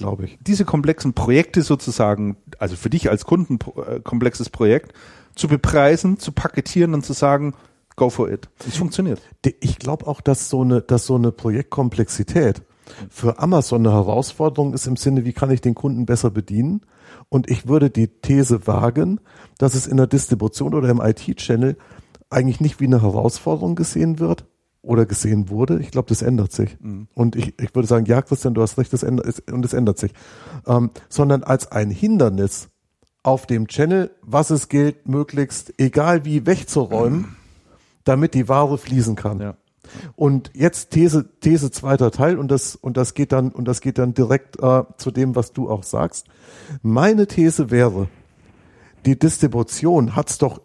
Projekte sozusagen, also für dich als Kunden komplexes Projekt, zu bepreisen, zu paketieren und zu sagen, go for it. Es funktioniert. Ich glaube auch, dass so eine Projektkomplexität für Amazon eine Herausforderung ist im Sinne, wie kann ich den Kunden besser bedienen? Und ich würde die These wagen, dass es in der Distribution oder im IT-Channel eigentlich nicht wie eine Herausforderung gesehen wird oder gesehen wurde. Ich glaube, das ändert sich. Und ich würde sagen, ja, Christian, du hast recht, das ändert sich. Sondern als ein Hindernis auf dem Channel, was es gilt, möglichst, egal wie, wegzuräumen, damit die Ware fließen kann. Ja. Und jetzt These zweiter Teil und das geht dann direkt zu dem, was du auch sagst. Meine These wäre, die Distribution hat's doch,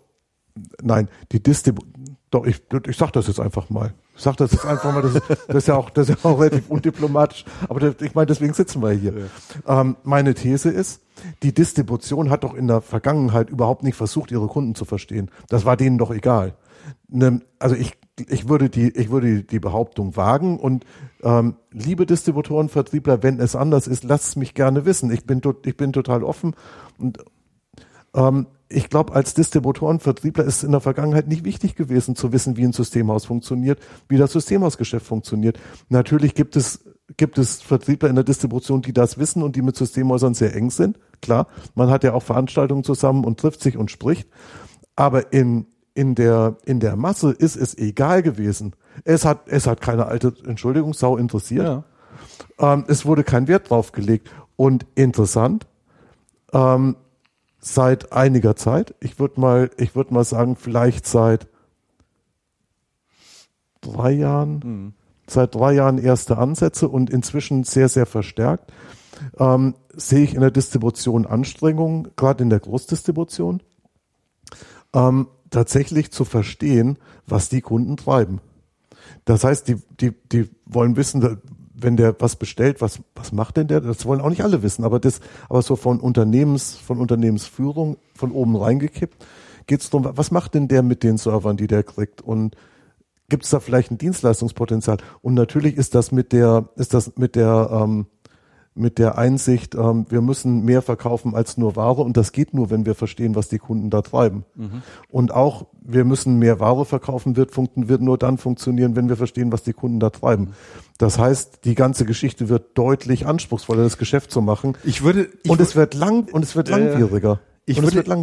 ich sag das jetzt einfach mal. Das ist ja auch relativ undiplomatisch, aber ich meine, deswegen sitzen wir hier. Ja. Meine These ist, die Distribution hat doch in der Vergangenheit überhaupt nicht versucht, ihre Kunden zu verstehen. Das war denen doch egal. Also ich würde die Behauptung wagen und liebe Distributoren, Vertriebler, wenn es anders ist, lasst es mich gerne wissen. Ich bin total offen und ich glaube, als Distributoren, Vertriebler ist es in der Vergangenheit nicht wichtig gewesen zu wissen, wie ein Systemhaus funktioniert, wie das Systemhausgeschäft funktioniert. Natürlich gibt es Vertriebler in der Distribution, die das wissen und die mit Systemhäusern sehr eng sind. Klar, man hat ja auch Veranstaltungen zusammen und trifft sich und spricht. Aber in der Masse ist es egal gewesen. Es hat keine alte Sau interessiert. Ja. Es wurde kein Wert drauf gelegt. Und interessant, seit einiger Zeit, ich würde mal sagen, vielleicht seit 3 Jahren, erste Ansätze und inzwischen sehr, sehr verstärkt, sehe ich in der Distribution Anstrengungen, gerade in der Großdistribution, tatsächlich zu verstehen, was die Kunden treiben. Das heißt, die wollen wissen, wenn der was bestellt, was macht denn der? Das wollen auch nicht alle wissen, aber so von Unternehmensführung von oben reingekippt, geht es darum, was macht denn der mit den Servern, die der kriegt? Und gibt es da vielleicht ein Dienstleistungspotenzial? Und natürlich ist das mit der Einsicht, wir müssen mehr verkaufen als nur Ware und das geht nur, wenn wir verstehen, was die Kunden da treiben. Und auch, wir müssen mehr Ware verkaufen, wird nur dann funktionieren, wenn wir verstehen, was die Kunden da treiben. Das heißt, die ganze Geschichte wird deutlich anspruchsvoller, das Geschäft zu machen. Es wird langwieriger. Ich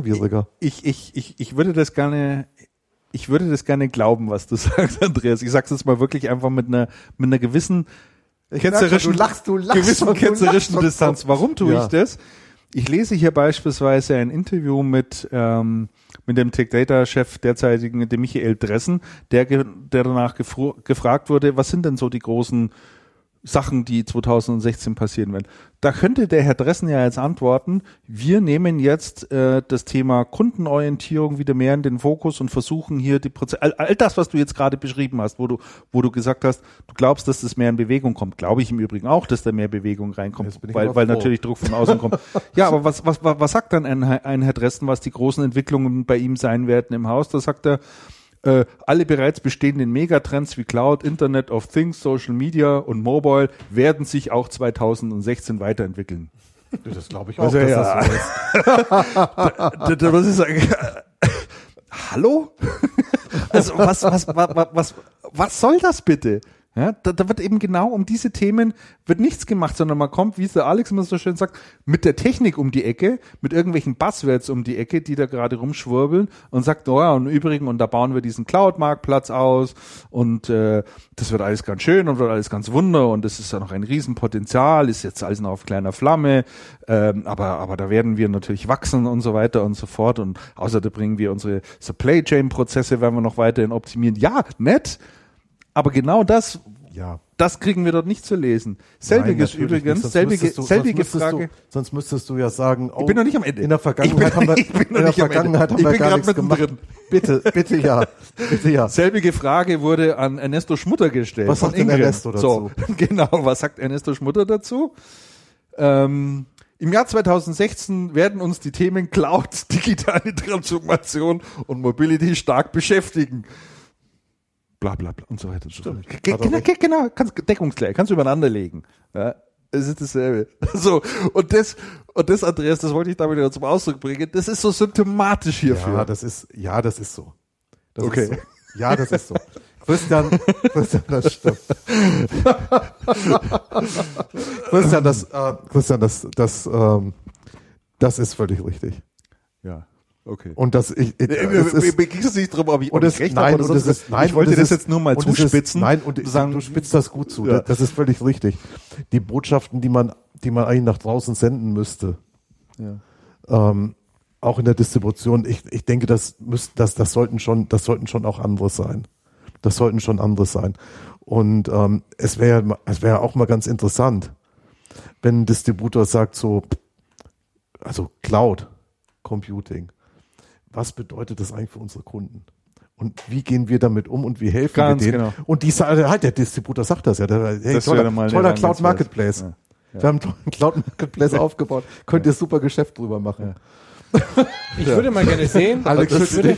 würde das gerne glauben, was du sagst, Andreas. Ich sag's jetzt mal wirklich einfach mit einer gewissen ketzerischen Distanz. Warum tue ich das? Ich lese hier beispielsweise ein Interview mit dem Tech-Data-Chef derzeitigen, dem Michael Dressen, der danach gefragt wurde, was sind denn so die großen Sachen, die 2016 passieren werden. Da könnte der Herr Dressen ja jetzt antworten, wir nehmen jetzt das Thema Kundenorientierung wieder mehr in den Fokus und versuchen hier die Prozesse, all das, was du jetzt gerade beschrieben hast, wo du gesagt hast, du glaubst, dass das mehr in Bewegung kommt. Glaube ich im Übrigen auch, dass da mehr Bewegung reinkommt, weil natürlich Druck von außen kommt. Ja, aber was sagt dann ein Herr Dressen, was die großen Entwicklungen bei ihm sein werden im Haus? Da sagt er, alle bereits bestehenden Megatrends wie Cloud, Internet of Things, Social Media und Mobile werden sich auch 2016 weiterentwickeln. Das glaube ich auch, dass das so ist. Da muss ich sagen, hallo? Also was soll das bitte? Ja, da wird eben genau um diese Themen wird nichts gemacht, sondern man kommt, wie es der Alex immer so schön sagt, mit der Technik um die Ecke, mit irgendwelchen Buzzwords um die Ecke, die da gerade rumschwurbeln und sagt, oh ja, und im Übrigen, und da bauen wir diesen Cloud-Marktplatz aus und das wird alles ganz schön und wird alles ganz wunder und das ist ja noch ein Riesenpotenzial, ist jetzt alles noch auf kleiner Flamme, aber da werden wir natürlich wachsen und so weiter und so fort und außerdem bringen wir unsere Supply-Chain-Prozesse, werden wir noch weiterhin optimieren. Ja, nett. Aber genau das kriegen wir dort nicht zu lesen. Selbiges übrigens, selbige Frage. Sonst müsstest du ja sagen, ich bin noch nicht am Ende. In der Vergangenheit haben wir gar nichts gemacht. Bitte ja. Selbige Frage wurde an Ernesto Schmutter gestellt. Was sagt denn Ernesto dazu? So, genau, was sagt Ernesto Schmutter dazu? Im Jahr 2016 werden uns die Themen Cloud, digitale Transformation und Mobility stark beschäftigen. Bla bla bla und so weiter. Genau, deckungsgleich, kannst du übereinander legen. Ja, es ist dasselbe. So, und das, Andreas, das wollte ich damit ja zum Ausdruck bringen, das ist so symptomatisch hierfür. Ja, das ist so. Okay. Ist so. Ja, das ist so. Christian, das stimmt. Christian, das ist völlig richtig. Ja. Okay. Und mir ging es nicht darum, ob ich recht habe oder so. Ich wollte das jetzt nur mal zuspitzen. Du spitzt das gut zu. Ja. Das ist völlig richtig. Die Botschaften, die man eigentlich nach draußen senden müsste, auch in der Distribution, ich denke, das sollten schon auch andere sein. Das sollten schon andere sein. Und es wäre auch mal ganz interessant, wenn ein Distributor sagt also Cloud Computing. Was bedeutet das eigentlich für unsere Kunden? Und wie gehen wir damit um und wie helfen wir denen? Genau. Und der Distributor sagt das ja. Toller Cloud Marketplace. Ja. Ja. Wir haben einen Cloud Marketplace aufgebaut. Könnt ihr super Geschäft drüber machen. Ja. Ich würde mal gerne sehen. Alex,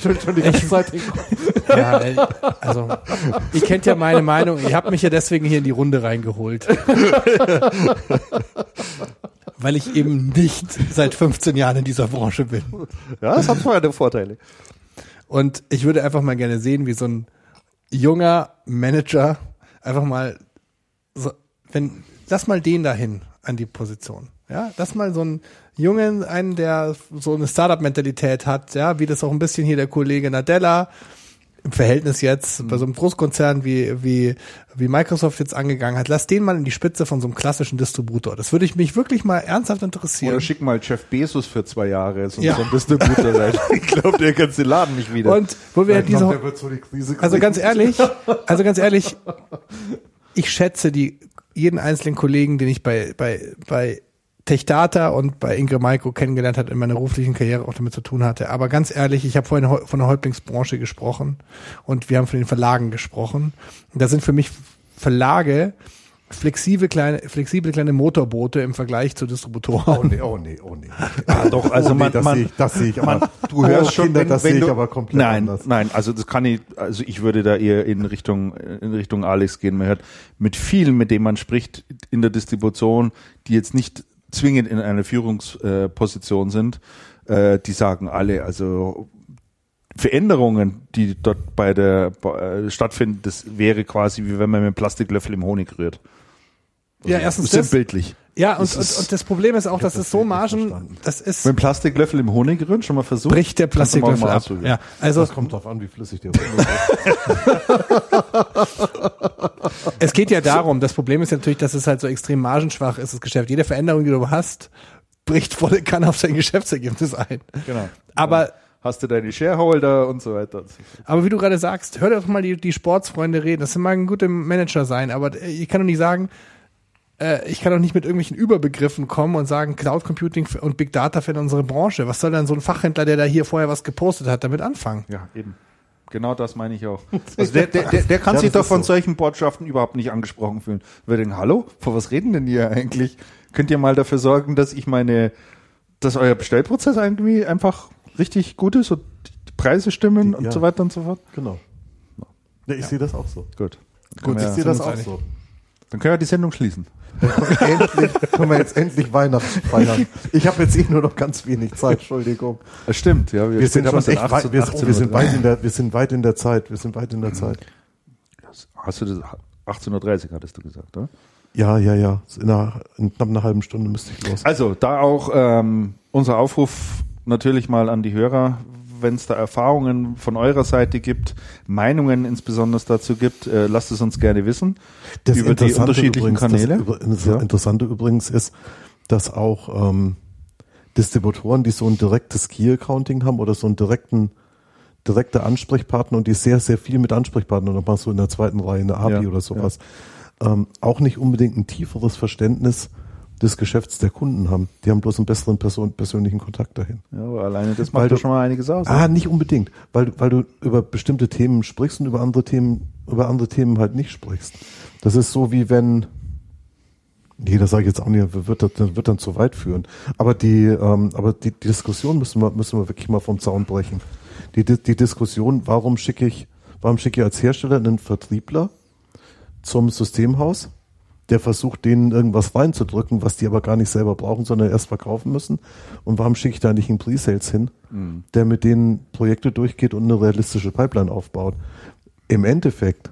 ihr kennt ja meine Meinung. Ihr habt mich ja deswegen hier in die Runde reingeholt. Weil ich eben nicht seit 15 Jahren in dieser Branche bin. Ja, das hat vorher Vorteile. Und ich würde einfach mal gerne sehen, wie so ein junger Manager einfach mal lass mal den dahin an die Position. Ja, lass mal so einen Jungen, einen, der so eine Startup-Mentalität hat, ja, wie das auch ein bisschen hier der Kollege Nadella im Verhältnis jetzt bei so einem Großkonzern wie Microsoft jetzt angegangen hat, lass den mal in die Spitze von so einem klassischen Distributor. Das würde mich wirklich mal ernsthaft interessieren. Oder schick mal Jeff Bezos für 2 Jahre so ein Distributor sein. Ich glaube, der kann den Laden nicht wieder. Und wo wir also ganz ehrlich, ich schätze jeden einzelnen Kollegen, den ich bei TechData und bei Ingram Micro kennengelernt hat in meiner beruflichen Karriere auch damit zu tun hatte. Aber ganz ehrlich, ich habe vorhin von der Häuptlingsbranche gesprochen und wir haben von den Verlagen gesprochen. Und da sind für mich Verlage flexible kleine Motorboote im Vergleich zu Distributoren. Oh nee. Ja, doch, also das sehe ich aber. Du hörst schon, das sehe ich aber komplett anders. Nein, also ich würde da eher in Richtung Alex gehen. Man hört mit vielen, mit denen man spricht in der Distribution, die jetzt nicht zwingend in einer Führungsposition sind, die sagen alle, also Veränderungen, die dort stattfinden, das wäre quasi wie wenn man mit einem Plastiklöffel im Honig rührt. Also ja, erstens das. Bildlich. Ja, und das Problem ist auch, dass es so Margen, das ist... Mit dem Plastiklöffel im Honig rühren, schon mal versucht? Bricht der Plastiklöffel ab. Ja, also das kommt drauf an, wie flüssig der ist. Es geht ja darum, das Problem ist ja natürlich, dass es halt so extrem margenschwach ist, das Geschäft. Jede Veränderung, die du hast, bricht volle Kanne auf sein Geschäftsergebnis ein. Genau. Aber hast du deine Shareholder und so weiter. Aber wie du gerade sagst, hör doch mal die Sportsfreunde reden. Das mag ein guter Manager sein, aber ich kann doch nicht sagen, ich kann doch nicht mit irgendwelchen Überbegriffen kommen und sagen, Cloud Computing und Big Data für unsere Branche. Was soll dann so ein Fachhändler, der da hier vorher was gepostet hat, damit anfangen? Ja, eben. Genau das meine ich auch. Also der kann sich doch von solchen Botschaften überhaupt nicht angesprochen fühlen. Wir denken, hallo, vor was reden denn hier eigentlich? Könnt ihr mal dafür sorgen, dass euer Bestellprozess irgendwie einfach richtig gut ist und die Preise stimmen und so weiter und so fort? Genau. Ja, ich sehe das auch so. Gut, ich sehe das auch so. Dann können wir die Sendung schließen. Können wir jetzt endlich Weihnachten feiern. Ich habe jetzt nur noch ganz wenig Zeit, Entschuldigung. Das stimmt, ja. Wir sind weit in der Zeit. Hast du das 18:30 Uhr hattest du gesagt, oder? Ja. In knapp einer halben Stunde müsste ich los. Also, da auch unser Aufruf natürlich mal an die Hörer, wenn es da Erfahrungen von eurer Seite gibt, Meinungen insbesondere dazu gibt, lasst es uns gerne wissen. Das über die unterschiedlichen Kanäle. Das Interessante übrigens ist, dass auch Distributoren, die so ein direktes Key-Accounting haben oder so einen direkte Ansprechpartner und die sehr, sehr viel mit Ansprechpartnern, nochmal so in der zweiten Reihe, eine API oder sowas, auch nicht unbedingt ein tieferes Verständnis des Geschäfts der Kunden haben. Die haben bloß einen besseren persönlichen Kontakt dahin. Ja, aber alleine das macht doch schon mal einiges aus. Nicht unbedingt, weil du über bestimmte Themen sprichst und über andere Themen halt nicht sprichst. Das ist so wie wenn, das sage ich jetzt auch nicht, wird dann zu weit führen. Aber die Diskussion müssen wir wirklich mal vom Zaun brechen. Die Diskussion, warum schicke ich als Hersteller einen Vertriebler zum Systemhaus, der versucht, denen irgendwas reinzudrücken, was die aber gar nicht selber brauchen, sondern erst verkaufen müssen. Und warum schicke ich da nicht einen Pre-Sales hin, der mit denen Projekte durchgeht und eine realistische Pipeline aufbaut? Im Endeffekt,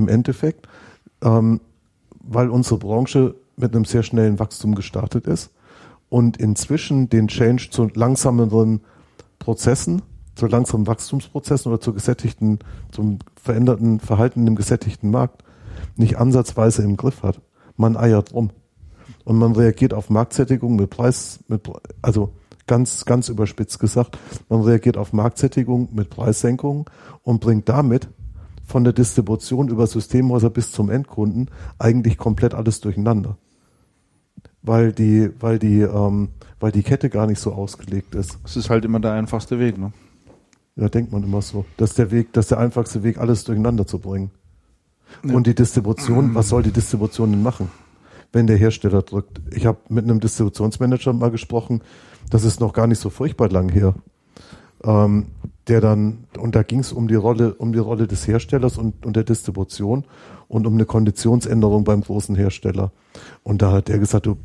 weil unsere Branche mit einem sehr schnellen Wachstum gestartet ist und inzwischen den Change zu langsameren Prozessen, zu langsamen Wachstumsprozessen oder zum veränderten Verhalten im gesättigten Markt nicht ansatzweise im Griff hat. Man eiert rum. Und man reagiert auf Marktsättigung also ganz, ganz überspitzt gesagt, man reagiert auf Marktsättigung mit Preissenkungen und bringt damit von der Distribution über Systemhäuser bis zum Endkunden eigentlich komplett alles durcheinander. Weil die Kette gar nicht so ausgelegt ist. Es ist halt immer der einfachste Weg, ne? Ja, denkt man immer so. Das ist der einfachste Weg, alles durcheinander zu bringen. Ja. Und die Distribution, was soll die Distribution denn machen, wenn der Hersteller drückt? Ich habe mit einem Distributionsmanager mal gesprochen, das ist noch gar nicht so furchtbar lang her, und da ging es um die Rolle des Herstellers und der Distribution und um eine Konditionsänderung beim großen Hersteller. Und da hat der gesagt, du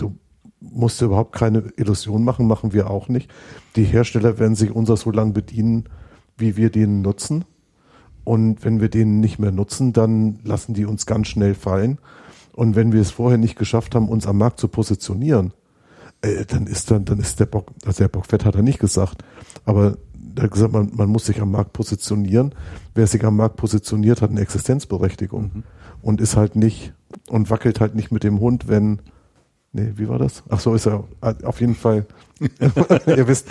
musst dir überhaupt keine Illusion machen wir auch nicht. Die Hersteller werden sich unser so lange bedienen, wie wir den nutzen. Und wenn wir den nicht mehr nutzen, dann lassen die uns ganz schnell fallen. Und wenn wir es vorher nicht geschafft haben, uns am Markt zu positionieren, dann ist der Bock, also der Bock fett hat er nicht gesagt, aber er hat gesagt, man muss sich am Markt positionieren. Wer sich am Markt positioniert, hat eine Existenzberechtigung und ist halt nicht und wackelt halt nicht mit dem Hund, wie war das? Ach so, ist er auf jeden Fall. Ihr wisst,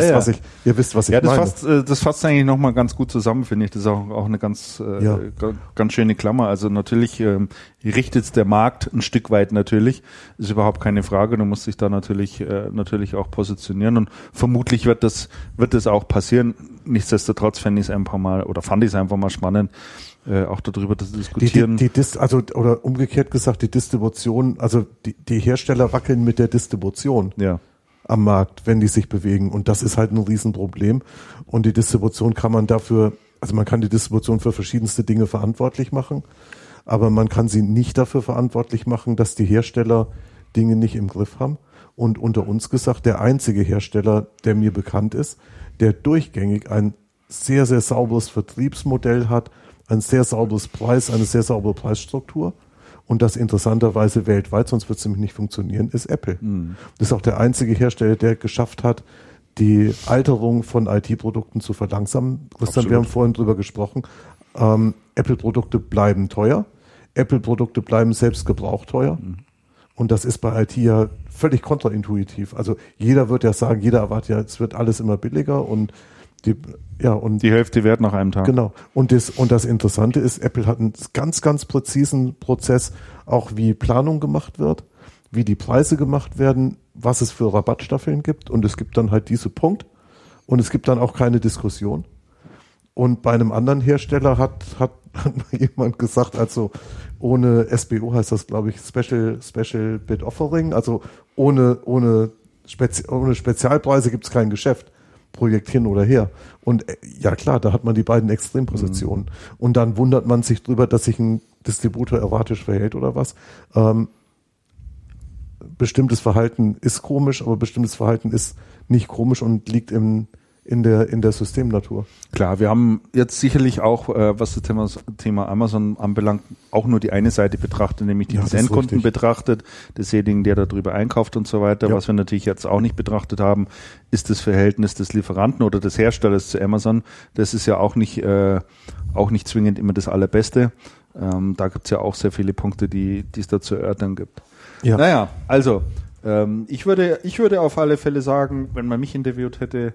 was ich meine. Das fasst eigentlich nochmal ganz gut zusammen, finde ich. Das ist auch eine ganz schöne Klammer. Also natürlich richtet der Markt ein Stück weit natürlich. Ist überhaupt keine Frage. Du musst dich da natürlich auch positionieren und vermutlich wird das auch passieren. Nichtsdestotrotz fand ich es einfach mal spannend, auch darüber zu diskutieren. Oder umgekehrt gesagt, die Distribution, also die Hersteller wackeln mit der Distribution am Markt, wenn die sich bewegen. Und das ist halt ein Riesenproblem. Und die Distribution man kann die Distribution für verschiedenste Dinge verantwortlich machen, aber man kann sie nicht dafür verantwortlich machen, dass die Hersteller Dinge nicht im Griff haben. Und unter uns gesagt, der einzige Hersteller, der mir bekannt ist, der durchgängig ein sehr, sehr sauberes Vertriebsmodell hat, eine sehr saubere Preisstruktur und das interessanterweise weltweit, sonst wird es nämlich nicht funktionieren, ist Apple. Das ist auch der einzige Hersteller, der geschafft hat, die Alterung von IT-Produkten zu verlangsamen. Christian, wir haben vorhin drüber gesprochen. Apple-Produkte bleiben teuer. Apple-Produkte bleiben selbst gebraucht teuer. Und das ist bei IT ja völlig kontraintuitiv. Also jeder wird ja sagen, jeder erwartet ja, es wird alles immer billiger und die Hälfte wert nach einem Tag. Genau. Und das Interessante ist, Apple hat einen ganz, ganz präzisen Prozess, auch wie Planung gemacht wird, wie die Preise gemacht werden, was es für Rabattstaffeln gibt. Und es gibt dann halt diese Punkt. Und es gibt dann auch keine Diskussion. Und bei einem anderen Hersteller hat jemand gesagt, also ohne SBO heißt das, glaube ich, Special Bid Offering, also ohne Spezialpreise gibt es kein Geschäft. Projekt hin oder her. Und ja klar, da hat man die beiden Extrempositionen. Und dann wundert man sich drüber, dass sich ein Distributor erratisch verhält oder was. Bestimmtes Verhalten ist komisch, aber bestimmtes Verhalten ist nicht komisch und liegt in der Systemnatur. Klar, wir haben jetzt sicherlich auch, was das Thema Amazon anbelangt, auch nur die eine Seite betrachtet, nämlich die des Endkunden betrachtet, desjenigen, der darüber einkauft und so weiter. Ja. Was wir natürlich jetzt auch nicht betrachtet haben, ist das Verhältnis des Lieferanten oder des Herstellers zu Amazon. Das ist ja auch nicht zwingend immer das Allerbeste. Da gibt es ja auch sehr viele Punkte, die es da zu erörtern gibt. Ja. Naja, also ich würde auf alle Fälle sagen, wenn man mich interviewt hätte,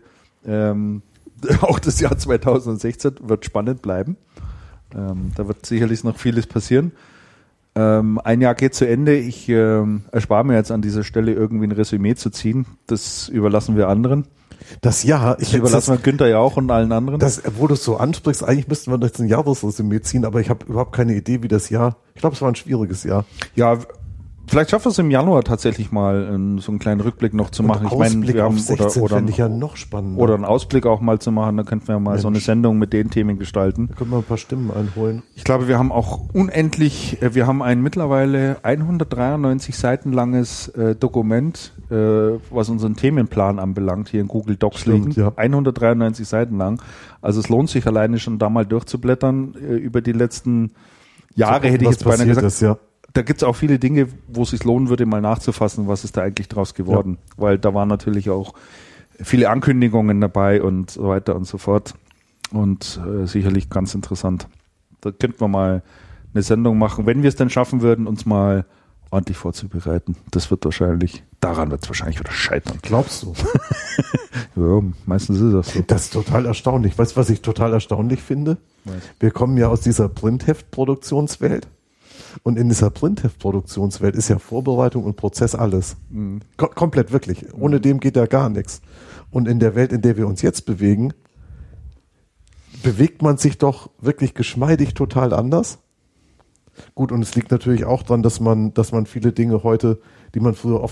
auch das Jahr 2016 wird spannend bleiben. Da wird sicherlich noch vieles passieren. Ein Jahr geht zu Ende. Ich erspare mir jetzt an dieser Stelle irgendwie ein Resümee zu ziehen. Das überlassen wir anderen. Das Jahr, das überlassen wir Günther ja auch und allen anderen. Das, wo du es so ansprichst, eigentlich müssten wir jetzt ein Jahresresümee ziehen, aber ich habe überhaupt keine Idee, wie das Jahr. Ich glaube, es war ein schwieriges Jahr. Ja. Vielleicht schaffen wir es im Januar tatsächlich mal, so einen kleinen Rückblick noch zu machen. Ich meine, wir haben finde ich ja noch spannender. Oder einen Ausblick auch mal zu machen. Da könnten wir mal so eine Sendung mit den Themen gestalten. Da können wir ein paar Stimmen einholen. Ich glaube, wir haben auch wir haben ein mittlerweile 193 Seiten langes Dokument, was unseren Themenplan anbelangt, hier in Google Docs liegen. Ja. 193 Seiten lang. Also es lohnt sich alleine schon da mal durchzublättern. Über die letzten Jahre hätte ich jetzt beinahe gesagt. Da gibt es auch viele Dinge, wo es sich lohnen würde, mal nachzufassen, was ist da eigentlich draus geworden. Ja. Weil da waren natürlich auch viele Ankündigungen dabei und so weiter und so fort. Und sicherlich ganz interessant. Da könnten wir mal eine Sendung machen, wenn wir es denn schaffen würden, uns mal ordentlich vorzubereiten. Daran wird es wahrscheinlich wieder scheitern. Glaubst du? Ja, meistens ist das so. Das ist total erstaunlich. Weißt du, was ich total erstaunlich finde? Wir kommen ja aus dieser Printheftproduktionswelt. Und in dieser Printheftproduktionswelt ist ja Vorbereitung und Prozess alles. Mhm. Komplett wirklich. Ohne dem geht ja gar nichts. Und in der Welt, in der wir uns jetzt bewegen, bewegt man sich doch wirklich geschmeidig total anders. Gut, und es liegt natürlich auch daran, dass man viele Dinge heute, die man früher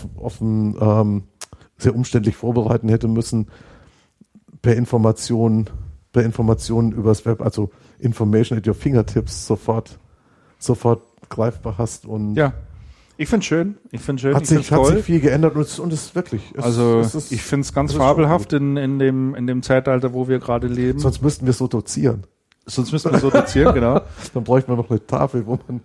sehr umständlich vorbereiten hätte müssen, per Informationen übers Web, also Information at your fingertips sofort greifbar hast. Und ja, ich finde es schön. Hat sich viel geändert und es ist wirklich. Ich finde es ganz fabelhaft in dem Zeitalter, wo wir gerade leben. Sonst müssten wir so dozieren. Genau. Dann bräuchten wir noch eine Tafel, wo man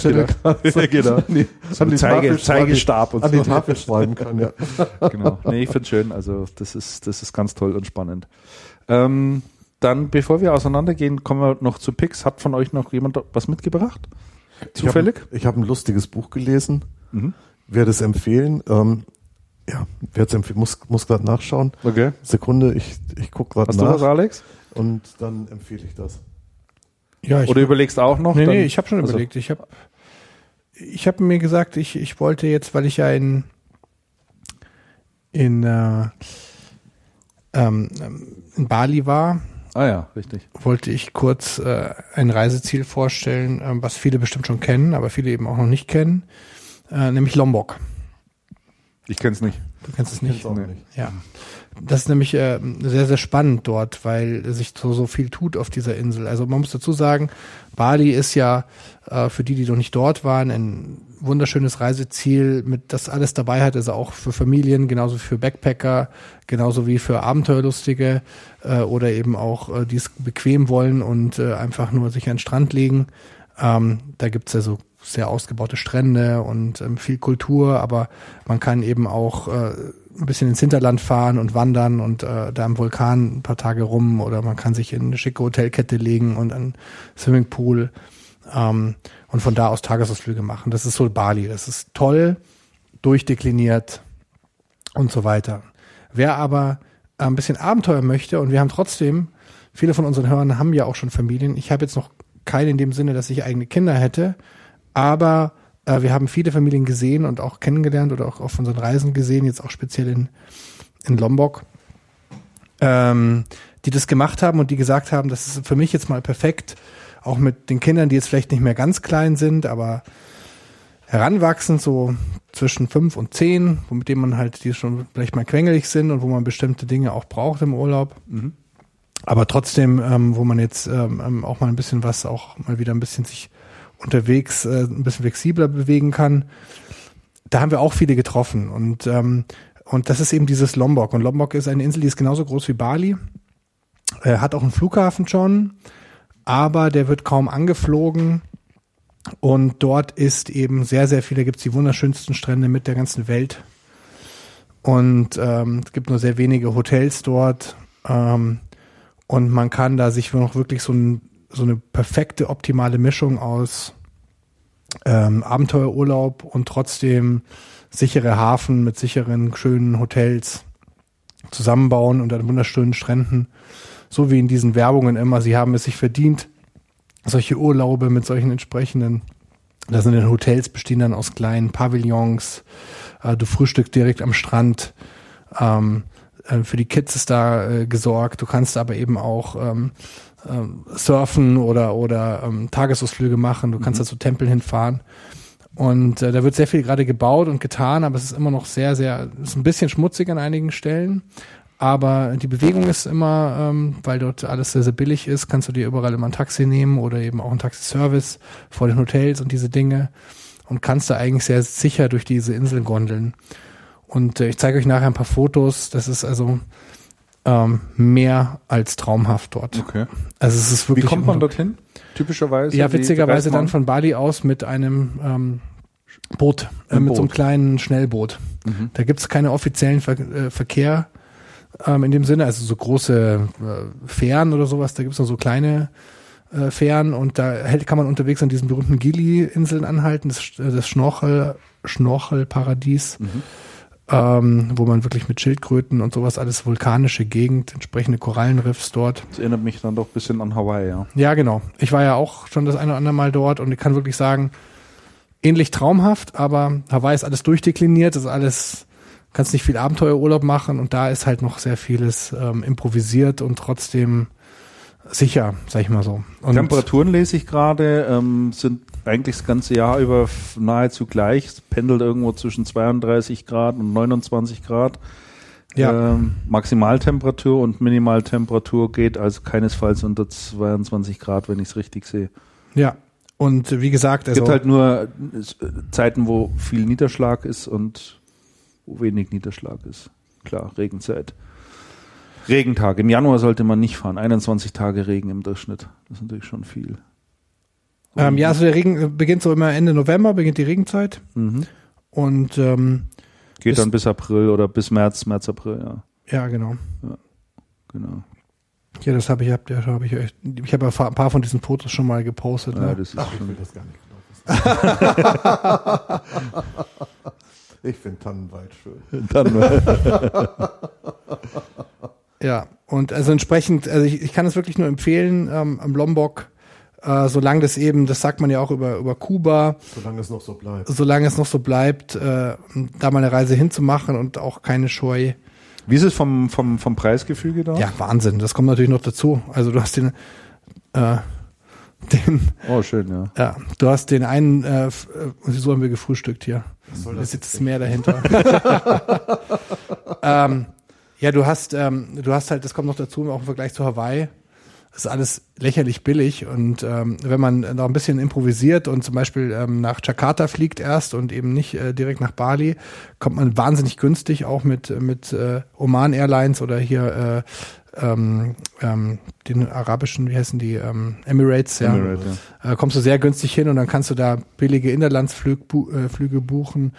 Zeigestab und an die Tafel schreiben kann. Ja. Genau. Nee, ich finde es schön. Also das ist ganz toll und spannend. Dann, bevor wir auseinandergehen, kommen wir noch zu Picks. Hat von euch noch jemand was mitgebracht? Zufällig? Ich habe ein lustiges Buch gelesen. Mhm. Werde es empfehlen. Muss gerade nachschauen. Okay. Sekunde, ich gucke gerade nach. Hast du was, Alex? Und dann empfehle ich das. Ja, oder überlegst du auch noch? Nee, ich habe schon überlegt. Ich habe mir gesagt, ich wollte jetzt, weil ich ja in Bali war. Ah ja, richtig. Wollte ich kurz ein Reiseziel vorstellen, was viele bestimmt schon kennen, aber viele eben auch noch nicht kennen, nämlich Lombok. Ich kenne es nicht. Du kennst es nicht? Nee. Ja. Das ist nämlich sehr, sehr spannend dort, weil sich so viel tut auf dieser Insel. Also man muss dazu sagen, Bali ist ja für die noch nicht dort waren, ein wunderschönes Reiseziel, mit das alles dabei hat, also auch für Familien, genauso für Backpacker, genauso wie für Abenteuerlustige oder eben auch die es bequem wollen und einfach nur sich an den Strand legen. Da gibt's ja so sehr ausgebaute Strände und viel Kultur, aber man kann eben auch ein bisschen ins Hinterland fahren und wandern und da am Vulkan ein paar Tage rum oder man kann sich in eine schicke Hotelkette legen und einen Swimmingpool und von da aus Tagesausflüge machen. Das ist so Bali. Das ist toll. durchdekliniert und so weiter. Wer aber ein bisschen Abenteuer möchte, und wir haben trotzdem, viele von unseren Hörern haben ja auch schon Familien. Ich habe jetzt noch keine in dem Sinne, dass ich eigene Kinder hätte, aber wir haben viele Familien gesehen und auch kennengelernt oder auch auf unseren Reisen gesehen, jetzt auch speziell in Lombok, die das gemacht haben und die gesagt haben, das ist für mich jetzt mal perfekt, auch mit den Kindern, die jetzt vielleicht nicht mehr ganz klein sind, aber heranwachsend, so zwischen 5 und 10, mit denen man halt, die schon vielleicht mal quengelig sind und wo man bestimmte Dinge auch braucht im Urlaub. Mhm. Aber trotzdem, wo man jetzt auch mal ein bisschen was, auch mal wieder ein bisschen sich unterwegs ein bisschen flexibler bewegen kann. Da haben wir auch viele getroffen. Und das ist eben dieses Lombok. Und Lombok ist eine Insel, die ist genauso groß wie Bali. Hat auch einen Flughafen schon, aber der wird kaum angeflogen. Und dort ist eben sehr, sehr viele, gibt es die wunderschönsten Strände mit der ganzen Welt. Und es gibt nur sehr wenige Hotels dort. Und man kann da sich noch wirklich so eine perfekte, optimale Mischung aus Abenteuerurlaub und trotzdem sichere Hafen mit sicheren, schönen Hotels zusammenbauen und an wunderschönen Stränden. So wie in diesen Werbungen immer. Sie haben es sich verdient, solche Urlaube mit solchen entsprechenden, da sind Hotels bestehen dann aus kleinen Pavillons, du frühstückst direkt am Strand, für die Kids ist da gesorgt, du kannst aber eben auch surfen oder Tagesausflüge machen, du kannst da zu Tempeln hinfahren und da wird sehr viel gerade gebaut und getan, aber es ist immer noch sehr, sehr, ist ein bisschen schmutzig an einigen Stellen. Aber die Bewegung ist immer, weil dort alles sehr, sehr billig ist, kannst du dir überall immer ein Taxi nehmen oder eben auch einen Taxiservice vor den Hotels und diese Dinge und kannst da eigentlich sehr sicher durch diese Inseln gondeln. Und ich zeige euch nachher ein paar Fotos. Das ist also mehr als traumhaft dort. Okay. Also es ist wirklich. Wie kommt man dorthin? Typischerweise? Ja, witzigerweise dann von Bali aus mit einem Boot, mit so einem kleinen Schnellboot. Mhm. Da gibt's keine offiziellen Verkehr. In dem Sinne, also so große Fähren oder sowas, da gibt's noch so kleine Fähren und da kann man unterwegs an diesen berühmten Gili-Inseln anhalten, das Schnorchelparadies, wo man wirklich mit Schildkröten und sowas, alles vulkanische Gegend, entsprechende Korallenriffs dort. Das erinnert mich dann doch ein bisschen an Hawaii, ja. Ja, genau. Ich war ja auch schon das eine oder andere Mal dort und ich kann wirklich sagen, ähnlich traumhaft, aber Hawaii ist alles durchdekliniert, ist alles... Kannst nicht viel Abenteuerurlaub machen und da ist halt noch sehr vieles improvisiert und trotzdem sicher, sag ich mal so. Und Temperaturen lese ich gerade, sind eigentlich das ganze Jahr über nahezu gleich. Es pendelt irgendwo zwischen 32 Grad und 29 Grad. Ja. Maximaltemperatur und Minimaltemperatur geht also keinesfalls unter 22 Grad, wenn ich es richtig sehe. Ja, und wie gesagt... Es gibt halt nur Zeiten, wo viel Niederschlag ist und wo wenig Niederschlag ist. Klar, Regenzeit. Regentag. Im Januar sollte man nicht fahren. 21 Tage Regen im Durchschnitt. Das ist natürlich schon viel. Ja, also der Regen beginnt so immer Ende November, beginnt die Regenzeit. Mhm. Und geht dann bis April oder bis März, April, ja. Ja, genau. Ja, genau. Ja, das habe ich habe ein paar von diesen Fotos schon mal gepostet. Ja, ne? das ist schon ich will das gar nicht glauben. Ich finde Tannenwald schön. Ja, und also entsprechend, also ich kann es wirklich nur empfehlen, am Lombok, solange das eben, das sagt man ja auch über Kuba. Solange es noch so bleibt. Solange es noch so bleibt, da mal eine Reise hinzumachen und auch keine Scheu. Wie ist es vom Preisgefüge da? Ja, Wahnsinn, das kommt natürlich noch dazu. Also du hast den oh, schön, ja. Ja, du hast den einen, so haben wir gefrühstückt hier. Da sitzt das Meer dahinter. Ja, du hast halt, das kommt noch dazu, auch im Vergleich zu Hawaii. Das ist alles lächerlich billig und wenn man noch ein bisschen improvisiert und zum Beispiel nach Jakarta fliegt erst und eben nicht direkt nach Bali, kommt man wahnsinnig günstig auch mit Oman Airlines oder hier den arabischen, wie heißen die, Emirates, ja. Kommst du sehr günstig hin und dann kannst du da billige Inlandsflüge buchen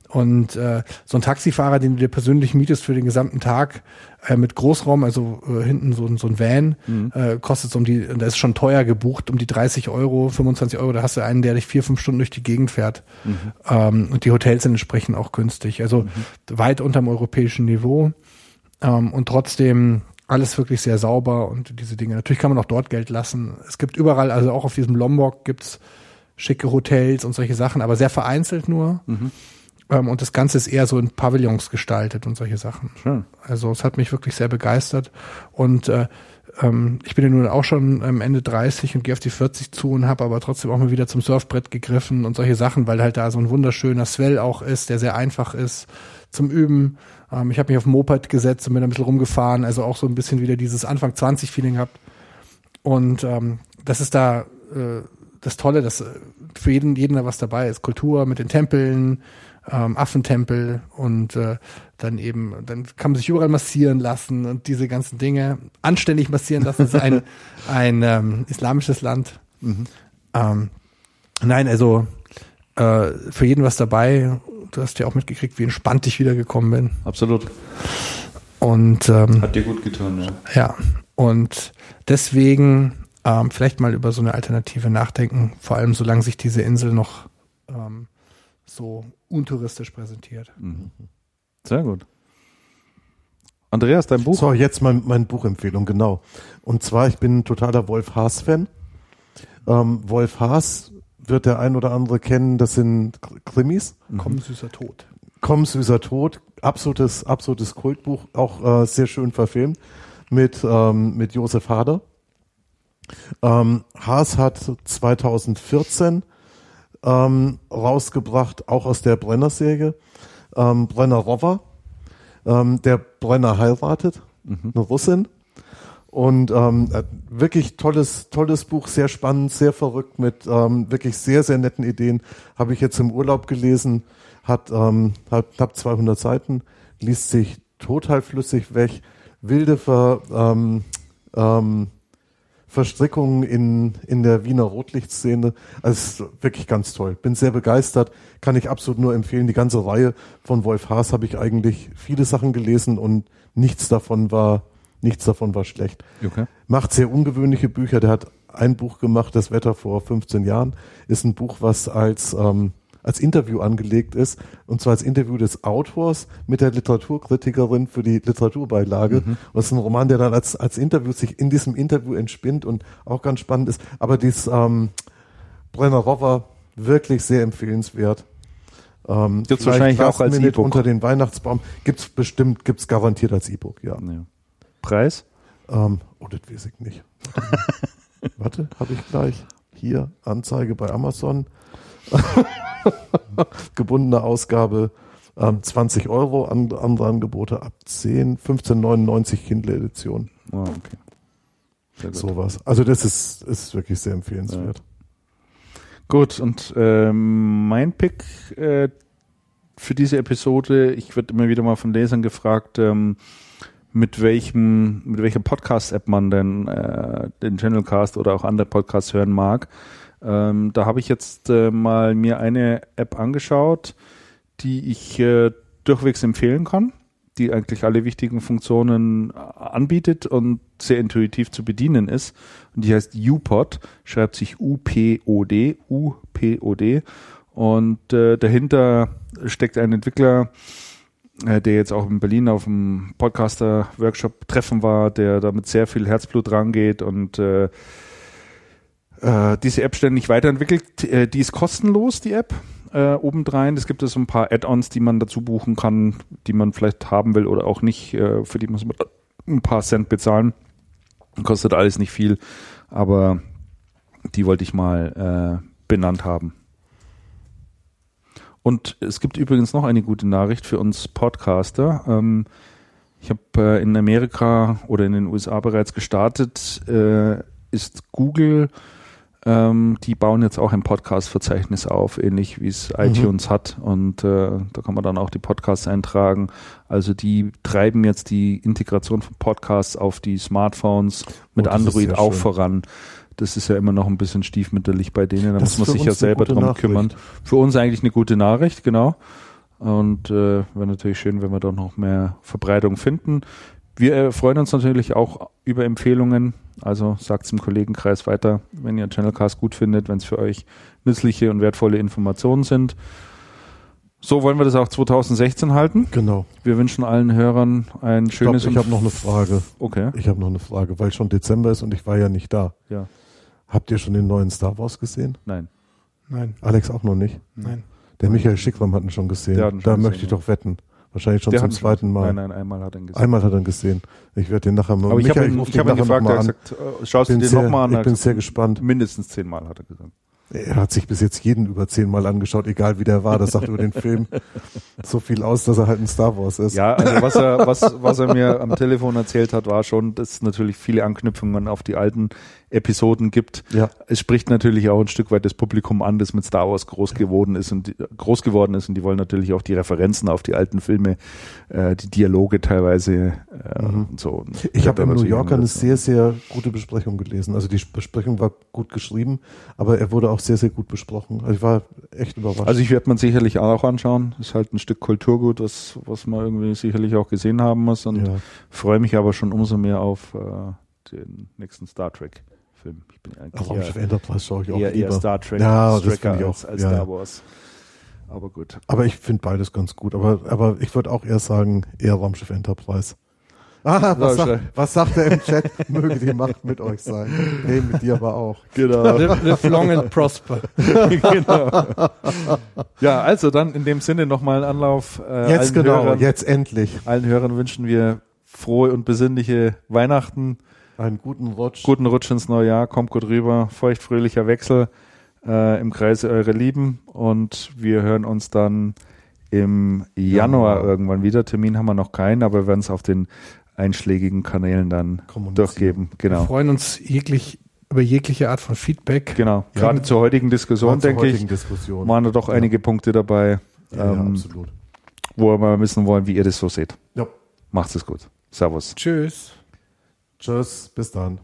Und so ein Taxifahrer, den du dir persönlich mietest für den gesamten Tag mit Großraum, also hinten so ein Van, kostet so da ist schon teuer gebucht, um die 30 €, 25 €, da hast du einen, der dich 4-5 Stunden durch die Gegend fährt. Und die Hotels sind entsprechend auch günstig. Also weit unterm europäischen Niveau und trotzdem alles wirklich sehr sauber und diese Dinge. Natürlich kann man auch dort Geld lassen. Es gibt überall, also auch auf diesem Lombok gibt's schicke Hotels und solche Sachen, aber sehr vereinzelt nur. Und das Ganze ist eher so in Pavillons gestaltet und solche Sachen. Schön. Also es hat mich wirklich sehr begeistert. Und ich bin ja nun auch schon Ende 30 und gehe auf die 40 zu und habe aber trotzdem auch mal wieder zum Surfbrett gegriffen und solche Sachen, weil halt da so ein wunderschöner Swell auch ist, der sehr einfach ist zum Üben. Ich habe mich auf ein Moped gesetzt und bin ein bisschen rumgefahren, also auch so ein bisschen wieder dieses Anfang 20 Feeling gehabt. Und das ist da das Tolle, dass für jeden da was dabei ist. Kultur mit den Tempeln, Affentempel und dann kann man sich überall massieren lassen und diese ganzen Dinge anständig massieren lassen. Das ist ein islamisches Land. Nein, also für jeden was dabei. Du hast ja auch mitgekriegt, wie entspannt ich wiedergekommen bin. Absolut. Und hat dir gut getan, ja. Ja, und deswegen vielleicht mal über so eine Alternative nachdenken, vor allem solange sich diese Insel noch so untouristisch präsentiert. Sehr gut. Andreas, dein Buch? So, jetzt meine Buchempfehlung, genau. Und zwar, ich bin ein totaler Wolf Haas-Fan. Wolf Haas wird der ein oder andere kennen, das sind Krimis. Komm, süßer Tod. Komm, süßer Tod, absolutes Kultbuch, auch sehr schön verfilmt mit Josef Hader. Haas hat 2014 rausgebracht, auch aus der Brenner-Serie, Brenner Rover. Der Brenner heiratet, eine Russin. Und wirklich tolles Buch, sehr spannend, sehr verrückt, mit wirklich sehr, sehr netten Ideen. Habe ich jetzt im Urlaub gelesen, hat knapp 200 Seiten, liest sich total flüssig weg, wilde Verstrickungen in der Wiener Rotlichtszene. Also es ist wirklich ganz toll. Bin sehr begeistert, kann ich absolut nur empfehlen. Die ganze Reihe von Wolf Haas habe ich eigentlich viele Sachen gelesen und nichts davon war schlecht. Okay. Macht sehr ungewöhnliche Bücher. Der hat ein Buch gemacht, Das Wetter vor 15 Jahren. Ist ein Buch, was als Interview angelegt ist. Und zwar als Interview des Autors mit der Literaturkritikerin für die Literaturbeilage. Und das ist ein Roman, der dann als Interview sich in diesem Interview entspinnt und auch ganz spannend ist. Aber dieses Brenner Rover wirklich sehr empfehlenswert. Gibt's wahrscheinlich auch als E-Book. Unter den Weihnachtsbaum. Gibt's garantiert als E-Book, ja. Preis? Das weiß ich nicht. Warte, habe ich gleich. Hier, Anzeige bei Amazon. Gebundene Ausgabe 20 €, andere Angebote ab 10, 15,99 Kindle-Edition. Oh, okay. Sehr gut. Sowas. Also das ist wirklich sehr empfehlenswert. Ja. Gut, und mein Pick für diese Episode, ich werde immer wieder mal von Lesern gefragt, mit welcher Podcast-App man denn den Channelcast oder auch andere Podcasts hören mag. Da habe ich jetzt mal mir eine App angeschaut, die ich durchwegs empfehlen kann, die eigentlich alle wichtigen Funktionen anbietet und sehr intuitiv zu bedienen ist. Und die heißt UPod, schreibt sich UPOD. Und dahinter steckt ein Entwickler, der jetzt auch in Berlin auf dem Podcaster-Workshop-Treffen war, der da mit sehr viel Herzblut rangeht und diese App ständig weiterentwickelt. Die ist kostenlos, die App, obendrein. Es gibt so ein paar Add-ons, die man dazu buchen kann, die man vielleicht haben will oder auch nicht. Für die muss man ein paar Cent bezahlen. Kostet alles nicht viel, aber die wollte ich mal benannt haben. Und es gibt übrigens noch eine gute Nachricht für uns Podcaster. Ich habe in Amerika oder in den USA bereits gestartet, ist Google. Die bauen jetzt auch ein Podcast-Verzeichnis auf, ähnlich wie es iTunes hat. Und da kann man dann auch die Podcasts eintragen. Also die treiben jetzt die Integration von Podcasts auf die Smartphones mit Android auch voran. Das ist ja immer noch ein bisschen stiefmütterlich bei denen. Da muss man sich ja selber drum kümmern. Für uns eigentlich eine gute Nachricht, genau. Und wäre natürlich schön, wenn wir da noch mehr Verbreitung finden. Wir freuen uns natürlich auch über Empfehlungen. Also sagt es im Kollegenkreis weiter, wenn ihr Channelcast gut findet, wenn es für euch nützliche und wertvolle Informationen sind. So wollen wir das auch 2016 halten. Genau. Wir wünschen allen Hörern ein schönes... Ich habe noch eine Frage. Okay. Ich habe noch eine Frage, weil schon Dezember ist und ich war ja nicht da. Ja. Habt ihr schon den neuen Star Wars gesehen? Nein. Alex auch noch nicht? Nein. Der Michael Schickram hat ihn schon gesehen. Da möchte ich doch wetten. Wahrscheinlich schon zum zweiten Mal. Nein, einmal hat er ihn gesehen. Einmal hat er ihn gesehen. Ich werde den nachher mal... Aber ich habe ihn gefragt, er hat gesagt, schaust du dir nochmal an? Ich bin sehr gespannt. Mindestens 10 Mal hat er gesagt. Er hat sich bis jetzt jeden über 10 Mal angeschaut, egal wie der war. Das sagt über den Film so viel aus, dass er halt ein Star Wars ist. Ja, also was er mir am Telefon erzählt hat, war schon, dass es natürlich viele Anknüpfungen auf die alten Episoden gibt. Ja. Es spricht natürlich auch ein Stück weit das Publikum an, das mit Star Wars groß geworden ist und die wollen natürlich auch die Referenzen auf die alten Filme, die Dialoge teilweise und so. Und ich habe im New Yorker eine sehr, sehr gute Besprechung gelesen. Also die Besprechung war gut geschrieben, aber er wurde auch sehr, sehr gut besprochen. Also ich war echt überrascht. Also ich werde man sicherlich auch anschauen. Ist halt ein Stück Kulturgut, was man irgendwie sicherlich auch gesehen haben muss und freue mich aber schon umso mehr auf den nächsten Star Trek Film. Ich bin eigentlich Enterprise schaue ich auch eher Star Trek als Star Wars. Aber gut. Aber ich finde beides ganz gut. Aber ich würde auch eher sagen, eher Raumschiff Enterprise. Was sagt er im Chat? Möge die Macht mit euch sein. Nee, mit dir aber auch. Genau. Live long and prosper. Genau. Ja, also dann in dem Sinne nochmal einen Anlauf. Jetzt endlich. Allen Hörern wünschen wir frohe und besinnliche Weihnachten. Einen guten Rutsch. Guten Rutsch ins neue Jahr. Kommt gut rüber. Feuchtfröhlicher Wechsel im Kreise eurer Lieben. Und wir hören uns dann im Januar irgendwann wieder. Termin haben wir noch keinen, aber wir werden es auf den einschlägigen Kanälen dann durchgeben. Genau. Wir freuen uns über jegliche Art von Feedback. Genau. Gerade zur heutigen Diskussion, denke ich, waren da doch einige Punkte dabei, absolut. Wo wir wissen wollen, wie ihr das so seht. Ja. Macht's es gut. Servus. Tschüss. Tschüss. Bis dann.